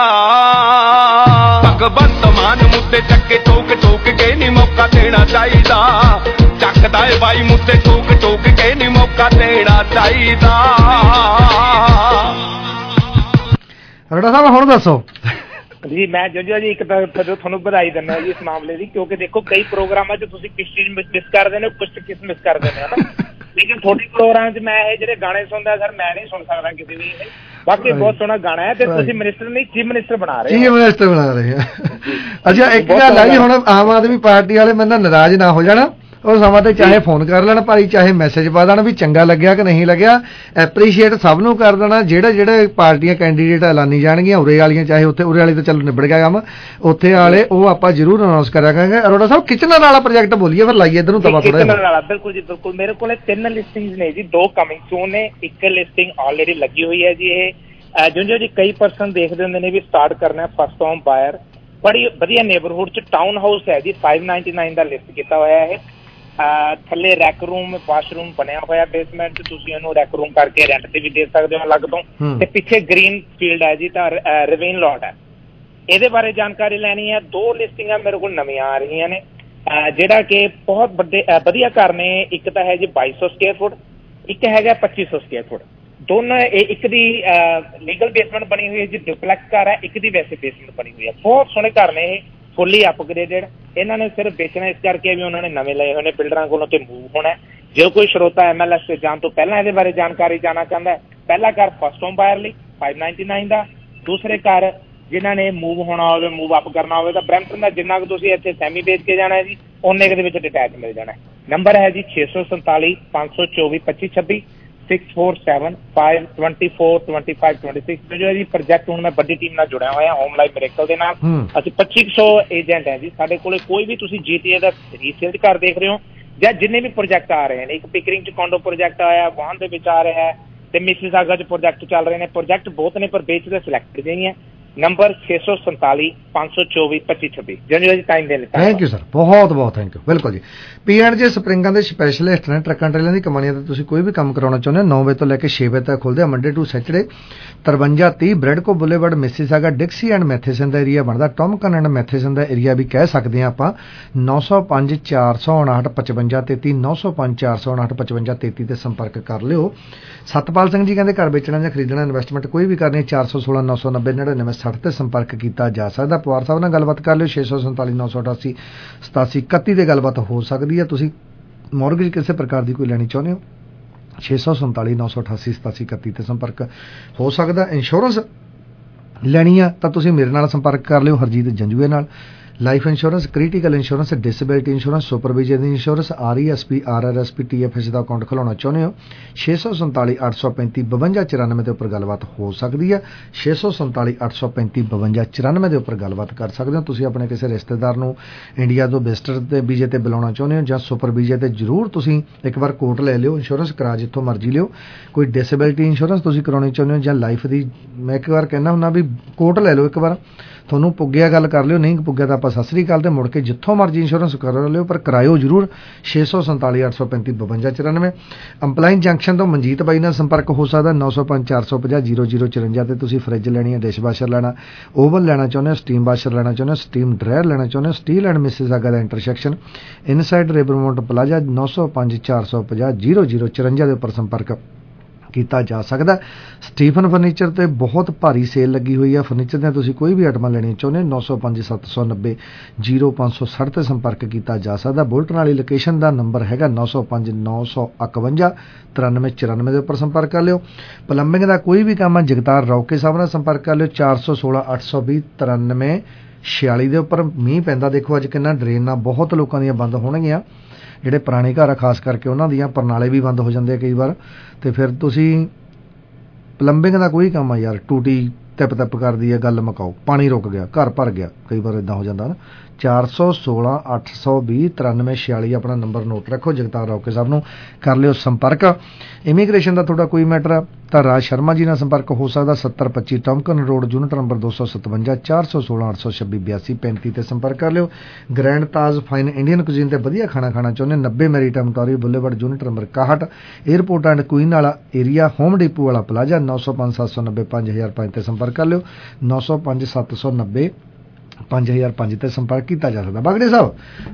Speaker 17: ਭਗਵੰਤ ਮਾਨ ਮੁੱਦੇ ਚੱਕੇ ਠੋਕ ਠੋਕ ਕੇ ਨੀ ਮੌਕਾ ਦੇਣਾ ਚਾਹੀਦਾ। ਚੱਕਦਾ ਏ ਬਾਈ ਮੁੱਦੇ ਠੋਕ ਠੋਕ ਕੇ ਨੀ ਮੌਕਾ ਦੇਣਾ ਚਾਹੀਦਾ।
Speaker 11: ਅਰੋੜਾ ਸਾਹਿਬ ਹੁਣ ਦੱਸੋ
Speaker 16: ਜੀ। ਮੈਂ ਜੋ ਜੀ ਇੱਕ ਤਾਂ ਤੁਹਾਨੂੰ ਵਧਾਈ ਦਿੰਦਾ ਜੀ ਇਸ ਮਾਮਲੇ ਦੀ, ਕਿਉਂਕਿ ਦੇਖੋ ਕਈ ਪ੍ਰੋਗਰਾਮਾਂ 'ਚ ਤੁਸੀਂ ਕਿਸ ਚੀਜ਼ ਮਿਸ ਕਰਦੇ ਨੇ, ਕੁਛ ਕਿਸ ਮਿਸ ਕਰਦੇ ਨੇ ਹਨਾ। ਲੇਕਿਨ ਤੁਹਾਡੇ ਪ੍ਰੋਗਰਾਮ 'ਚ ਮੈਂ ਇਹ ਜਿਹੜੇ ਗਾਣੇ ਸੁਣਦਾ ਸਰ ਮੈਂ ਨਹੀਂ ਸੁਣ ਸਕਦਾ ਕਿਸੇ ਵੀ। ਬਾਕੀ ਬਹੁਤ ਸੋਹਣਾ ਗਾਣਾ ਹੈ ਤੇ ਤੁਸੀਂ ਮਿਨਿਸਟਰ ਨਹੀਂ ਚੀਫ ਮਿਨਿਸਟਰ ਬਣਾ ਰਹੇ ਹੋ।
Speaker 11: ਚੀਫ ਮਿਨਿਸਟਰ ਬਣਾ ਰਹੇ ਆ। ਅੱਛਾ ਇੱਕ ਗੱਲ ਹੈ ਜੀ, ਹੁਣ ਆਮ ਆਦਮੀ ਪਾਰਟੀ ਵਾਲੇ ਮੇਰੇ ਨਾਲ ਨਾਰਾਜ਼ ਨਾ ਹੋ ਜਾਣਾ, ਉਹ ਸਮਾਂ ਤੇ ਚਾਹੇ ਫੋਨ ਕਰ ਲੈਣ ਭਾਈ, ਚਾਹੇ ਮੈਸੇਜ ਪਾ ਦੇਣ ਵੀ ਚੰਗਾ ਲੱਗਿਆ ਕਿ ਨਹੀਂ ਲੱਗਿਆ। ਐਪਰੀਸ਼ੀਏਟ ਸਭ ਨੂੰ ਕਰ ਦੇਣਾ। ਜਿਹੜੇ ਜਿਹੜੇ ਪਾਰਟੀਆਂ ਕੈਂਡੀਡੇਟ ਐਲਾਨੀ ਜਾਣਗੀਆਂ ਉਰੇ ਵਾਲੀਆਂ, ਚਾਹੇ ਉੱਥੇ ਉਰੇ ਵਾਲੀ ਤਾਂ ਚਲੋ ਨਿਬੜ ਗਿਆ ਕੰਮ, ਉੱਥੇ ਵਾਲੇ ਉਹ ਆਪਾਂ ਜ਼ਰੂਰ ਅਨਾਉਂਸ ਕਰਿਆ ਕਰਾਂਗੇ। ਅਰੋੜਾ ਸਾਹਿਬ ਕਿਚਨਰ ਵਾਲਾ ਪ੍ਰੋਜੈਕਟ ਬੋਲੀਏ, ਫਿਰ ਲਾਈਏ ਇੱਧਰ ਨੂੰ ਤਵਾ ਥੋੜਾ ਜਿਹਾ।
Speaker 16: ਬਿਲਕੁਲ ਜੀ ਬਿਲਕੁਲ, ਮੇਰੇ ਕੋਲ ਤਿੰਨ ਲਿਸਟਿੰਗਸ ਨੇ ਜੀ, ਦੋ ਕਮਿੰਗ ਸੂਨ ਨੇ, ਇੱਕ ਲਿਸਟਿੰਗ ਆਲਰੇਡੀ ਲੱਗੀ ਹੋਈ ਹੈ ਜੀ। ਇਹ ਜਿਉਂ ਜੀ ਕਈ ਪਰਸਨ ਦੇਖਦੇ ਹੁੰਦੇ ਨੇ ਵੀ ਸਟਾਰਟ ਕਰਨਾ ਫਸਟ ਹੋਮ ਬਾਇਰ, ਬੜੀ ਵਧੀਆ ਨੇਬਰਹੁੱਡ 'ਚ ਟਾਊਨ ਹਾਊਸ ਹੈ ਜੀ, ਫਾਈਵ ਨਾਈਨਟੀ ਨਾਈਨ ਦਾ ਲਿਸਟ ਕੀਤਾ ਹੋਇਆ ਹੈ। ਥੱਲੇ ਰੈਕ ਰੂਮ ਵਾਸ਼ਰੂਮ ਬਣਿਆ ਹੋਇਆ ਬੇਸਮੈਂਟ 'ਚ, ਤੁਸੀਂ ਇਹਨੂੰ ਰੈਕ ਰੂਮ ਕਰਕੇ ਰੈਂਟ ਤੇ ਵੀ ਦੇ ਸਕਦੇ ਹੋ ਅਲੱਗ ਤੋਂ। ਤੇ ਪਿੱਛੇ ਗ੍ਰੀਨ ਫੀਲਡ ਹੈ ਜੀ, ਤਾਂ ਰਿਵੇਨ ਲੋਟ ਹੈ। ਇਹਦੇ ਬਾਰੇ ਜਾਣਕਾਰੀ ਲੈਣੀ ਹੈ। ਦੋ ਲਿਸਟਿੰਗਾਂ ਮੇਰੇ ਕੋਲ ਨਵੀਆਂ ਆ ਰਹੀਆਂ ਨੇ, ਜਿਹੜਾ ਕਿ ਬਹੁਤ ਵੱਡੇ ਵਧੀਆ ਘਰ ਨੇ। ਇੱਕ ਤਾਂ ਹੈ ਜੀ ਬਾਈ ਸੌ ਸਕੁਅਰ ਫੁੱਟ, ਇੱਕ ਹੈਗਾ ਪੱਚੀ ਸੌ ਸਕੁਅਰ ਫੁੱਟ। ਦੋਨੋਂ ਇੱਕ ਦੀ ਲੀਗਲ ਬੇਸਮੈਂਟ ਬਣੀ ਹੋਈ ਹੈ ਜੀ, ਡੁਪਲੈਕਸ ਘਰ ਹੈ, ਇੱਕ ਦੀ ਵੈਸੇ ਬੇਸਮੈਂਟ ਬਣੀ ਹੋਈ ਹੈ। ਬਹੁਤ ਸੋਹਣੇ ਘਰ ਨੇ ਇਹ, ਫੁੱਲੀ ਅਪਗ੍ਰੇਡਡ। ਇਹਨਾਂ ਨੇ ਸਿਰਫ ਵੇਚਣਾ ਇਸ ਕਰਕੇ ਵੀ ਉਹਨਾਂ ਨੇ ਨਵੇਂ ਲਏ ਹੋਏ ਨੇ, ਬਿਲਡਰਾਂ ਕੋਲੋਂ ਤੇ ਮੂਵ ਹੋਣਾ। ਜੇ ਕੋਈ ਸਰੋਤਾ ਐਮ ਐਲ ਐਸ ਤੇ ਜਾਣ ਤੋਂ ਪਹਿਲਾਂ ਇਹਦੇ ਬਾਰੇ ਜਾਣਕਾਰੀ ਜਾਣਾ ਚਾਹੁੰਦਾ ਹੈ, ਪਹਿਲਾ ਘਰ ਫਸਟ ਹੋਮ ਬਾਇਰ ਲਈ ਫਾਈਵ ਨਾਈਨਟੀ ਨਾਈਨ ਦਾ, ਦੂਸਰੇ ਘਰ ਜਿਨ੍ਹਾਂ ਨੇ ਮੂਵ ਹੋਣਾ ਹੋਵੇ, ਮੂਵ ਅਪ ਕਰਨਾ ਹੋਵੇ ਤਾਂ ਬਰੈਂਪਟਨ ਦਾ ਜਿੰਨਾ ਕੁ ਤੁਸੀਂ ਇੱਥੇ ਸੈਮੀ ਵੇਚ ਕੇ ਜਾਣਾ ਹੈ ਜੀ, ਉਹਨੇ ਕੁ ਦੇ ਵਿੱਚ ਡਿਟੈਚ ਮਿਲ ਜਾਣਾ। ਨੰਬਰ ਹੈ ਜੀ ਛੇ ਸੌ ਸੰਤਾਲੀ ਪੰਜ ਸੌ ਚੌਵੀ ਪੱਚੀ ਛੱਬੀ six four seven five twenty four twenty five twenty six. ਜੋ ਹੈ ਜੀ ਪ੍ਰੋਜੈਕਟ ਹੁਣ ਮੈਂ ਵੱਡੀ ਟੀਮ ਨਾਲ ਜੁੜਿਆ ਹੋਇਆ ਹੋਮ ਲਾਈਫ ਮਿਰੇਕਲ ਦੇ ਨਾਲ। ਅਸੀਂ ਪੱਚੀ ਸੌ ਏਜੰਟ ਹੈ ਜੀ ਸਾਡੇ ਕੋਲੇ। ਕੋਈ ਵੀ ਤੁਸੀਂ ਜੀ ਟੀ ਏ ਦਾ ਰੀਸੇਲ ਘਰ ਦੇਖ ਰਹੇ ਹੋ ਜਾਂ ਜਿੰਨੇ ਵੀ ਪ੍ਰੋਜੈਕਟ ਆ ਰਹੇ ਨੇ, ਇੱਕ ਪਿਕਰਿੰਗ ਚ ਕੋਂਡੋ ਪ੍ਰੋਜੈਕਟ ਆਇਆ, ਵਾਹਨ ਦੇ ਵਿੱਚ ਆ ਰਿਹਾ ਹੈ ਤੇ ਮਿਸੀਸਾਗਾ ਚ ਪ੍ਰੋਜੈਕਟ ਚੱਲ ਰਹੇ ਨੇ। ਪ੍ਰੋਜੈਕਟ ਬਹੁਤ ਨੇ ਪਰ ਵੇਚਦੇ ਸਿਲੈਕਟਡ ਨਹੀਂ ਹੈ। ਨੰਬਰ ਛੇ ਸੌ ਸੰਤਾਲੀ ਪੰਜ ਸੌ ਚੌਵੀ ਪੱਚੀ ਛੱਬੀ। ਜੀ ਟਾਈਮ ਦੇ ਲਈ
Speaker 11: ਥੈਂਕ ਯੂ ਸਰ, ਬਹੁਤ ਬਹੁਤ ਥੈਂਕ ਯੂ। ਬਿਲਕੁਲ ਜੀ, ਪੀ ਐਂਡ ਜੇ ਸਪਰਿੰਗਾਂ ਦੇ ਸਪੈਸ਼ਲਿਸਟ ਨੇ। ਟਰੱਕਾਂ ਟਰੇਲਾਂ ਦੀ ਕੰਪਨੀਆਂ ਤੇ ਤੁਸੀਂ ਕੋਈ ਵੀ ਕੰਮ ਕਰਾਉਣਾ ਚਾਹੁੰਦੇ ਹੋ, ਨੌ ਵਜੇ ਤੋਂ ਲੈ ਕੇ ਛੇ ਵਜੇ ਤੱਕ ਖੁੱਲ੍ਹਦੇ ਆ, ਮੰਡੇ ਟੂ ਸੈਟਰਡੇ। ਤਰਵੰਜਾ ਤੀਹ Bradco boulevard Mississauga, Dixie and Matheson ਦਾ ਏਰੀਆ ਬਣਦਾ, ਟੌਮਕਨ ਐਂਡ ਮੈਥੇਸਨ ਦਾ ਏਰੀਆ ਵੀ ਕਹਿ ਸਕਦੇ ਹਾਂ ਆਪਾਂ। ਨੌ ਸੌ ਪੰਜ ਚਾਰ ਸੌ ਉਣਾਹਠ ਪਚਵੰਜਾ ਤੇਤੀ, ਨੌ ਸੌ ਪੰਜ ਚਾਰ ਸੌ ਉਣਾਹਠ ਪਚਵੰਜਾ ਤੇਤੀ ਤੇ ਸੰਪਰਕ ਕਰ ਲਿਓ। ਸਤਪਾਲ ਸਿੰਘ ਜੀ ਕਹਿੰਦੇ ਘਰ ਵੇਚਣਾ ਜਾਂ ਖਰੀਦਣਾ, ਇਨਵੈਸਟਮੈਂਟ ਕੋਈ ਵੀ ਕਰਨੀ, ਚਾਰ ਸੌ ਸੋਲਾਂ ਨੌ ਸੌ ਨੱਬੇ ਨੜਿਨਵੇਂ ਸੱਠ ਤੇ ਸੰਪਰਕ ਕੀਤਾ ਜਾ ਸਕਦਾ। ਪਵਾਰ ਸਾਹਿਬ ਨਾਲ ਗੱਲਬਾਤ ਕਰ ਲਿਓ, ਛੇ ਸੌ ਸੰਤਾਲੀ ਨੌ ਸੌ ਅਠਾਸੀ ਸਤਾਸੀ ਇਕੱਤੀ ਤੇ ਗੱਲਬਾਤ ਹੋ ਸਕਦੀ ਹੈ। ਤੁਸੀਂ ਮੌਰਗੇਜ ਕਿਸੇ ਪ੍ਰਕਾਰ ਦੀ ਕੋਈ ਲੈਣੀ ਚਾਹੁੰਦੇ ਹੋ, ਛੇ ਸੌ ਸੰਤਾਲੀ ਨੌ ਸੌ ਅਠਾਸੀ ਸਤਾਸੀ ਇਕੱਤੀ ਤੇ ਸੰਪਰਕ ਹੋ ਸਕਦਾ। ਇੰਸ਼ੋਰੈਂਸ ਲੈਣੀ ਆ ਤਾਂ ਤੁਸੀਂ ਮੇਰੇ ਨਾਲ ਸੰਪਰਕ ਕਰ ਲਿਓ, ਹਰਜੀਤ ਜੰਜੂਏ ਨਾਲ। Life insurance, critical insurance, disability insurance, supervision insurance, R E S P, R R S P, T F S ਦਾ ਅਕਾਊਂਟ ਖੁਲਾਉਣਾ ਚਾਹੁੰਦੇ ਹੋ, ਛੇ ਸੌ ਸੰਤਾਲੀ ਅੱਠ ਸੌ ਪੈਂਤੀ ਬਵੰਜਾ ਚੁਰਾਨਵੇਂ ਦੇ ਉੱਪਰ ਗੱਲਬਾਤ ਹੋ ਸਕਦੀ ਹੈ। ਛੇ ਸੌ ਸੰਤਾਲੀ ਅੱਠ ਸੌ ਪੈਂਤੀ ਬਵੰਜਾ ਚੁਰਾਨਵੇਂ ਦੇ ਉੱਪਰ ਗੱਲਬਾਤ ਕਰ ਸਕਦੇ ਹੋ। ਤੁਸੀਂ ਆਪਣੇ ਕਿਸੇ ਰਿਸ਼ਤੇਦਾਰ ਨੂੰ ਇੰਡੀਆ ਤੋਂ ਵਿਜ਼ਟਰ ਤੇ ਵੀਜ਼ੇ ਤੇ ਬੁਲਾਉਣਾ ਚਾਹੁੰਦੇ ਹੋ ਜਾਂ ਸੁਪਰ ਵੀਜ਼ੇ ਤੇ, ਜ਼ਰੂਰ ਤੁਸੀਂ ਇੱਕ ਵਾਰ ਕੋਟ ਲੈ ਲਿਓ, ਇੰਸ਼ੋਰੈਂਸ ਕਰਾ ਜਿੱਥੋਂ ਮਰਜ਼ੀ ਲਿਓ। ਕੋਈ ਡਿਸੇਬਿਲਿਟੀ ਇੰਸ਼ੋਰੈਂਸ ਤੁਸੀਂ ਕਰਾਉਣੀ ਚਾਹੁੰਦੇ ਹੋ ਜਾਂ ਲਾਈਫ ਦੀ, ਮੈਂ ਇੱਕ ਵਾਰ ਕਹਿੰਦਾ ਹੁੰਦਾ ਵੀ ਕੋਟ ਲੈ ਲਓ ਇੱਕ ਵਾਰ, ਤੁਹਾਨੂੰ ਪੁੱਗਿਆ ਗੱਲ ਕਰ ਲਿਓ, ਨਹੀਂ ਪੁੱਗਿਆ ਤਾਂ ਆਪਾਂ ਸਤਿ ਸ੍ਰੀ ਅਕਾਲ ਤੇ ਮੁੜ ਕੇ ਜਿੱਥੋਂ ਮਰਜ਼ੀ ਇੰਸ਼ੋਰੈਂਸ ਕਰਾ ਲਿਓ, ਪਰ ਕਰਾਇਓ ਜ਼ਰੂਰ। ਛੇ ਸੌ ਸੰਤਾਲੀ ਅੱਠ ਸੌ ਪੈਂਤੀ ਬਵੰਜਾ ਚੁਰਾਨਵੇਂ। ਅੰਪਲਾਈਨ ਜੰਕਸ਼ਨ ਤੋਂ ਮਨਜੀਤ ਬਾਈ ਨਾਲ ਸੰਪਰਕ ਹੋ ਸਕਦਾ, ਨੌ ਸੌ ਪੰਜ ਚਾਰ ਸੌ ਪੰਜਾਹ ਜੀਰੋ ਜੀਰੋ ਚੁਰੰਜਾ ਤੇ। ਤੁਸੀਂ ਫਰਿੱਜ ਲੈਣੀ ਹੈ, ਡਿਸ਼ ਵਾਸ਼ਰ ਲੈਣਾ, ਓਵਨ ਲੈਣਾ ਚਾਹੁੰਦੇ ਹੋ, ਸਟੀਮ ਵਾਸ਼ਰ ਲੈਣਾ ਚਾਹੁੰਦੇ ਹੋ, ਸਟੀਮ ਡਰਾਇਰ ਲੈਣਾ ਚਾਹੁੰਦੇ ਹੋ, ਸਟੀਲ ਐਂਡ ਮਿਸੀਸਾਗਾ ਦਾ ਇੰਟਰਸੈਕਸ਼ਨ ਇਨਸਾਈਡ ਰਿਵਰਮੌਂਟ ਪਲਾਜ਼ਾ, ਨੌ ਸੌ ਪੰਜ ਚਾਰ ਸੌ ਪੰਜਾਹ ਜੀਰੋ ਜੀਰੋ ਚੁਰੰਜਾ ਦੇ ਉੱਪਰ ਸੰਪਰਕ ਕੀਤਾ ਜਾ ਸਕਦਾ। ਸਟੀਫਨ ਫਰਨੀਚਰ ਤੇ ਬਹੁਤ ਭਾਰੀ ਸੇਲ ਲੱਗੀ ਹੋਈ ਹੈ, ਫਰਨੀਚਰ ਦੀਆਂ ਤੁਸੀਂ ਕੋਈ ਵੀ ਆਈਟਮਾਂ ਲੈਣੀਆਂ ਚਾਹੁੰਦੇ, ਨੌ ਸੌ ਪੰਜ ਸੱਤ ਸੌ ਨੱਬੇ ਜੀਰੋ ਪੰਜ ਸੌ ਸੱਠ ਤੇ ਸੰਪਰਕ ਕੀਤਾ ਜਾ ਸਕਦਾ। ਬੁਲਟਨ ਵਾਲੀ ਲੋਕੇਸ਼ਨ ਦਾ ਨੰਬਰ ਹੈਗਾ ਨੌ ਸੌ ਪੰਜ ਨੌ ਸੌ ਇਕਵੰਜਾ ਤਰਾਨਵੇਂ ਚੁਰਾਨਵੇਂ ਦੇ ਉੱਪਰ ਸੰਪਰਕ ਕਰ ਲਿਓ। ਪਲੰਬਿੰਗ ਦਾ ਕੋਈ ਵੀ ਕੰਮ ਹੈ, ਜਗਤਾਰ ਰੌਕੇ ਸਾਹਿਬ ਨਾਲ ਸੰਪਰਕ ਕਰ ਲਿਓ, ਚਾਰ ਸੌ ਸੋਲਾਂ ਅੱਠ ਸੌ ਵੀਹ ਤਰਾਨਵੇਂ ਛਿਆਲੀ ਦੇ ਉੱਪਰ। ਮੀਂਹ ਪੈਂਦਾ ਦੇਖੋ ਅੱਜ ਕਿੰਨਾ, ਡਰੇਨਾਂ ਬਹੁਤ ਲੋਕਾਂ ਦੀਆਂ ਬੰਦ ਹੋਣਗੀਆਂ, ਜਿਹੜੇ ਪੁਰਾਣੇ ਘਰ ਆ ਖਾਸ ਕਰਕੇ ਉਹਨਾਂ ਦੀਆਂ ਪਰਨਾਲੇ ਵੀ ਬੰਦ ਹੋ ਜਾਂਦੇ ਆ ਕਈ ਵਾਰ, ਤੇ ਫਿਰ ਤੁਸੀਂ ਪਲੰਬਿੰਗ ਦਾ ਕੋਈ ਕੰਮ ਆ ਯਾਰ, ਟੂਟੀ ਤਿਪ ਤਿਪ ਕਰਦੀ ਹੈ, ਗੱਲ ਮੁਕਾਓ, ਪਾਣੀ ਰੁਕ ਗਿਆ, ਘਰ ਭਰ ਗਿਆ, ਕਈ ਵਾਰ ਇੱਦਾਂ ਹੋ ਜਾਂਦਾ ਨਾ। ਚਾਰ ਸੌ ਸੋਲਾਂ ਅੱਠ ਸੌ ਵੀਹ ਤਰਾਨਵੇਂ ਛਿਆਲੀ ਆਪਣਾ ਨੰਬਰ ਨੋਟ ਰੱਖੋ, ਜਗਤਾਰ ਰੌਕੇ ਸਾਹਿਬ ਨੂੰ ਕਰ ਲਿਓ ਸੰਪਰਕ। ਇਮੀਗ੍ਰੇਸ਼ਨ ਦਾ ਤੁਹਾਡਾ ਕੋਈ ਮੈਟਰ ਆ ਤਾਂ ਰਾਜ ਸ਼ਰਮਾ ਜੀ ਨਾਲ ਸੰਪਰਕ ਹੋ ਸਕਦਾ, ਸੱਤਰ ਪੱਚੀ ਟੌਮਕਨ ਰੋਡ, ਯੂਨਿਟ ਨੰਬਰ ਦੋ ਸੌ ਸਤਵੰਜਾ, ਚਾਰ ਸੌ ਸੋਲਾਂ ਅੱਠ ਸੌ ਛੱਬੀ ਬਿਆਸੀ ਪੈਂਤੀ ਤੇ ਸੰਪਰਕ ਕਰ ਲਿਓ। Grand Taj fine Indian cuisine ਤੇ ਵਧੀਆ ਖਾਣਾ ਖਾਣਾ ਚਾਹੁੰਦੇ, ਨੱਬੇ maritime Tory boulevard, unit number ਇਕਾਹਠ, ਏਅਰਪੋਰਟ ਐਂਡ ਕੁਈਨ ਵਾਲਾ ਏਰੀਆ, ਹੋਮ ਡਿਪੂ ਵਾਲਾ ਪਲਾਜ਼ਾ, ਨੌ ਸੌ ਪੰਜ ਸੱਤ ਸੌ ਨੱਬੇ ਪੰਜ ਹਜ਼ਾਰ ਪੰਜ ਤੇ ਸੰਪਰਕ ਕਰ ਲਿਓ, ਨੌ ਸੌ ਪੰਜ ਸੱਤ ਸੌ ਨੱਬੇ ਪੰਜ ਹਜ਼ਾਰ ਪੰਜ ਤੇ ਸੰਪਰਕ ਕੀਤਾ ਜਾ ਸਕਦਾ। ਬਾਗੜੇ ਸਾਹਿਬ,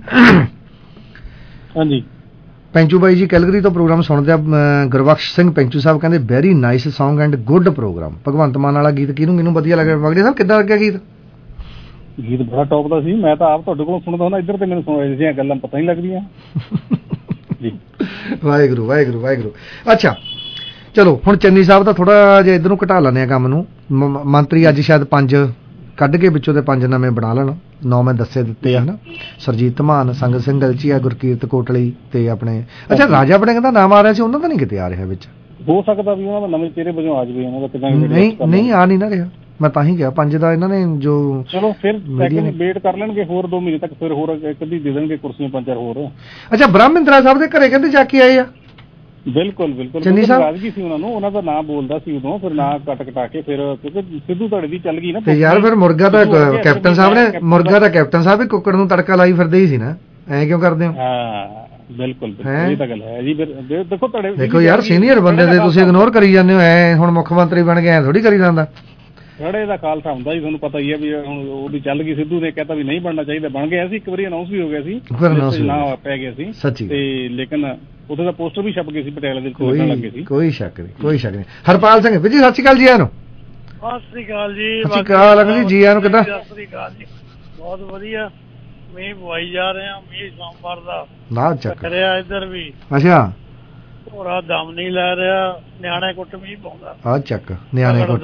Speaker 11: ਹਾਂਜੀ, ਪੈਂਚੂ ਬਾਈ ਜੀ ਕੈਲਗਰੀ ਤੋਂ ਪ੍ਰੋਗਰਾਮ ਸੁਣਦੇ ਆ। ਗੁਰਬਖਸ਼ ਸਿੰਘ ਪੈਂਚੂ ਸਾਹਿਬ ਕਹਿੰਦੇ very nice song and good program. Bhagwant Mann ਵਾਲਾ ਗੀਤ ਕਿਹਨੂੰ ਕਿਹਨੂੰ ਵਧੀਆ ਲੱਗਿਆ? ਬਾਗੜੇ ਸਾਹਿਬ ਕਿੱਦਾਂ ਲੱਗਿਆ ਗੀਤ?
Speaker 13: ਗੀਤ ਬੜਾ ਟੌਪ ਦਾ ਸੀ, ਮੈਂ ਤਾਂ ਆਪ ਤੁਹਾਡੇ ਕੋਲ ਸੁਣਦਾ ਹੁੰਦਾ, ਇੱਧਰ ਤੇ ਮੈਨੂੰ ਸੁਣਾਈ ਜਿਹੀਆਂ ਗੱਲਾਂ ਪਤਾ ਨਹੀਂ ਲੱਗਦੀਆਂ ਜੀ।
Speaker 11: ਵਾਹਿਗੁਰੂ ਵਾਹਿਗੁਰੂ ਵਾਹਿਗੁਰੂ। ਅੱਛਾ ਚਲੋ ਹੁਣ ਚੰਨੀ ਸਾਹਿਬ ਦਾ ਥੋੜਾ ਜਿਹਾ ਇੱਧਰ ਨੂੰ ਘਟਾ ਲੈਂਦੇ ਆ ਕੰਮ ਨੂੰ। ਮੰਤਰੀ ਅੱਜ ਸ਼ਾਇਦ ਪੰਜ ਕੱਢ ਕੇ ਵਿੱਚੋਂ ਤੇ ਪੰਜ ਨਵੇਂ ਬਣਾ ਲੈਣ, ਨੌ ਮੈਂ ਦੱਸੇ ਦਿੱਤੇ ਆ ਨਾ, ਸਰਜੀਤ ਧਮਾਨ, ਸੰਗਤ ਸਿੰਘ ਗਲਚੀਆ, ਗੁਰਕੀਰਤ ਕੋਟਲੀ ਤੇ ਆਪਣੇ ਅੱਛਾ ਰਾਜਾ ਆਪਣੇ ਕਹਿੰਦਾ ਨਾਮ ਆ ਰਿਹਾ ਸੀ, ਉਹਨਾਂ ਦਾ ਨਹੀਂ ਕਿਤੇ ਆ ਰਿਹਾ ਵਿੱਚ।
Speaker 13: ਹੋ ਸਕਦਾ ਵੀ ਉਹਨਾਂ ਦਾ ਨਵੇਂ ਚਿਹਰੇ ਵਜੋਂ ਆ ਜਾਵੇ, ਉਹਨਾਂ ਦਾ
Speaker 11: ਨਹੀਂ ਨਹੀਂ ਆ ਨਹੀਂ ਨਾ ਰਿਹਾ, ਮੈਂ ਤਾਂ ਹੀ ਕਿਹਾ ਪੰਜ ਦਾ ਇਹਨਾਂ ਨੇ ਜੋ।
Speaker 13: ਚਲੋ ਫਿਰ ਸੈਕਿੰਡ ਵੇਟ ਕਰ ਲੈਣਗੇ ਹੋਰ ਦੋ ਮਹੀਨੇ ਤੱਕ, ਫਿਰ ਹੋਰ ਇੱਕ ਅੱਧੀ ਦੇ ਦੇਣਗੇ ਕੁਰਸੀਆਂ ਪੰਜ ਚਾਰ ਹੋਰ।
Speaker 11: ਅੱਛਾ ਬ੍ਰਹਮਿੰਦਰਾ ਸਾਹਿਬ ਦੇ ਘਰੇ ਕਹਿੰਦੇ ਜਾ ਕੇ ਆਏ ਆ?
Speaker 13: ਬਿਲਕੁਲ ਬਿਲਕੁਲ, ਨਾਰਾਜ਼ਗੀ ਸੀ ਉਹਨਾਂ ਨੂੰ, ਉਹਨਾਂ ਦਾ ਨਾਂ ਬੋਲਦਾ ਸੀ ਉਦੋਂ, ਫਿਰ ਨਾਂ ਕੱਟ ਕਟਾ ਕੇ ਫਿਰ ਕਿਉਂਕਿ ਸਿੱਧੂ ਧੜੇ ਦੀ ਚੱਲ ਗਈ ਨਾ।
Speaker 11: ਤੇ ਯਾਰ ਫਿਰ ਮੁਰਗਾ ਤਾਂ ਕੈਪਟਨ ਸਾਹਿਬ ਨੇ, ਮੁਰਗਾ ਤਾਂ ਕੈਪਟਨ ਸਾਹਿਬ ਵੀ ਕੁੱਕੜ ਨੂੰ ਤੜਕਾ ਲਾਈ ਫਿਰਦੇ ਹੀ ਸੀ ਨਾ, ਐਂ ਕਿਉਂ ਕਰਦੇ ਹੋ?
Speaker 13: ਹਾਂ ਬਿਲਕੁਲ ਇਹ ਤਾਂ ਗੱਲ ਹੈ ਜੀ। ਫਿਰ ਦੇਖੋ ਧੜੇ,
Speaker 11: ਦੇਖੋ ਯਾਰ ਸੀਨੀਅਰ ਬੰਦੇ ਦੇ ਤੁਸੀਂ ਇਗਨੋਰ ਕਰੀ ਜਾਂਦੇ ਹੋ, ਐ ਹੁਣ ਮੁੱਖ ਮੰਤਰੀ ਬਣ ਗਏ ਐ ਥੋੜੀ ਕਰੀ ਜਾਂਦਾ।
Speaker 13: ਖੜੇ ਦਾ ਖਾਲਸਾ ਹੁੰਦਾ ਜੀ, ਤੁਹਾਨੂੰ ਪਤਾ ਹੀ ਹੈ ਵੀ ਹੁਣ ਉਹ ਵੀ ਚੱਲ ਗਈ, ਸਿੱਧੂ ਨੇ ਕਹਿਤਾ ਵੀ ਨਹੀਂ ਬਣਨਾ ਚਾਹੀਦਾ, ਬਣ ਗਿਆ ਸੀ ਇੱਕ ਵਾਰੀ, ਅਨਾਉਂਸ ਵੀ ਹੋ ਗਿਆ ਸੀ, ਨਾ ਪੈ ਗਿਆ ਸੀ ਤੇ ਲੇਕਿਨ ਉੱਥੇ ਦਾ ਪੋਸਟਰ ਵੀ ਛਪ ਗਏ ਸੀ ਪਟਿਆਲੇ ਦੇ ਲੱਗਣ ਲੱਗੇ ਸੀ।
Speaker 11: ਕੋਈ ਸ਼ੱਕ ਨਹੀਂ, ਕੋਈ ਸ਼ੱਕ ਨਹੀਂ। ਹਰਪਾਲ ਸਿੰਘ ਜੀ ਸਤਿ ਸ਼੍ਰੀ ਅਕਾਲ ਜੀ, ਆਨੂੰ
Speaker 18: ਸਤਿ ਸ਼੍ਰੀ ਅਕਾਲ ਜੀ।
Speaker 11: ਸਤਿ ਸ਼੍ਰੀ ਅਕਾਲ ਅੰਕਲ ਜੀ, ਜੀ ਆਨੂੰ ਕਿੱਦਾਂ?
Speaker 18: ਸਤਿ ਸ਼੍ਰੀ ਅਕਾਲ ਜੀ, ਬਹੁਤ ਵਧੀਆ। ਮੀਂਹ ਪਵਾਈ ਜਾ ਰਹੇ ਆ, ਮੀਂਹ ਸੋਮਵਾਰ ਦਾ
Speaker 11: ਨਾ ਚੱਕ
Speaker 18: ਕਰਿਆ ਇੱਧਰ ਵੀ।
Speaker 11: ਅੱਛਾ,
Speaker 18: ਪੂਰਾ ਦਮ ਨਹੀਂ ਲੈ ਰਿਹਾ, ਨਿਆਣੇ ਕੁੱਟ ਮੀਂਹ ਪਾਉਂਦਾ।
Speaker 11: ਆ ਚੱਕ ਨਿਆਣੇ ਕੁੱਟ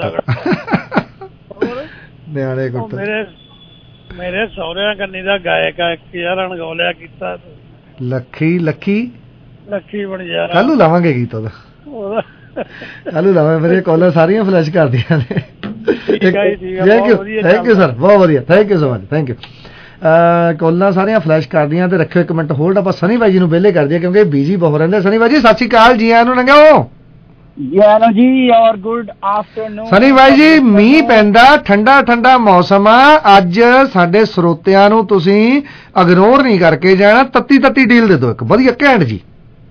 Speaker 11: ਨਿਆਣੇ ਕੁੱਟ।
Speaker 18: ਮੇਰੇ ਮੇਰੇ ਸਹੁਰਿਆਂ ਕੰਨੀ ਦਾ ਗਾਇਕ ਆ, ਇੱਕ ਯਾਰ ਅਣਗੌਲਿਆ ਕੀਤਾ
Speaker 11: ਲੱਖੀ ਲੱਖੀ
Speaker 18: ਲੱਖੀ ਬਣ ਜਾ।
Speaker 11: ਕੱਲ ਨੂੰ ਲਾਵਾਂਗੇ ਗੀਤ ਉਹਦਾ, ਕੱਲ ਨੂੰ ਲਾਵਾਂਗੇ। ਮੇਰੇ ਕਾਲਾਂ ਸਾਰੀਆਂ ਫਲੈਸ਼ ਕਰਦੀਆਂ ਨੇ। Thank you thank you sir, ਬਹੁਤ ਵਧੀਆ, thank you so much, thank you. ਕਾਲਾਂ ਸਾਰੀਆਂ ਫਲੈਸ਼ ਕਰਦੀਆਂ ਤੇ ਰੱਖਿਓ ਇੱਕ ਮਿੰਟ ਹੋਲਡ, ਆਪਾਂ ਸਨੀ ਬਾਈ ਜੀ ਨੂੰ ਵਿਹਲੇ ਕਰ ਦਈਏ ਕਿਉਂਕਿ ਬਿਜੀ ਬਹੁਤ ਰਹਿੰਦੇ। ਸਨੀ ਬਾਈ ਜੀ ਸਤਿ ਸ਼੍ਰੀ ਅਕਾਲ, ਜੀ ਆਇਆਂ ਨੂੰ ਲੰਘਿਓ
Speaker 19: ਜੀ ਔਰ ਗੁੱਡ ਆਫਟਰਨੂਨ।
Speaker 11: ਸਨੀ ਬਾਈ ਜੀ ਮੀਂਹ ਪੈਂਦਾ, ਠੰਡਾ ਠੰਡਾ ਮੌਸਮ ਆ, ਅੱਜ ਸਾਡੇ ਸਰੋਤਿਆਂ ਨੂੰ ਤੁਸੀਂ ਇਗਨੋਰ ਨਹੀਂ ਕਰਕੇ ਜਾਣਾ, ਤੱਤੀ ਤੱਤੀ ਡੀਲ ਦੇ ਦਿਓ ਇੱਕ ਵਧੀਆ ਘੈਂਟ ਜੀ।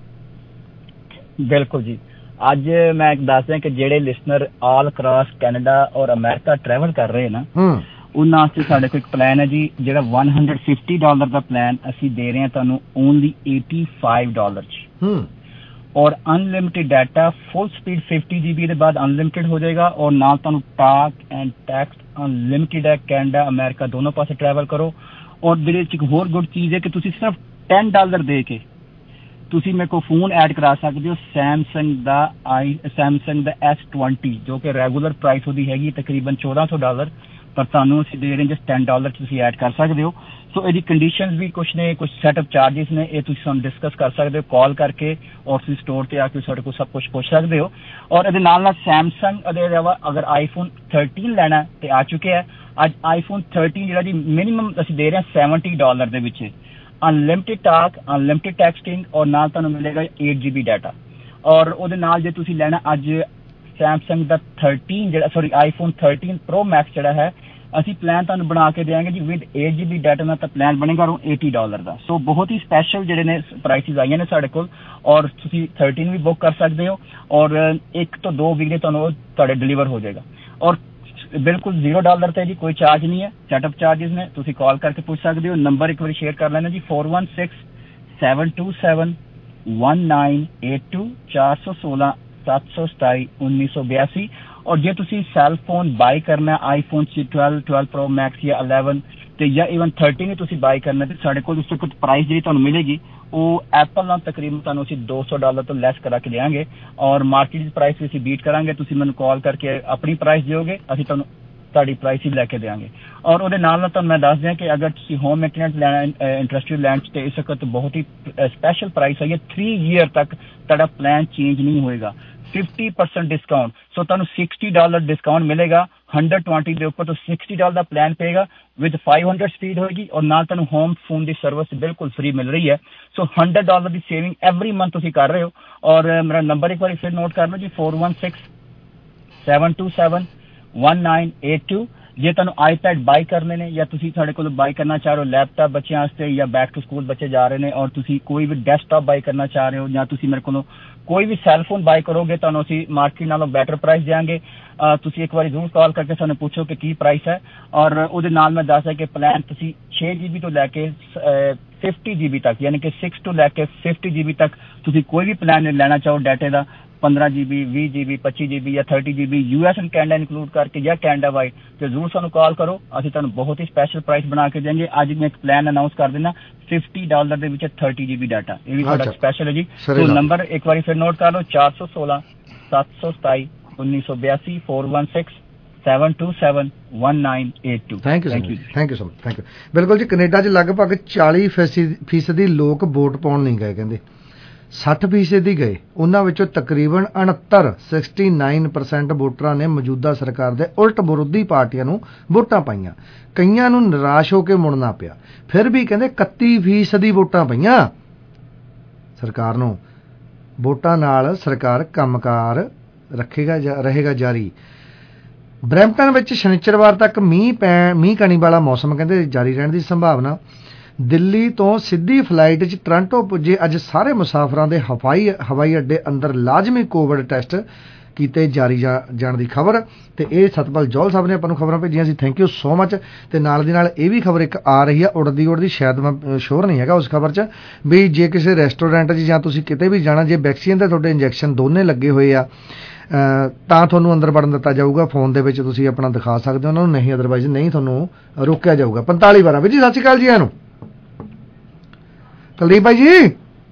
Speaker 19: ਬਿਲਕੁਲ ਜੀ, ਅੱਜ ਮੈਂ ਦੱਸ ਦਿਆਂ ਕਿ ਜਿਹੜੇ ਲਿਸਨਰ ਆਲ ਅਕ੍ਰਾਸ ਕੈਨੇਡਾ ਔਰ ਅਮਰੀਕਾ ਟਰੈਵਲ ਕਰ ਰਹੇ ਨਾ, ਉਹਨਾਂ ਵਾਸਤੇ ਸਾਡੇ ਕੋਲ ਇੱਕ ਪਲਾਨ ਹੈ ਜੀ, ਜਿਹੜਾ one hundred fifty ਡਾਲਰ ਦਾ ਪਲਾਨ ਅਸੀਂ ਦੇ ਰਹੇ ਹਾਂ ਤੁਹਾਨੂੰ ਓਨਲੀ eighty-five ਡਾਲਰ ਚ, ਔਰ unlimited data, full speed fifty G B ਦੇ ਬਾਅਦ ਅਨਲਿਮਿਟਿਡ ਹੋ ਜਾਏਗਾ, ਔਰ ਨਾਲ ਤੁਹਾਨੂੰ ਟਾਕ ਐਂਡ ਟੈਕਸਟ ਅਨਲਿਮਿਟਿਡ ਹੈ, ਕੈਨੇਡਾ ਅਮਰੀਕਾ ਦੋਨੋਂ ਪਾਸੇ ਟਰੈਵਲ ਕਰੋ। ਔਰ ਜਿਹਦੇ ਚ ਇੱਕ ਹੋਰ ਗੁੱਡ ਚੀਜ਼ ਹੈ ਕਿ ਤੁਸੀਂ ਸਿਰਫ ten ਡਾਲਰ ਦੇ ਕੇ ਤੁਸੀਂ ਮੇਰੇ ਕੋਲ ਫੋਨ ਐਡ ਕਰਾ ਸਕਦੇ ਹੋ, ਸੈਮਸੰਗ ਦਾ ਆਈ ਸੈਮਸੰਗ ਦਾ ਐਸ ਟਵੰਟੀ, ਜੋ ਕਿ ਰੈਗੂਲਰ ਪ੍ਰਾਈਸ ਉਹਦੀ ਹੈਗੀ ਤਕਰੀਬਨ ਚੌਦਾਂ ਸੌ ਡਾਲਰ, ਪਰ ਤੁਹਾਨੂੰ ਅਸੀਂ ਦੇ ਰਹੇ ਜਸਟ ten ਡਾਲਰ ਚ ਤੁਸੀਂ ਐਡ ਕਰ ਸਕਦੇ ਹੋ। ਸੋ ਇਹਦੀ ਕੰਡੀਸ਼ਨਸ ਵੀ ਕੁਛ ਨੇ, ਕੁਛ ਸੈਟਅਪ ਚਾਰਜਿਸ ਨੇ, ਇਹ ਤੁਸੀਂ ਸਾਨੂੰ ਡਿਸਕਸ ਕਰ ਸਕਦੇ ਹੋ ਕਾਲ ਕਰਕੇ, ਔਰ ਤੁਸੀਂ ਸਟੋਰ ਤੇ ਆ ਕੇ ਸਾਡੇ ਕੋਲ ਸਭ ਕੁਛ ਪੁੱਛ ਸਕਦੇ ਹੋ। ਔਰ ਇਹਦੇ ਨਾਲ ਨਾਲ ਸੈਮਸੰਗ ਦੇ ਇਲਾਵਾ ਅਗਰ ਆਈਫੋਨ ਥਰਟੀਨ ਲੈਣਾ ਤੇ ਆ ਚੁੱਕਿਆ, ਅੱਜ ਆਈਫੋਨ ਥਰਟੀਨ ਜਿਹੜਾ ਜੀ ਮਿਨੀਮਮ ਅਸੀਂ ਦੇ ਰਹੇ ਹਾਂ seventy ਡਾਲਰ ਦੇ ਵਿੱਚ, ਅਨਲਿਮਿਟਿਡ ਟਾਕ, ਅਨਲਿਮਿਟਿਡ ਟੈਕਸਟਿੰਗ, ਔਰ ਨਾਲ ਤੁਹਾਨੂੰ ਮਿਲੇਗਾ eight ਜੀ ਬੀ ਡਾਟਾ। ਔਰ ਉਹਦੇ ਨਾਲ ਜੇ ਤੁਸੀਂ ਲੈਣਾ ਅੱਜ ਸੈਮਸੰਗ ਦਾ ਥਰਟੀਨ ਜਿਹੜਾ sorry iPhone thirteen pro max ਜਿਹੜਾ ਹੈ, ਅਸੀਂ ਪਲਾਨ ਤੁਹਾਨੂੰ ਬਣਾ ਕੇ ਦੇਵਾਂਗੇ ਜੀ with eight G B data ਨਾਲ, ਤਾਂ ਪਲਾਨ ਬਣੇਗਾ ਅਰਾਊਂਡ eighty ਡਾਲਰ ਦਾ। ਸੋ ਬਹੁਤ ਹੀ ਸਪੈਸ਼ਲ ਜਿਹੜੇ ਨੇ ਪ੍ਰਾਈਸਿਸ ਆਈਆਂ ਨੇ ਸਾਡੇ ਕੋਲ, ਔਰ ਤੁਸੀਂ ਥਰਟੀਨ ਵੀ ਬੁੱਕ ਕਰ ਸਕਦੇ ਹੋ, ਔਰ ਇੱਕ ਤੋਂ ਦੋ ਵੀਕ ਦੇ ਤੁਹਾਨੂੰ ਉਹ ਤੁਹਾਡੇ ਡਿਲੀਵਰ ਹੋ ਜਾਏਗਾ, ਔਰ ਬਿਲਕੁਲ ਜ਼ੀਰੋ ਡਾਲਰ ਤੇ ਜੀ, ਕੋਈ ਚਾਰਜ ਨਹੀਂ ਹੈ, ਸੈਟਅਪ ਚਾਰजेस ਨੇ, ਤੁਸੀਂ ਕਾਲ ਕਰਕੇ ਪੁੱਛ ਸਕਦੇ ਹੋ। ਨੰਬਰ ਇੱਕ ਵਾਰੀ ਸ਼ੇਅਰ ਕਰ ਲੈਣਾ ਜੀ, four one six seven two seven one nine eight two, ਚਾਰ ਸੌ ਸੋਲਾਂ ਸੱਤ ਸੌ ਸਤਾਈ ਉੱਨੀ ਸੌ ਬਿਆਸੀ। ਔਰ ਜੇ ਤੁਸੀਂ ਸੈੱਲ ਫੋਨ ਬਾਈ ਕਰਨਾ iPhone twelve, twelve Pro Max ਜਾਂ eleven ਤੇ ਜਾਂ ਈਵਨ thirteen ਵੀ ਤੁਸੀਂ ਬਾਈ ਕਰਨਾ, ਤੇ ਸਾਡੇ ਕੋਲ ਉਸ ਤੋਂ ਕੁਝ ਪ੍ਰਾਈਸ ਜਿਹੜੀ ਤੁਹਾਨੂੰ ਮਿਲੇਗੀ ਉਹ ਐਪਲ ਨਾਲ ਤਕਰੀਬਨ ਤੁਹਾਨੂੰ ਅਸੀਂ ਦੋ ਸੌ ਡਾਲਰ ਤੋਂ ਲੈਸ ਕਰਾ ਕੇ ਦੇਵਾਂਗੇ, ਔਰ ਮਾਰਕੀਟ ਪ੍ਰਾਈਸ ਵੀ ਅਸੀਂ ਬੀਟ ਕਰਾਂਗੇ। ਤੁਸੀਂ ਮੈਨੂੰ ਕਾਲ ਕਰਕੇ ਆਪਣੀ ਪ੍ਰਾਈਸ ਦਿਓਗੇ, ਅਸੀਂ ਤੁਹਾਨੂੰ ਤੁਹਾਡੀ ਪ੍ਰਾਈਸ ਹੀ ਲੈ ਕੇ ਦੇਵਾਂਗੇ। ਔਰ ਉਹਦੇ ਨਾਲ ਨਾਲ ਤੁਹਾਨੂੰ ਮੈਂ ਦੱਸ ਦਿਆਂ ਕਿ ਅਗਰ ਤੁਸੀਂ ਹੋਮ ਮੇਨਟੇਨੈਂਸ ਲੈਣਾ ਇੰਟਰਸਟਿਡ ਲੈਣ ਤੇ ਇਸ ਵਕਤ ਬਹੁਤ ਹੀ ਸਪੈਸ਼ਲ ਪ੍ਰਾਈਸ ਹੈ, ਥ੍ਰੀ ਈਅਰ ਤੱਕ ਤੁਹਾਡਾ ਪਲਾਨ ਚੇਂਜ ਨਹੀਂ ਹੋਏਗਾ, fifty percent ਡਿਸਕਾਊਂਟ। ਸੋ ਤੁਹਾਨੂੰ sixty ਡਾਲਰ ਡਿਸਕਾਊਂਟ ਮਿਲੇਗਾ, one hundred twenty ਦੇ ਉੱਪਰ ਤੋਂ sixty ਡਾਲਰ ਦਾ ਪਲਾਨ ਪਏਗਾ ਵਿਦ five hundred ਸਪੀਡ ਹੋਏਗੀ, ਔਰ ਨਾਲ ਤੁਹਾਨੂੰ ਹੋਮ ਫੋਨ ਦੀ ਸਰਵਿਸ ਬਿਲਕੁਲ ਫ੍ਰੀ ਮਿਲ ਰਹੀ ਹੈ। ਸੋ one hundred ਡਾਲਰ ਦੀ ਸੇਵਿੰਗ ਐਵਰੀ ਮੰਥ ਤੁਸੀਂ ਕਰ ਰਹੇ ਹੋ। ਔਰ ਮੇਰਾ ਨੰਬਰ ਇੱਕ ਵਾਰੀ ਫਿਰ ਨੋਟ ਕਰ ਲਓ ਜੀ, four one six seven two seven one nine eight two। ਜੇ ਤੁਹਾਨੂੰ ਆਈਪੈਡ ਬਾਈ ਕਰਨੇ ਨੇ, ਜਾਂ ਤੁਸੀਂ ਸਾਡੇ ਕੋਲ ਬਾਈ ਕਰਨਾ ਚਾਹ ਰਹੇ ਹੋ ਲੈਪਟਾਪ ਬੱਚਿਆਂ ਵਾਸਤੇ, ਜਾਂ ਬੈਕ ਟੂ ਸਕੂਲ ਬੱਚੇ ਜਾ ਰਹੇ ਨੇ, ਔਰ ਤੁਸੀਂ ਕੋਈ ਵੀ ਡੈਸਕਟਾਪ ਬਾਈ ਕਰਨਾ ਚਾਹ ਰਹੇ ਹੋ, ਜਾਂ ਤੁਸੀਂ ਮੇਰੇ ਕੋਲੋਂ ਕੋਈ ਵੀ ਸੈੱਲ ਫੋਨ ਬਾਈ ਕਰੋਗੇ, ਤੁਹਾਨੂੰ ਅਸੀਂ ਮਾਰਕੀਟ ਨਾਲੋਂ ਬੈਟਰ ਪ੍ਰਾਈਸ ਦਿਆਂਗੇ। ਤੁਸੀਂ ਇੱਕ ਵਾਰੀ ਜ਼ਰੂਰ ਕਾਲ ਕਰਕੇ ਸਾਨੂੰ ਪੁੱਛੋ ਕਿ ਕੀ ਪ੍ਰਾਈਸ ਹੈ। ਔਰ ਉਹਦੇ ਨਾਲ ਮੈਂ ਦੱਸਦਾ ਕਿ ਪਲਾਨ ਤੁਸੀਂ ਛੇ ਜੀ ਬੀ ਤੋਂ ਲੈ ਕੇ ਫਿਫਟੀ ਜੀ ਬੀ ਤੱਕ, ਯਾਨੀ ਕਿ ਸਿਕਸ ਤੋਂ ਲੈ ਕੇ ਫਿਫਟੀ ਜੀ ਬੀ ਤੱਕ ਤੁਸੀਂ ਕੋਈ ਵੀ ਪਲਾਨ ਲੈਣਾ ਚਾਹੋ ਡਾਟੇ ਦਾ, ਪੰਦਰਾਂ ਜੀ ਬੀ, ਵੀਹ ਜੀ ਬੀ, ਪੱਚੀ ਜੀ ਬੀ ਜਾਂ thirty G B, U S and Canada include ਕਰਕੇ ਜਾਂ ਕੈਨੇਡਾ ਵਾਈਡ, ਤੇ ਜ਼ਰੂਰ ਸਾਨੂੰ ਕਾਲ ਕਰੋ, ਅਸੀਂ ਤੁਹਾਨੂੰ ਬਹੁਤ ਹੀ ਸਪੈਸ਼ਲ ਪ੍ਰਾਈਸ ਬਣਾ ਕੇ ਦੇਵਾਂਗੇ। ਅੱਜ ਮੈਂ ਇੱਕ ਪਲਾਨ ਅਨਾਉਂਸ ਕਰ ਦਿੰਦਾ, fifty ਡਾਲਰ ਦੇ ਵਿੱਚ thirty ਜੀ ਬੀ ਡਾਟਾ, ਇਹ ਵੀ ਤੁਹਾਡਾ ਸਪੈਸ਼ਲ ਹੈ ਜੀ। ਸੋ ਨੰਬਰ ਇੱਕ ਵਾਰੀ ਫਿਰ ਨੋਟ ਕਰ ਲਓ, ਚਾਰ ਸੌ ਸੋਲਾਂ ਸੱਤ ਸੌ ਸਤਾਈ ਉੱਨੀ ਸੌ ਬਿਆਸੀ, four one six seven two seven one nine eight two।
Speaker 11: Thank you thank you thank you so much, thank you. ਬਿਲਕੁਲ ਜੀ, ਕੈਨੇਡਾ 'ਚ ਲਗਭਗ ਚਾਲੀ ਫੀਸਦੀ ਲੋਕ ਵੋਟ ਪਾਉਣ ਨਹੀਂ ਗਏ, ਕਹਿੰਦੇ sixty ਫੀਸਦੀ ਗਏ, ਉਹਨਾਂ ਵਿੱਚੋਂ ਤਕਰੀਬਨ ਉਨੱਤਰ sixty-nine percent ਵੋਟਰਾਂ ਨੇ ਮੌਜੂਦਾ ਸਰਕਾਰ ਦੇ ਉਲਟ ਵਿਰੋਧੀ ਪਾਰਟੀਆਂ ਨੂੰ ਵੋਟਾਂ ਪਾਈਆਂ। ਕਈਆਂ ਨੂੰ ਨਿਰਾਸ਼ ਹੋ ਕੇ ਮੁੜਨਾ ਪਿਆ, ਫਿਰ ਵੀ ਕਹਿੰਦੇ ਇਕੱਤੀ ਫੀਸਦੀ ਵੋਟਾਂ ਪਈਆਂ। ਸਰਕਾਰ ਨੂੰ ਵੋਟਾਂ ਨਾਲ ਸਰਕਾਰ ਕੰਮਕਾਰ ਰੱਖੇਗਾ ਰਹੇਗਾ ਜਾਰੀ। ਬਰੈਂਪਟਨ ਵਿੱਚ ਸ਼ਨੀਚਰਵਾਰ ਤੱਕ ਮੀਂਹ ਪੈ ਮੀਂਹ ਕਣੀ ਵਾਲਾ ਮੌਸਮ ਕਹਿੰਦੇ ਜਾਰੀ ਰਹਿਣ ਦੀ ਸੰਭਾਵਨਾ। ਦਿੱਲੀ ਤੋਂ ਸਿੱਧੀ ਫਲਾਈਟ 'ਚ ਟੋਰਾਂਟੋ ਪੁੱਜੇ ਅੱਜ ਸਾਰੇ ਮੁਸਾਫਰਾਂ ਦੇ ਹਵਾਈ ਹਵਾਈ ਅੱਡੇ ਅੰਦਰ ਲਾਜ਼ਮੀ ਕੋਵਿਡ ਟੈਸਟ ਕੀਤੇ ਜਾਰੀ ਜਾਣ ਦੀ ਖਬਰ। ਤੇ ਇਹ ਸਤਪਾਲ ਜੌਹਲ ਸਾਹਿਬ ਨੇ ਆਪਾਂ ਨੂੰ ਖਬਰਾਂ ਭੇਜੀਆਂ ਸੀ, ਥੈਂਕ ਯੂ ਸੋ ਮਚ। ਤੇ ਨਾਲ ਦੀ ਨਾਲ ਇਹ ਵੀ ਖਬਰ ਇੱਕ ਆ ਰਹੀ ਆ ਉੜਦੀ ਉੜਦੀ, ਸ਼ਾਇਦ ਮੈਂ ਸ਼ੋਰ ਨਹੀਂ ਹੈਗਾ ਉਸ ਖਬਰ 'ਚ, ਵੀ ਜੇ ਕਿਸੇ ਰੈਸਟੋਰੈਂਟ 'ਚ ਜਾਂ ਤੁਸੀਂ ਕਿਤੇ ਵੀ ਜਾਣਾ, ਜੇ ਵੈਕਸੀਨ ਦੇ ਤੁਹਾਡੇ ਇੰਜੈਕਸ਼ਨ ਦੋਨੇ ਲੱਗੇ ਹੋਏ ਆ ਤਾਂ ਤੁਹਾਨੂੰ ਅੰਦਰ ਵੜਨ ਦਿੱਤਾ ਜਾਊਗਾ। ਫੋਨ ਦੇ ਵਿੱਚ ਤੁਸੀਂ ਆਪਣਾ ਦਿਖਾ ਸਕਦੇ ਹੋ ਉਹਨਾਂ ਨੂੰ, ਨਹੀਂ ਅਦਰਵਾਈਜ਼ ਨਹੀਂ ਤੁਹਾਨੂੰ ਰੋਕਿਆ ਜਾਊਗਾ। ਪੰਤਾਲੀ ਬਾਰਾਂ ਵੀ ਜੀ ਸਤਿ ਸ਼੍ਰੀ ਅਕਾਲ ਜੀ। ਇਹਨੂੰ ਕੁਲਦੀਪ ਭਾਈ ਜੀ,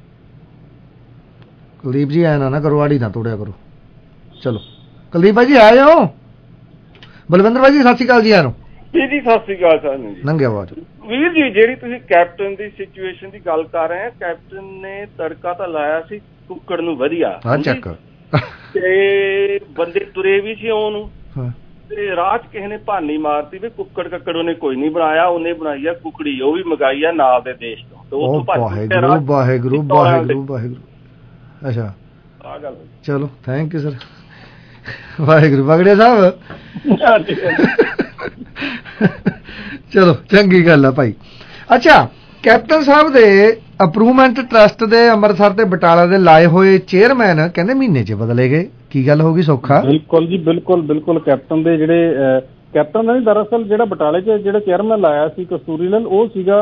Speaker 11: ਕੁਲਦੀਪ ਜੀ ਐ ਨਾ ਨਾ ਕਰੋ, ਆੜੀ ਨਾ ਤੋੜਿਆ ਕਰੋ। ਚਲੋ ਕੁਲਦੀਪ ਭਾਈ ਜੀ ਆ ਜਾਓ। ਬਲਵਿੰਦਰ ਭਾਈ ਜੀ ਸਤਿ ਸ਼੍ਰੀ ਅਕਾਲ ਜੀ। ਇਹਨੂੰ
Speaker 20: ਜੀ ਜੀ ਸਤਿ ਸ਼੍ਰੀ ਅਕਾਲ ਸਾਨੂੰ ਜੀ।
Speaker 11: ਨੰਗੇ ਆਵਾਜ਼
Speaker 20: ਵੀਰ ਜੀ, ਜਿਹੜੀ ਤੁਸੀਂ ਕੈਪਟਨ ਦੀ ਸਿਚੁਏਸ਼ਨ ਦੀ ਗੱਲ ਕਰ ਰਹੇ ਆ, ਕੈਪਟਨ ਨੇ ਤੜਕਾ ਤਾਂ ਲਾਇਆ ਸੀ ਕੁੱਕੜ ਨੂੰ ਵਧੀਆ,
Speaker 11: ਹਾਂ ਚੱਕ,
Speaker 20: ਤੇ ਬੰਦੇ ਤੁਰੇ ਵੀ ਸੀ ਉਹਨੂੰ, ਤੇ ਰਾਹ 'ਚ ਕਿਸੇ ਨੇ ਭਾਨੀ ਮਾਰਤੀ ਵੀ ਕੁੱਕੜ ਕੱਕੜ ਉਹਨੇ ਕੋਈ ਨਹੀਂ ਬਣਾਇਆ, ਉਹਨੇ ਬਣਾਈ ਆ ਕੁਕੜੀ, ਉਹ ਵੀ ਮੰਗਾਈ ਆ ਨਾਲ ਦੇ ਦੇਸ਼ ਤੋਂ।
Speaker 11: ਵਾਹਿਗੁਰੂ ਵਾਹਿਗੁਰੂ ਵਾਹਿਗੁਰੂ ਵਾਹਿਗੁਰੂ। ਅੱਛਾ
Speaker 20: ਆ ਗੱਲ,
Speaker 11: ਚਲੋ ਥੈਂਕ ਯੂ ਸਰ। ਵਾਹਿਗੁਰੂ ਬਗੜਿਆ ਸਾਹਿਬ, ਚਲੋ ਚੰਗੀ ਗੱਲ ਆ ਭਾਈ। ਅੱਛਾ, ਕੈਪਟਨ ਸਾਹਿਬ ਦੇ ਅਪਰੂਵਮੈਂਟ ਟਰਸਟ ਦੇ ਅੰਮ੍ਰਿਤਸਰ ਤੇ ਬਟਾਲਾ ਦੇ ਲਾਏ ਹੋਏ ਚੇਅਰਮੈਨ ਕਹਿੰਦੇ ਮਹੀਨੇ 'ਚ ਬਦਲੇ ਗਏ, ਕੀ ਗੱਲ ਹੋ ਗਈ ਸੌਖਾ?
Speaker 13: ਬਿਲਕੁਲ ਜੀ ਬਿਲਕੁਲ ਬਿਲਕੁਲ। ਕੈਪਟਨ ਦੇ ਜਿਹੜੇ ਕੈਪਟਨ ਨੇ ਦਰਅਸਲ ਜਿਹੜਾ ਬਟਾਲੇ 'ਚ ਜਿਹੜਾ ਚੇਅਰਮੈਨ ਲਾਇਆ ਸੀ ਕਸਤੂਰੀ ਲਾਲ, ਉਹ ਸੀਗਾ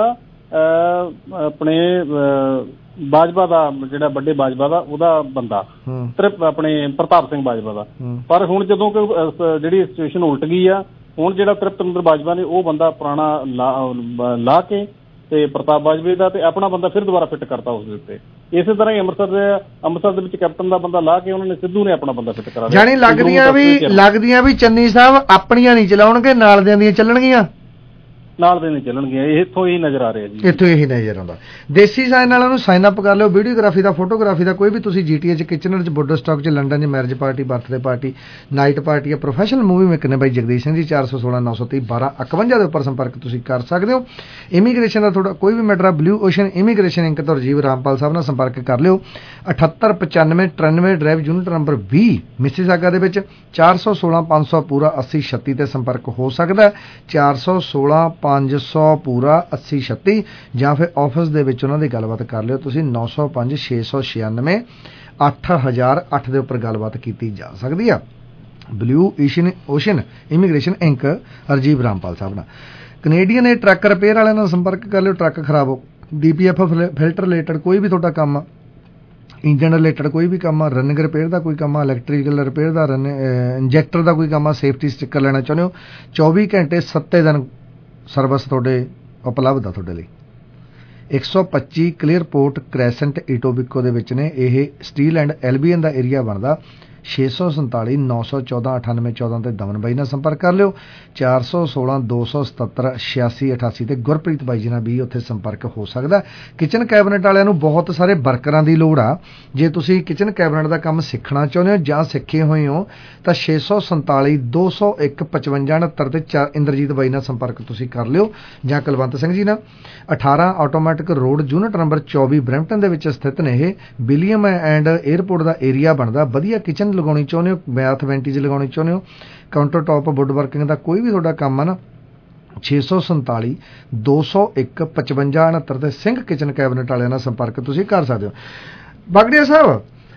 Speaker 13: ਆਪਣੇ ਬਾਜਵਾ ਦਾ, ਜਿਹੜਾ ਵੱਡੇ ਬਾਜਵਾ ਦਾ ਉਹਦਾ ਬੰਦਾ, ਤ੍ਰਿਪ ਆਪਣੇ ਪ੍ਰਤਾਪ ਸਿੰਘ ਬਾਜਵਾ ਦਾ। ਪਰ ਹੁਣ ਜਦੋਂ ਕਿ ਜਿਹੜੀ ਸਿਚੁਏਸ਼ਨ ਉਲਟ ਗਈ ਆ, ਹੁਣ ਜਿਹੜਾ ਤ੍ਰਿਪਤਿੰਦਰ ਬਾਜਵਾ ਨੇ ਉਹ ਬੰਦਾ ਪੁਰਾਣਾ ਲਾ ਲਾ ਕੇ ਤੇ ਪ੍ਰਤਾਪ ਬਾਜਵੇ ਦਾ ਤੇ ਆਪਣਾ ਬੰਦਾ ਫਿਰ ਦੁਬਾਰਾ ਫਿੱਟ ਕਰਤਾ ਉਸ ਦੇ ਉੱਤੇ। ਇਸੇ ਤਰ੍ਹਾਂ ਹੀ ਅੰਮ੍ਰਿਤਸਰ ਦੇ ਅੰਮ੍ਰਿਤਸਰ ਦੇ ਵਿੱਚ ਕੈਪਟਨ ਦਾ ਬੰਦਾ ਲਾ ਕੇ ਉਹਨਾਂ ਨੇ ਸਿੱਧੂ ਨੇ ਆਪਣਾ ਬੰਦਾ ਫਿੱਟ ਕਰਾ ਲਿਆ।
Speaker 11: ਜਾਣੀ ਲੱਗਦੀਆਂ ਵੀ ਲੱਗਦੀਆਂ ਵੀ ਚੰਨੀ ਸਾਹਿਬ ਆਪਣੀਆਂ ਨਹੀਂ ਚਲਾਉਣਗੇ, ਨਾਲ ਦਿਆਂ ਦੀਆਂ ਚੱਲਣਗੀਆਂ, ਨਾਲ ਦੇ ਨਹੀਂ ਚੱਲਣਗੀਆਂ। ਇੱਥੋਂ ਹੀ ਨਜ਼ਰ ਆ ਰਿਹਾ ਜੀ, ਇੱਥੋਂ ਇਹੀ ਨਜ਼ਰ ਆਉਂਦਾ। ਦੇਸੀ ਸਾਈਨ ਵਾਲਿਆਂ ਨੂੰ ਸਾਈਨ ਅਪ ਕਰ ਲਿਓ, ਵੀਡੀਓਗ੍ਰਾਫੀ ਦਾ, ਫੋਟੋਗ੍ਰਾਫੀ ਦਾ, ਕੋਈ ਵੀ ਤੁਸੀਂ ਜੀਟੀਏ 'ਚ, ਕਿਚਨਰ 'ਚ, ਬੁੱਡ ਸਟਾਕ 'ਚ, ਲੰਡਨ 'ਚ marriage party, birthday party, night party ਆ, ਪ੍ਰੋਫੈਸ਼ਨਲ ਮੂਵੀ ਮੇਕਰ ਨੇ ਬਾਈ ਜਗਦੀਸ਼ ਸਿੰਘ ਜੀ। ਚਾਰ ਸੌ ਸੋਲਾਂ ਨੌ ਸੌ ਤੀਹ ਬਾਰਾਂ ਇਕਵੰਜਾ ਦੇ ਉੱਪਰ ਸੰਪਰਕ ਤੁਸੀਂ ਕਰ ਸਕਦੇ ਹੋ। ਇਮੀਗ੍ਰੇਸ਼ਨ ਦਾ ਤੁਹਾਡਾ ਕੋਈ ਵੀ ਮੈਟਰ ਆ, ਬਲੂ ਓਸ਼ਨ ਇਮੀਗ੍ਰੇਸ਼ਨ ਇੰਕ ਤੋਂ ਰਾਜੀਵ ਰਾਮਪਾਲ ਸਾਹਿਬ ਨਾਲ ਸੰਪਰਕ ਕਰ ਲਿਓ। ਅਠੱਤਰ ਪਚਾਨਵੇਂ ਤਰਾਨਵੇਂ ਡਰਾਈਵ ਯੂਨਿਟ ਨੰਬਰ ਵੀਹ ਮਿਸੀਸਾਗਾ ਦੇ ਵਿੱਚ। ਚਾਰ ਸੌ ਸੋਲਾਂ ਪੰਜ ਸੌ ਪੂਰਾ ਅੱਸੀ ਛੱਤੀ ਤੇ ਸੰਪਰਕ ਹੋ ਸਕਦਾ। ਚਾਰ ਸੌ ਸੋਲਾਂ ਪੰਜ ਸੌ ਪੂਰਾ ਅੱਸੀ ਛੱਤੀ, ਜਾਂ ਫਿਰ ਆਫਿਸ ਦੇ ਵਿੱਚ ਉਹਨਾਂ ਦੀ ਗੱਲਬਾਤ ਕਰ ਲਿਓ ਤੁਸੀਂ। ਨੌ ਸੌ ਪੰਜ ਛੇ ਸੌ ਛਿਆਨਵੇਂ ਅੱਠ ਹਜ਼ਾਰ ਅੱਠ ਦੇ ਉੱਪਰ ਗੱਲਬਾਤ ਕੀਤੀ ਜਾ ਸਕਦੀ ਆ। Blue Asian ocean immigration inc Rajiv Rampal sahib ਨਾਲ। ਕੈਨੇਡੀਅਨ ਇਹ ਟਰੱਕ ਰਿਪੇਅਰ ਵਾਲਿਆਂ ਨਾਲ ਸੰਪਰਕ ਕਰ ਲਿਓ। ਟਰੱਕ ਖਰਾਬ ਹੋ, D P F filter related ਕੋਈ ਵੀ ਤੁਹਾਡਾ ਕੰਮ ਆ, ਇੰਜਨ ਰਿਲੇਟਡ ਕੋਈ ਵੀ ਕੰਮ ਆ, ਰਨਿੰਗ ਰਿਪੇਅਰ ਦਾ ਕੋਈ ਕੰਮ ਆ, ਇਲੈਕਟ੍ਰੀਕਲ ਰਿਪੇਅਰ ਦਾ, ਰਨ ਇੰਜੈਕਟਰ ਦਾ ਕੋਈ ਕੰਮ ਆ, ਸੇਫਟੀ ਸਟਿੱਕਰ ਲੈਣਾ ਚਾਹੁੰਦੇ ਹੋ, ਚੌਵੀ ਘੰਟੇ ਸੱਤੇ ਦਿਨ ਸਰਵਿਸ ਤੁਹਾਡੇ ਉਪਲਬਧ ਆ ਤੁਹਾਡੇ ਲਈ। ਇੱਕ ਸੌ ਪੱਚੀ ਕਲੀਅਰਪੋਰਟ ਕ੍ਰੈਸੈਂਟ ਈਟੋਬਿਕੋ ਦੇ ਵਿੱਚ ਨੇ ਇਹ। ਸਟੀਲ ਐਂਡ ਐਲਬੀਐਨ ਦਾ ਏਰੀਆ ਬਣਦਾ। ਛੇ ਸੌ ਸੰਤਾਲੀ ਨੌ ਸੌ ਚੌਦਾਂ ਅਠਾਨਵੇਂ ਚੌਦਾਂ ਤੇ ਦਮਨ ਬਾਈ ਨਾਲ ਸੰਪਰਕ ਕਰ ਲਿਓ। ਚਾਰ ਸੌ ਸੋਲਾਂ ਦੋ ਸੌ ਸਤੱਤਰ ਛਿਆਸੀ ਅਠਾਸੀ ਤੇ ਗੁਰਪ੍ਰੀਤ ਬਾਈ ਜੀ ਨਾਲ ਵੀ ਉੱਥੇ ਸੰਪਰਕ ਹੋ ਸਕਦਾ। ਕਿਚਨ ਕੈਬਨਿਟ ਵਾਲਿਆਂ ਨੂੰ ਬਹੁਤ ਸਾਰੇ ਵਰਕਰਾਂ ਦੀ ਲੋੜ ਆ। ਜੇ ਤੁਸੀਂ ਕਿਚਨ ਕੈਬਨਿਟ ਦਾ ਕੰਮ ਸਿੱਖਣਾ ਚਾਹੁੰਦੇ ਹੋ ਜਾਂ ਸਿੱਖੇ ਹੋਏ ਹੋ ਤਾਂ ਛੇ ਸੌ ਸੰਤਾਲੀ ਦੋ ਸੌ ਇੱਕ ਪਚਵੰਜਾ ਉਣਹੱਤਰ ਤੇ ਚਾਰ ਇੰਦਰਜੀਤ ਬਾਈ ਨਾਲ ਸੰਪਰਕ ਤੁਸੀਂ ਕਰ ਲਿਓ, ਜਾਂ ਕੁਲਵੰਤ ਸਿੰਘ ਜੀ ਨਾਲ। ਅਠਾਰਾਂ ਆਟੋਮੈਟਿਕ ਰੋਡ ਯੂਨਿਟ ਨੰਬਰ ਚੌਵੀ ਬਰੈਂਪਟਨ ਦੇ ਵਿੱਚ ਸਥਿਤ ਨੇ ਇਹ। ਵਿਲੀਅਮ ਐਂਡ ਏਅਰਪੋਰਟ ਦਾ ਏਰੀਆ ਬਣਦਾ। ਵਧੀਆ ਕਿਚਨ ਲਗਾਉਣੀ ਚਾਹੁੰਦੇ ਹੋ, ਮੈਥ ਵੈਂਟੀਜ ਲਗਾਉਣੀ ਚਾਹੁੰਦੇ ਹੋ, ਕਾਊਂਟਰ ਟੌਪ ਵੁੱਡ ਵਰਕਿੰਗ ਦਾ ਕੋਈ ਵੀ ਤੁਹਾਡਾ ਕੰਮ ਆ ਨਾ, ਛੇ ਸੌ ਸੰਤਾਲੀ ਦੋ ਸੌ ਇੱਕ ਪਚਵੰਜਾ ਉਣਹੱਤਰ ਤੇ ਸਿੰਘ ਕਿਚਨ ਕੈਬਨਿਟ ਵਾਲਿਆਂ ਨਾਲ ਸੰਪਰਕ ਤੁਸੀਂ ਕਰ ਸਕਦੇ ਹੋ। ਬਗੜੀਆ ਸਾਹਿਬ,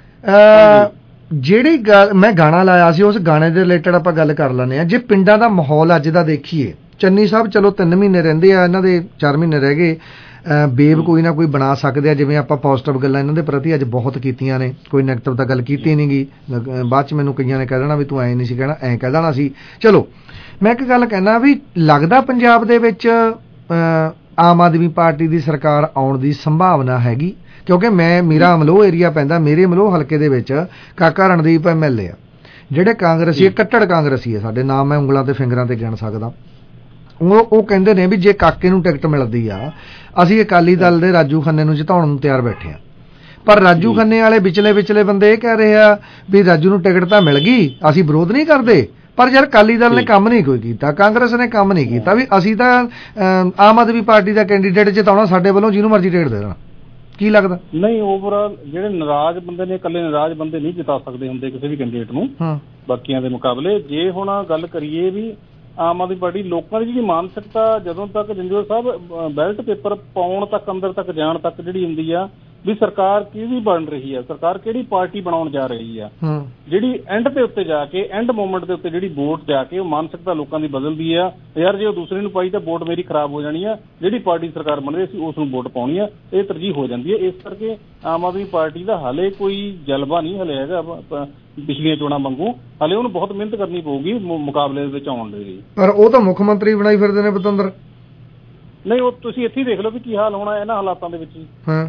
Speaker 11: ਜਿਹੜੀ ਗੱਲ ਮੈਂ ਗਾਣਾ ਲਾਇਆ ਸੀ ਉਸ ਗਾਣੇ ਦੇ ਰਿਲੇਟਡ ਆਪਾਂ ਗੱਲ ਕਰ ਲੈਂਦੇ ਹਾਂ। ਜੇ ਪਿੰਡਾਂ ਦਾ ਮਾਹੌਲ ਅੱਜ ਦਾ ਦੇਖੀਏ, ਚੰਨੀ ਸਾਹਿਬ ਚਲੋ ਤਿੰਨ ਮਹੀਨੇ ਰਹਿੰਦੇ ਆ, ਇਹਨਾਂ ਦੇ ਚਾਰ ਮਹੀਨੇ ਰਹਿ ਗਏ। ਬੇਬ ਕੋਈ ਨਾ ਕੋਈ ਬਣਾ ਸਕਦੇ ਆ, ਜਿਵੇਂ ਆਪਾਂ ਪੋਜ਼ਿਟਿਵ ਗੱਲਾਂ ਇਹਨਾਂ ਦੇ ਪ੍ਰਤੀ ਅੱਜ ਬਹੁਤ ਕੀਤੀਆਂ ਨੇ, ਕੋਈ ਨੈਗੇਟਿਵ ਤਾਂ ਗੱਲ ਕੀਤੀ ਨਹੀਂ ਗੀ। ਬਾਅਦ 'ਚ ਮੈਨੂੰ ਕਈਆਂ ਨੇ ਕਹਿ ਦੇਣਾ ਵੀ ਤੂੰ ਐਂ ਨਹੀਂ ਸੀ ਕਹਿਣਾ, ਐਂ ਕਹਿ ਦੇਣਾ ਸੀ। ਚਲੋ ਮੈਂ ਇੱਕ ਗੱਲ ਕਹਿਣਾ ਵੀ ਲੱਗਦਾ ਪੰਜਾਬ ਦੇ ਵਿੱਚ ਆਮ ਆਦਮੀ ਪਾਰਟੀ ਦੀ ਸਰਕਾਰ ਆਉਣ ਦੀ ਸੰਭਾਵਨਾ ਹੈਗੀ, ਕਿਉਂਕਿ ਮੈਂ ਮੇਰਾ ਅਮਲੋਹ ਏਰੀਆ ਪੈਂਦਾ, ਮੇਰੇ ਅਮਲੋਹ ਹਲਕੇ ਦੇ ਵਿੱਚ ਕਾਕਾ ਰਣਦੀਪ ਐਮ ਐਲ ਏ ਆ, ਜਿਹੜੇ ਕਾਂਗਰਸੀ ਕੱਟੜ ਕਾਂਗਰਸੀ ਆ ਸਾਡੇ, ਨਾਮ ਮੈਂ ਉਂਗਲਾਂ ਤੇ ਫਿੰਗਰਾਂ ਤੇ ਗਿਣ ਸਕਦਾ। ਉਹ ਉਹ ਕਹਿੰਦੇ ਨੇ ਵੀ ਜੇ ਕਾਕੇ ਨੂੰ ਟਿਕਟ ਮਿਲਦੀ ਆ ਅਸੀਂ ਅਕਾਲੀ ਦਲ ਦੇ ਰਾਜੂ ਖੰਨੇ ਨੂੰ ਜਿਤਾਉਣ ਨੂੰ ਤਿਆਰ ਬੈਠੇ ਆ। ਪਰ ਰਾਜੂ ਖੰਨੇ ਵਾਲੇ ਵਿਚਲੇ ਵਿਚਲੇ ਬੰਦੇ ਇਹ ਕਹਿ ਰਹੇ ਆ ਵੀ ਰਾਜੂ ਨੂੰ ਟਿਕਟ ਤਾਂ ਮਿਲ ਗਈ, ਅਸੀਂ ਵਿਰੋਧ ਨਹੀਂ ਕਰਦੇ, ਪਰ ਯਾਰ ਅਕਾਲੀ ਦਲ ਨੇ ਕੰਮ ਨਹੀਂ ਕੋਈ ਕੀਤਾ, ਕਾਂਗਰਸ ਨੇ ਕੰਮ ਨਹੀਂ ਕੀਤਾ, ਵੀ ਅਸੀਂ ਤਾਂ ਆਮ ਆਦਮੀ ਪਾਰਟੀ ਦਾ ਕੈਂਡੀਡੇਟ ਜਿਤਾਉਣਾ, ਸਾਡੇ ਵੱਲੋਂ ਜਿਹਨੂੰ ਮਰਜ਼ੀ ਟਿਕਟ ਦੇ ਦੇਣਾ। ਕੀ ਲੱਗਦਾ?
Speaker 13: ਨਹੀਂ, ਓਵਰਆਲ ਜਿਹੜੇ ਨਾਰਾਜ਼ ਬੰਦੇ ਨੇ, ਇਕੱਲੇ ਨਾਰਾਜ਼ ਬੰਦੇ ਨਹੀਂ ਜਿਤਾ ਸਕਦੇ ਹੁੰਦੇ ਕਿਸੇ ਵੀ ਕੈਂਡੀਡੇਟ ਨੂੰ ਬਾਕੀਆਂ ਦੇ ਮੁਕਾਬਲੇ। ਜੇ ਹੁਣ ਗੱਲ ਕਰੀਏ ਵੀ ਆਮ ਆਦਮੀ ਪਾਰਟੀ, ਲੋਕਾਂ ਦੀ ਜਿਹੜੀ ਮਾਨਸਿਕਤਾ ਜਦੋਂ ਤੱਕ ਜੰਜੋਰ ਸਾਹਿਬ ਬੈਲਟ ਪੇਪਰ ਪਾਉਣ ਤੱਕ, ਅੰਦਰ ਤੱਕ ਜਾਣ ਤੱਕ ਜਿਹੜੀ ਹੁੰਦੀ ਆ, ਵੀ ਸਰਕਾਰ ਕਿਹਦੀ ਬਣ ਰਹੀ ਹੈ, ਸਰਕਾਰ ਕਿਹੜੀ ਪਾਰਟੀ ਬਣਾਉਣ ਜਾ ਰਹੀ ਆ। ਜਿਹੜੀ ਐਂਡ ਦੇ ਉੱਤੇ ਜਾ ਕੇ ਐਂਡ ਮੂਮੈਂਟ ਦੇ ਉੱਤੇ ਜਿਹੜੀ ਵੋਟ ਜਾ ਕੇ ਉਹ ਮਾਨਸਿਕਤਾ ਲੋਕਾਂ ਦੀ ਬਦਲਦੀ ਆ, ਯਾਰ ਜੇ ਉਹ ਦੂਸਰੇ ਨੂੰ ਪਾਈ ਤਾਂ ਵੋਟ ਮੇਰੀ ਖਰਾਬ ਹੋ ਜਾਣੀ ਆ, ਜਿਹੜੀ ਪਾਰਟੀ ਸਰਕਾਰ ਬਣ ਰਹੀ ਸੀ ਉਸ ਨੂੰ ਵੋਟ ਪਾਉਣੀ ਆ, ਇਹ ਤਰਜੀਹ ਹੋ ਜਾਂਦੀ ਹੈ। ਇਸ ਕਰਕੇ ਆਮ ਆਦਮੀ ਪਾਰਟੀ ਦਾ ਹਾਲੇ ਕੋਈ ਜਲਵਾ ਨਹੀਂ ਹਲੇ ਹੈਗਾ ਪਿਛਲੀਆਂ ਚੋਣਾਂ ਵਾਂਗੂ, ਹਾਲੇ ਉਹਨੂੰ ਬਹੁਤ ਮਿਹਨਤ ਕਰਨੀ ਪਊਗੀ ਮੁਕਾਬਲੇ ਦੇ ਵਿੱਚ ਆਉਣ ਦੇ ਲਈ।
Speaker 11: ਪਰ ਉਹ ਤਾਂ ਮੁੱਖ ਮੰਤਰੀ ਬਣਾਈ ਫਿਰਦੇ ਨੇ ਪਤੰਦਰ।
Speaker 13: ਨਹੀਂ, ਉਹ ਤੁਸੀਂ ਇੱਥੇ ਦੇਖ ਲਓ ਵੀ ਕੀ ਹਾਲ ਹੋਣਾ ਇਹਨਾਂ ਹਾਲਾਤਾਂ ਦੇ ਵਿੱਚ।
Speaker 11: ਹਾਂ,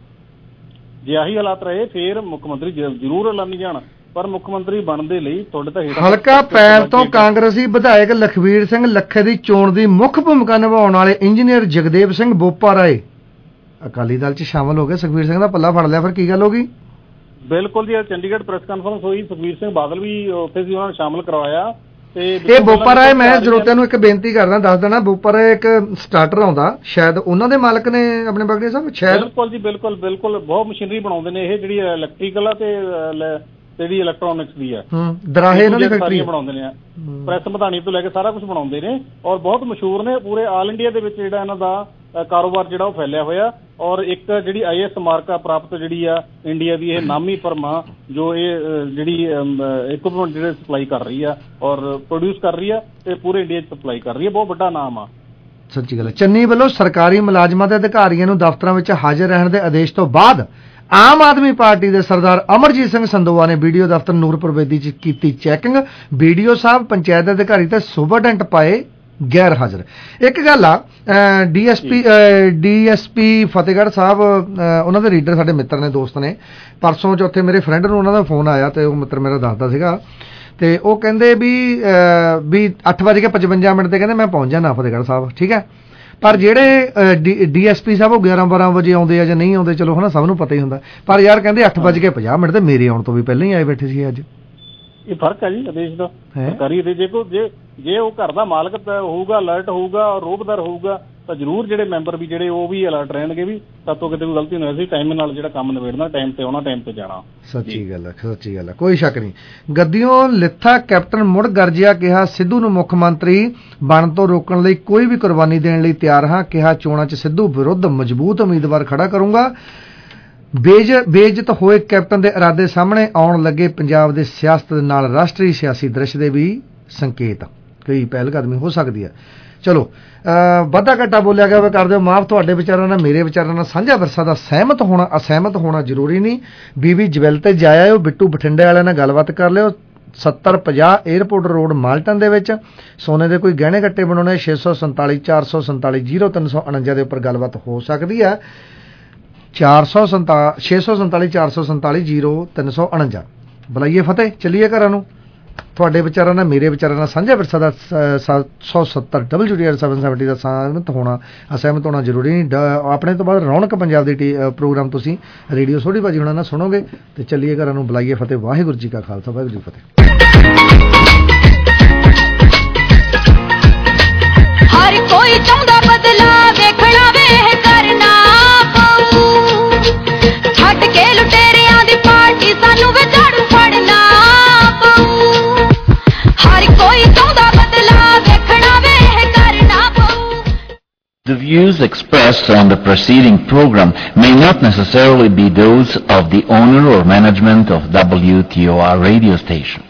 Speaker 13: ਜੇ ਆਹੀ ਹਾਲਾਤ ਰਹੇ ਫੇਰ ਮੁੱਖ ਮੰਤਰੀ ਜ਼ਰੂਰ ਐਲਾਨੀ ਜਾਣ, ਪਰ ਮੁੱਖ ਮੰਤਰੀ ਬਣਨ ਦੇ ਲਈ ਤੁਹਾਡੇ ਤਾਂ
Speaker 11: ਹਲਕਾ ਪੈਲ ਤੋਂ ਕਾਂਗਰਸੀ ਵਿਧਾਇਕ ਲਖਵੀਰ ਸਿੰਘ ਲੱਖੇ ਦੀ ਚੋਣ ਦੀ ਮੁੱਖ ਭੂਮਿਕਾ ਨਿਭਾਉਣ ਵਾਲੇ ਇੰਜੀਨੀਅਰ ਜਗਦੇਵ ਸਿੰਘ ਬੋਪਾ ਰਾਏ ਅਕਾਲੀ ਦਲ 'ਚ ਸ਼ਾਮਲ ਹੋ ਗਏ। ਸੁਖਬੀਰ ਸਿੰਘ ਦਾ ਪੱਲਾ ਫੜ ਲਿਆ, ਫਿਰ ਕੀ ਗੱਲ ਹੋ ਗਈ?
Speaker 13: ਬਿਲਕੁਲ ਜੀ, ਚੰਡੀਗੜ੍ਹ ਪ੍ਰੈਸ ਕਾਨਫਰੰਸ ਹੋਈ, ਸੁਖਬੀਰ ਸਿੰਘ ਬਾਦਲ ਵੀ ਉੱਥੇ ਸੀ, ਉਹਨਾਂ ਨੂੰ ਸ਼ਾਮਲ ਕਰਵਾਇਆ।
Speaker 11: ਇਹ ਬੋਪਾ ਰਾਏ, ਮੈਂ ਸਰੋਤਿਆਂ ਨੂੰ ਇੱਕ ਬੇਨਤੀ ਕਰਦਾ, ਦੱਸ ਦੇਣਾ, ਬੋਪਾ ਰਾਏ ਇੱਕ ਸਟਾਰਟਰ ਆਉਂਦਾ, ਸ਼ਾਇਦ ਉਹਨਾਂ ਦੇ ਮਾਲਕ ਨੇ ਆਪਣੇ ਬਗੜੇ ਸਾਹਿਬ, ਸ਼ਾਇਦ।
Speaker 13: ਬਿਲਕੁਲ ਜੀ, ਬਿਲਕੁਲ ਬਿਲਕੁਲ ਬਹੁਤ ਮਸ਼ੀਨਰੀ ਬਣਾਉਂਦੇ ਨੇ ਇਹ, ਜਿਹੜੀ ਇਲੈਕਟ੍ਰੀਕਲ ਆ ਤੇ ਜਿਹੜੀ ਇਲੈਕਟ੍ਰੋਨਿਕਸ ਦੀ ਆ,
Speaker 11: ਦਰਾਹੇ ਇਹਨਾਂ ਦੀ ਫੈਕਟਰੀ
Speaker 13: ਬਣਾਉਂਦੇ ਨੇ, ਪ੍ਰੈਸ ਮਧਾਣੀ ਤੋਂ ਲੈ ਕੇ ਸਾਰਾ ਕੁਝ ਬਣਾਉਂਦੇ ਨੇ, ਔਰ ਬਹੁਤ ਮਸ਼ਹੂਰ ਨੇ ਪੂਰੇ ਆਲ ਇੰਡੀਆ ਦੇ ਵਿੱਚ ਜਿਹੜਾ ਇਹਨਾਂ ਦਾ ਕਾਰੋਬਾਰ ਜਿਹੜਾ ਉਹ ਫੈਲਿਆ ਹੋਇਆ। ਔਰ ਇੱਕ ਜਿਹੜੀ ਆਈ ਐਸ ਮਾਰਕਾ ਪ੍ਰਾਪਤ ਜਿਹੜੀ ਆ ਇੰਡੀਆ ਦੀ ਇਹ ਨਾਮੀ ਫਰਮ ਆ, ਜੋ ਇਹ ਜਿਹੜੀ ਇਕਵਿਪਮੈਂਟ ਜਿਹੜੇ ਸਪਲਾਈ ਕਰ ਰਹੀ ਆ ਔਰ ਪ੍ਰੋਡਿਊਸ ਕਰ ਰਹੀ ਆ ਤੇ ਪੂਰੇ ਇੰਡੀਆ 'ਚ ਸਪਲਾਈ ਕਰ ਰਹੀ ਆ, ਬਹੁਤ ਵੱਡਾ ਨਾਮ ਆ।
Speaker 11: ਸੱਚੀ ਗੱਲ ਹੈ। ਚੰਨੀ ਵੱਲੋਂ ਸਰਕਾਰੀ ਮੁਲਾਜ਼ਮਾਂ ਦੇ ਅਧਿਕਾਰੀਆਂ ਨੂੰ ਦਫ਼ਤਰਾਂ ਵਿੱਚ ਹਾਜ਼ਰ ਰਹਿਣ ਦੇ ਆਦੇਸ਼ ਤੋਂ ਬਾਅਦ ਆਮ ਆਦਮੀ ਪਾਰਟੀ ਦੇ ਸਰਦਾਰ ਅਮਰਜੀਤ ਸਿੰਘ ਸੰਦੋਆ ਨੇ ਵੀਡੀਓ ਦਫ਼ਤਰ ਨੂਰਪੁਰ ਬੇਦੀ 'ਚ ਕੀਤੀ ਚੈਕਿੰਗ। ਵੀਡੀਓ ਸਾਹਿਬ, ਪੰਚਾਇਤ ਦੇ ਅਧਿਕਾਰੀ ਤੇ ਸੁਪਰਡੈਂਟ ਪਾਏ ਗੈਰ ਹਾਜ਼ਰ। ਇੱਕ ਗੱਲ ਆ, ਡੀਐਸਪੀ ਡੀਐਸਪੀ ਫਤਿਹਗੜ੍ਹ ਸਾਹਿਬ, ਉਹਨਾਂ ਦੇ ਰੀਡਰ ਸਾਡੇ ਮਿੱਤਰ ਨੇ, ਦੋਸਤ ਨੇ, ਪਰਸੋਂ ਚੌਥੇ ਮੇਰੇ ਫਰੈਂਡ ਨੂੰ ਉਹਨਾਂ ਦਾ ਫੋਨ ਆਇਆ ਤੇ ਉਹ ਮਿੱਤਰ ਮੇਰਾ ਦੱਸਦਾ ਸੀਗਾ, ਤੇ ਉਹ ਕਹਿੰਦੇ ਵੀ ਵੀ ਅੱਠ ਵੱਜ ਕੇ ਪਚਵੰਜਾ ਮਿੰਟ ਤੇ ਕਹਿੰਦੇ ਮੈਂ ਪਹੁੰਚ ਜਾਣਾ ਫਤਿਹਗੜ੍ਹ ਸਾਹਿਬ, ਠੀਕ ਹੈ। ਪਰ ਜਿਹੜੇ ਡੀਐਸਪੀ ਸਾਹਿਬ ਉਹ ਗਿਆਰਾਂ ਬਾਰਾਂ ਵਜੇ ਆਉਂਦੇ ਆ ਜਾਂ ਨਹੀਂ ਆਉਂਦੇ, ਚਲੋ ਹੈ ਨਾ, ਸਭ ਨੂੰ ਪਤਾ ਹੀ ਹੁੰਦਾ, ਪਰ ਯਾਰ ਕਹਿੰਦੇ ਅੱਠ ਵੱਜ ਕੇ ਪੰਜਾਹ ਮਿੰਟ ਤੇ ਮੇਰੇ ਆਉਣ ਤੋਂ ਵੀ ਪਹਿਲਾਂ ਹੀ ਆਏ ਬੈਠੇ ਸੀ ਅੱਜ।
Speaker 13: ਇਹ ਫਰਕ ਹੈ ਜੀ ਆਦੇਸ਼ ਦਾ, ਸਰਕਾਰੀ ਦੇ। ਜੇ ਕੋ ਜੇ ਜੇ ਉਹ ਘਰ ਦਾ ਮਾਲਕ ਹੋਊਗਾ, ਅਲਰਟ ਹੋਊਗਾ, ਰੋਬਦਾਰ ਹੋਊਗਾ, ਤਾਂ ਜ਼ਰੂਰ ਜਿਹੜੇ ਮੈਂਬਰ ਵੀ ਜਿਹੜੇ ਉਹ ਵੀ ਅਲਰਟ ਰਹਿਣਗੇ ਵੀ ਸਾਤੋਂ ਕਿਤੇ ਕੋਈ ਗਲਤੀ ਨਹੀਂ ਹੋਈ, ਟਾਈਮ ਨਾਲ ਜਿਹੜਾ ਕੰਮ ਨਿਬੇੜਨਾ, ਟਾਈਮ ਤੇ ਆਉਣਾ, ਟਾਈਮ ਤੇ ਜਾਣਾ।
Speaker 11: ਸੱਚੀ ਗੱਲ ਹੈ, ਸੱਚੀ ਗੱਲ ਹੈ, ਕੋਈ ਸ਼ੱਕ ਨਹੀਂ। ਗੱਦੀਓਂ ਲਿੱਥਾ ਕੈਪਟਨ ਮੁੜ ਗਰਜਿਆ, ਕਿਹਾ ਸਿੱਧੂ ਨੂੰ ਮੁੱਖ ਮੰਤਰੀ ਬਣਨ ਤੋਂ ਰੋਕਣ ਲਈ ਕੋਈ ਵੀ ਕੁਰਬਾਨੀ ਦੇਣ ਲਈ ਤਿਆਰ ਹਾਂ, ਕਿਹਾ ਚੋਣਾਂ 'ਚ ਸਿੱਧੂ ਵਿਰੁੱਧ ਮਜ਼ਬੂਤ ਉਮੀਦਵਾਰ ਖੜਾ ਕਰੂੰਗਾ। ਬੇਜ ਬੇਇੱਜ਼ਤ ਹੋਏ ਕੈਪਟਨ ਦੇ ਇਰਾਦੇ ਸਾਹਮਣੇ ਆਉਣ ਲੱਗੇ ਪੰਜਾਬ ਦੇ ਸਿਆਸਤ ਦੇ ਨਾਲ ਰਾਸ਼ਟਰੀ ਸਿਆਸੀ ਦ੍ਰਿਸ਼ ਦੇ ਵੀ ਸੰਕੇਤ, ਕਈ ਪਹਿਲ ਕਦਮੀ ਹੋ ਸਕਦੀ ਹੈ। ਚਲੋ ਵਾਧਾ ਘਾਟਾ ਬੋਲਿਆ ਗਿਆ, ਕਰ ਦਿਓ ਮਾਫ। ਤੁਹਾਡੇ ਵਿਚਾਰਾਂ ਨਾਲ ਮੇਰੇ ਵਿਚਾਰਾਂ ਨਾਲ ਸਾਂਝਾ ਵਿਰਸਾ ਦਾ ਸਹਿਮਤ ਹੋਣਾ ਅਸਹਿਮਤ ਹੋਣਾ ਜ਼ਰੂਰੀ ਨਹੀਂ। ਬੀਵੀ ਜਵੈਲ ਤੇ ਜਾਇਓ, ਬਿੱਟੂ ਬਠਿੰਡੇ ਵਾਲਿਆਂ ਨਾਲ ਗੱਲਬਾਤ ਕਰ ਲਿਓ। ਸੱਤਰ ਪੰਜਾਹ ਏਅਰਪੋਰਟ ਰੋਡ ਮਾਲਟਨ ਦੇ ਵਿੱਚ ਸੋਨੇ ਦੇ ਕੋਈ ਗਹਿਣੇ ਗੱਟੇ ਬਣਾਉਣੇ, ਛੇ ਸੌ ਸੰਤਾਲੀ ਚਾਰ ਸੌ ਸੰਤਾਲੀ ਜੀਰੋ ਤਿੰਨ ਸੌ ਉਣੰਜਾ ਦੇ ਉੱਪਰ ਗੱਲਬਾਤ ਹੋ ਸਕਦੀ ਹੈ। ਚਾਰ ਸੌ ਸੰਤਾ ਛੇ ਸੌ ਸੰਤਾਲੀ ਚਾਰ ਸੌ ਸੰਤਾਲੀ ਜੀਰੋ ਤਿੰਨ ਸੌ ਉਣੰਜਾ। ਬੁਲਾਈਏ ਫਤਿਹ, ਚੱਲੀਏ ਘਰਾਂ ਨੂੰ। ਤੁਹਾਡੇ ਵਿਚਾਰਾਂ ਨਾਲ ਮੇਰੇ ਵਿਚਾਰਾਂ ਨਾਲ ਸਾਂਝਾ ਵਿਰਸਾ ਦਾ ਸੱਤ ਸੌ ਸੱਤਰ W D R seven seventy ਦਾ ਸਹਿਮਤ ਹੋਣਾ ਅਸਹਿਮਤ ਹੋਣਾ ਜ਼ਰੂਰੀ ਨਹੀਂ। ਆਪਣੇ ਤੋਂ ਬਾਅਦ ਰੌਣਕ ਪੰਜਾਬ ਦੀ ਪ੍ਰੋਗਰਾਮ ਤੁਸੀਂ ਰੇਡੀਓ ਸੋਢੀ ਬਾਜੀ ਹੋਣਾ ਨਾਲ ਸੁਣੋਗੇ। ਤੇ ਚੱਲੀਏ ਘਰਾਂ ਨੂੰ, ਬੁਲਾਈਏ ਫਤਿਹ। ਵਾਹਿਗੁਰੂ ਜੀ ਕਾ ਖਾਲਸਾ, ਵਾਹਿਗੁਰੂ ਜੀ ਫਤਿਹ।
Speaker 12: ਹਰ ਕੋਈ ਚਾਹੁੰਦਾ ਬਦਲਾ ਵੇਖਣਾ ਵੇ ਕਰਨਾ ਪਊ, ਛੱਡ ਕੇ ਲੁਟੇਰਿਆਂ ਦੀ ਪਾਰਟੀ ਸਾਨੂੰ ਵੇ ਝਾੜੂ ਫੜਨਾ ਪਊ। ਹਰ ਕੋਈ ਚਾਹੁੰਦਾ ਬਦਲਾ ਵੇਖਣਾ ਵੇ ਕਰਨਾ ਪਊ।
Speaker 21: The views expressed on the preceding program may not necessarily be those of the owner or management of W T O R radio station.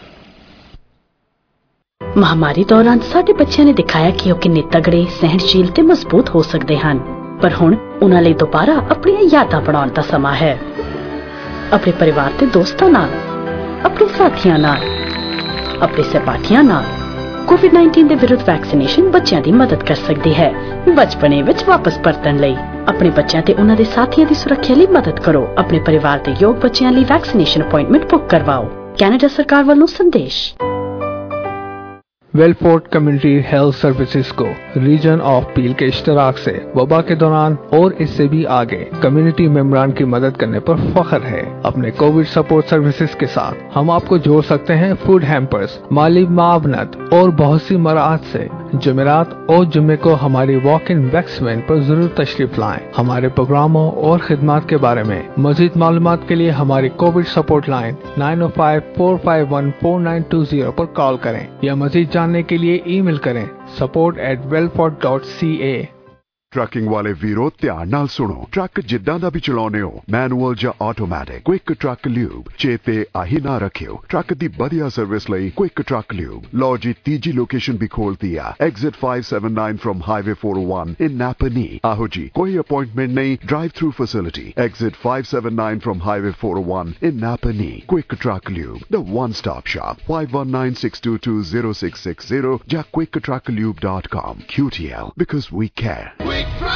Speaker 22: ਮਹਾਮਾਰੀ ਦੌਰਾਨ ਸਾਡੇ ਬੱਚਿਆਂ ਨੇ ਦਿਖਾਇਆ ਕਿ ਉਹ ਕਿੰਨੇ ਤਗੜੇ, ਸਹਿਣਸ਼ੀਲ ਤੇ ਮਜ਼ਬੂਤ ਹੋ ਸਕਦੇ ਹਨ। ਪਰ ਹੁਣ ਉਹਨਾਂ ਲਈ ਦੁਬਾਰਾ ਆਪਣੀਆਂ ਯਾਦਾਂ ਬਣਾਉਣ ਦਾ ਸਮਾਂ ਹੈ। ਆਪਣੇ ਪਰਿਵਾਰ ਤੇ ਦੋਸਤਾਂ ਨਾਲ, ਆਪਣੇ ਸਾਥੀਆਂ ਨਾਲ, ਆਪਣੇ ਸਹਿਪਾਠੀਆਂ ਨਾਲ ਕੋਵਿਡ ਨਾਈਨਟੀਨ ਦੇ ਵਿਰੁੱਧ ਵੈਕਸੀਨੇਸ਼ਨ ਬੱਚਿਆਂ ਦੀ ਮਦਦ ਕਰ ਸਕਦੀ ਹੈ। ਬਚਪਨੇ ਵਿੱਚ ਵਾਪਸ ਪਰਤਣ ਲਈ ਆਪਣੇ ਬੱਚਿਆਂ ਤੇ ਉਹਨਾਂ ਦੇ ਸਾਥੀਆਂ ਦੀ ਸੁਰੱਖਿਆ ਲਈ ਮਦਦ ਕਰੋ। ਆਪਣੇ ਪਰਿਵਾਰ ਦੇ ਯੋਗ ਬੱਚਿਆਂ ਲਈ ਵੈਕਸੀਨੇਸ਼ਨ ਅਪਾਇੰਟਮੈਂਟ ਬੁੱਕ ਕਰਵਾਓ। ਕੈਨੇਡਾ सरकार ਵੱਲੋਂ संदेश।
Speaker 23: वेलफोर्ट कम्युनिटी हेल्थ सर्विसेज को रीजन ऑफ पील के इश्तराक से वबा के दौरान और इससे भी आगे कम्युनिटी मेंबरान की मदद करने पर फख्र है। अपने कोविड सपोर्ट सर्विसेज के साथ हम आपको जोड़ सकते हैं फूड हैम्पर्स, माली मावनत और बहुत सी मराहत से। जुमेरात और जुम्मे को हमारी वॉक इन वैक्स वैन पर जरूर तशरीफ लाएं। हमारे प्रोग्रामों और खिदमात के बारे में मजीद मालूमात के लिए हमारी COVID support line nine oh five four five one four nine two zero पर कॉल करें या मजीद जानने के लिए ईमेल करें support at Wellfort dot C A.
Speaker 2: Trucking ਵਾਲੇ ਵੀਰੋ ਧਿਆਨ ਨਾਲ ਸੁਣੋ। ਟਰੱਕ ਜਿੱਦਾਂ ਦਾ ਵੀ ਚਲਾਉਨੇ ਹੋ, ਮੈਨੂਅਲ ਜਾਂ ਆਟੋਮੈਟਿਕ, ਕੁਇਕ ਟਰੱਕ ਲਿਊਬ ਚੇਤੇ ਆਹੀ ਨਾ ਰੱਖਿਓ। ਟਰੱਕ ਦੀ ਵਧੀਆ ਸਰਵਿਸ ਲਈ ਕੁਇਕ ਟਰੱਕ ਲਿਊਬ। ਲਓ ਜੀ ਤੀਜੀ ਲੋਕੇਸ਼ਨ ਵੀ ਖੋਲਤੀ ਆ, exit five seventy-nine from Highway four oh one in Napanee। ਆਹੋ ਜੀ, ਕੋਈ ਅਪਾਇੰਟਮੈਂਟ ਨਹੀਂ, drive through facility. Exit five seventy-nine from Highway four oh one in Napanee। Quick truck lube, the one stop shop। five one nine six two two zero six six zero ਜਾਂ quick truck lube dot com। Q T L, because we care।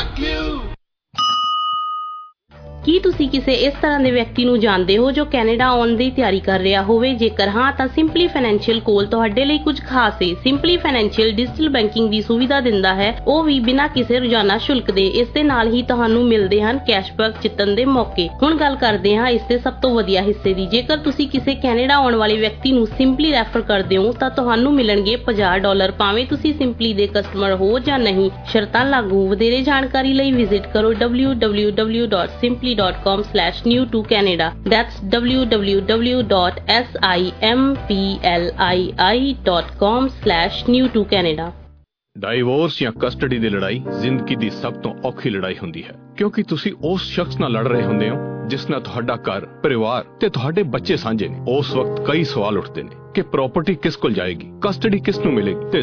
Speaker 3: ਕੀ ਤੁਸੀਂ ਕਿਸੇ ਇਸ ਤਰ੍ਹਾਂ ਦੇ ਵਿਅਕਤੀ ਨੂੰ ਜਾਣਦੇ ਹੋ ਜੋ ਕੈਨੇਡਾ ਆਉਣ ਦੀ ਤਿਆਰੀ ਕਰ ਰਿਹਾ ਹੋਵੇ? ਜੇਕਰ ਹਾਂ ਤਾਂ ਸਿੰਪਲੀ ਫਾਈਨੈਂਸ਼ੀਅਲ ਕੋਲ ਤੁਹਾਡੇ ਲਈ ਕੁਝ ਖਾਸ ਹੈ। ਸਿੰਪਲੀ ਫਾਈਨੈਂਸ਼ੀਅਲ ਡਿਜੀਟਲ ਬੈਂਕਿੰਗ ਦੀ ਸੁਵਿਧਾ ਦਿੰਦਾ ਹੈ, ਉਹ ਵੀ ਬਿਨਾਂ ਕਿਸੇ ਰੋਜ਼ਾਨਾ ਸ਼ੁਲਕ ਦੇ। ਇਸ ਦੇ ਨਾਲ ਹੀ ਤੁਹਾਨੂੰ ਮਿਲਦੇ ਹਨ ਕੈਸ਼ਬੈਕ ਜਿੱਤਣ ਦੇ ਮੌਕੇ। ਹੁਣ ਗੱਲ ਕਰਦੇ ਹਾਂ ਇਸ ਦੇ ਸਭ ਤੋਂ ਵਧੀਆ ਹਿੱਸੇ ਦੀ। ਜੇਕਰ ਤੁਸੀਂ ਕਿਸੇ ਕੈਨੇਡਾ ਆਉਣ ਵਾਲੇ ਵਿਅਕਤੀ ਨੂੰ ਸਿੰਪਲੀ ਰੈਫਰ ਕਰਦੇ ਹੋ ਤਾਂ ਤੁਹਾਨੂੰ ਮਿਲਣਗੇ ਪੰਜਾਹ ਡਾਲਰ, ਭਾਵੇਂ ਤੁਸੀਂ ਸਿੰਪਲੀ ਦੇ ਕਸਟਮਰ ਹੋ ਜਾਂ ਨਹੀਂ। ਸ਼ਰਤਾਂ ਲਾਗੂ। ਵਧੇਰੇ ਜਾਣਕਾਰੀ ਲਈ ਵਿਜ਼ਿਟ ਕਰੋ w w w dot simply dot com slash new to Canada। That's w w w dot simpli dot com slash new to Canada।
Speaker 5: Divorce ਜਾਂ ਕਸਟਡੀ ਦੀ ਲੜਾਈ ਜ਼ਿੰਦਗੀ ਦੀ ਸਭ ਤੋਂ ਔਖੀ ਲੜਾਈ ਹੁੰਦੀ ਹੈ, ਕਿਉਂਕਿ ਤੁਸੀਂ ਉਸ ਸ਼ਖਸ ਨਾਲ ਲੜ ਰਹੇ ਹੁੰਦੇ ਹੋ ਜਿਸ ਨਾਲ ਤੁਹਾਡਾ ਘਰ, ਪਰਿਵਾਰ ਤੇ ਤੁਹਾਡੇ ਬੱਚੇ ਸਾਂਝੇ ਨੇ। ਉਸ ਵਕਤ ਕਈ ਸਵਾਲ ਉੱਠਦੇ ਨੇ ਕਿ ਪ੍ਰਾਪਰਟੀ ਕਿਸ ਕੋਲ ਜਾਏਗੀ, ਕਸਟਡੀ ਕਿਸ ਨੂੰ ਮਿਲੇਗੀ ਤੇ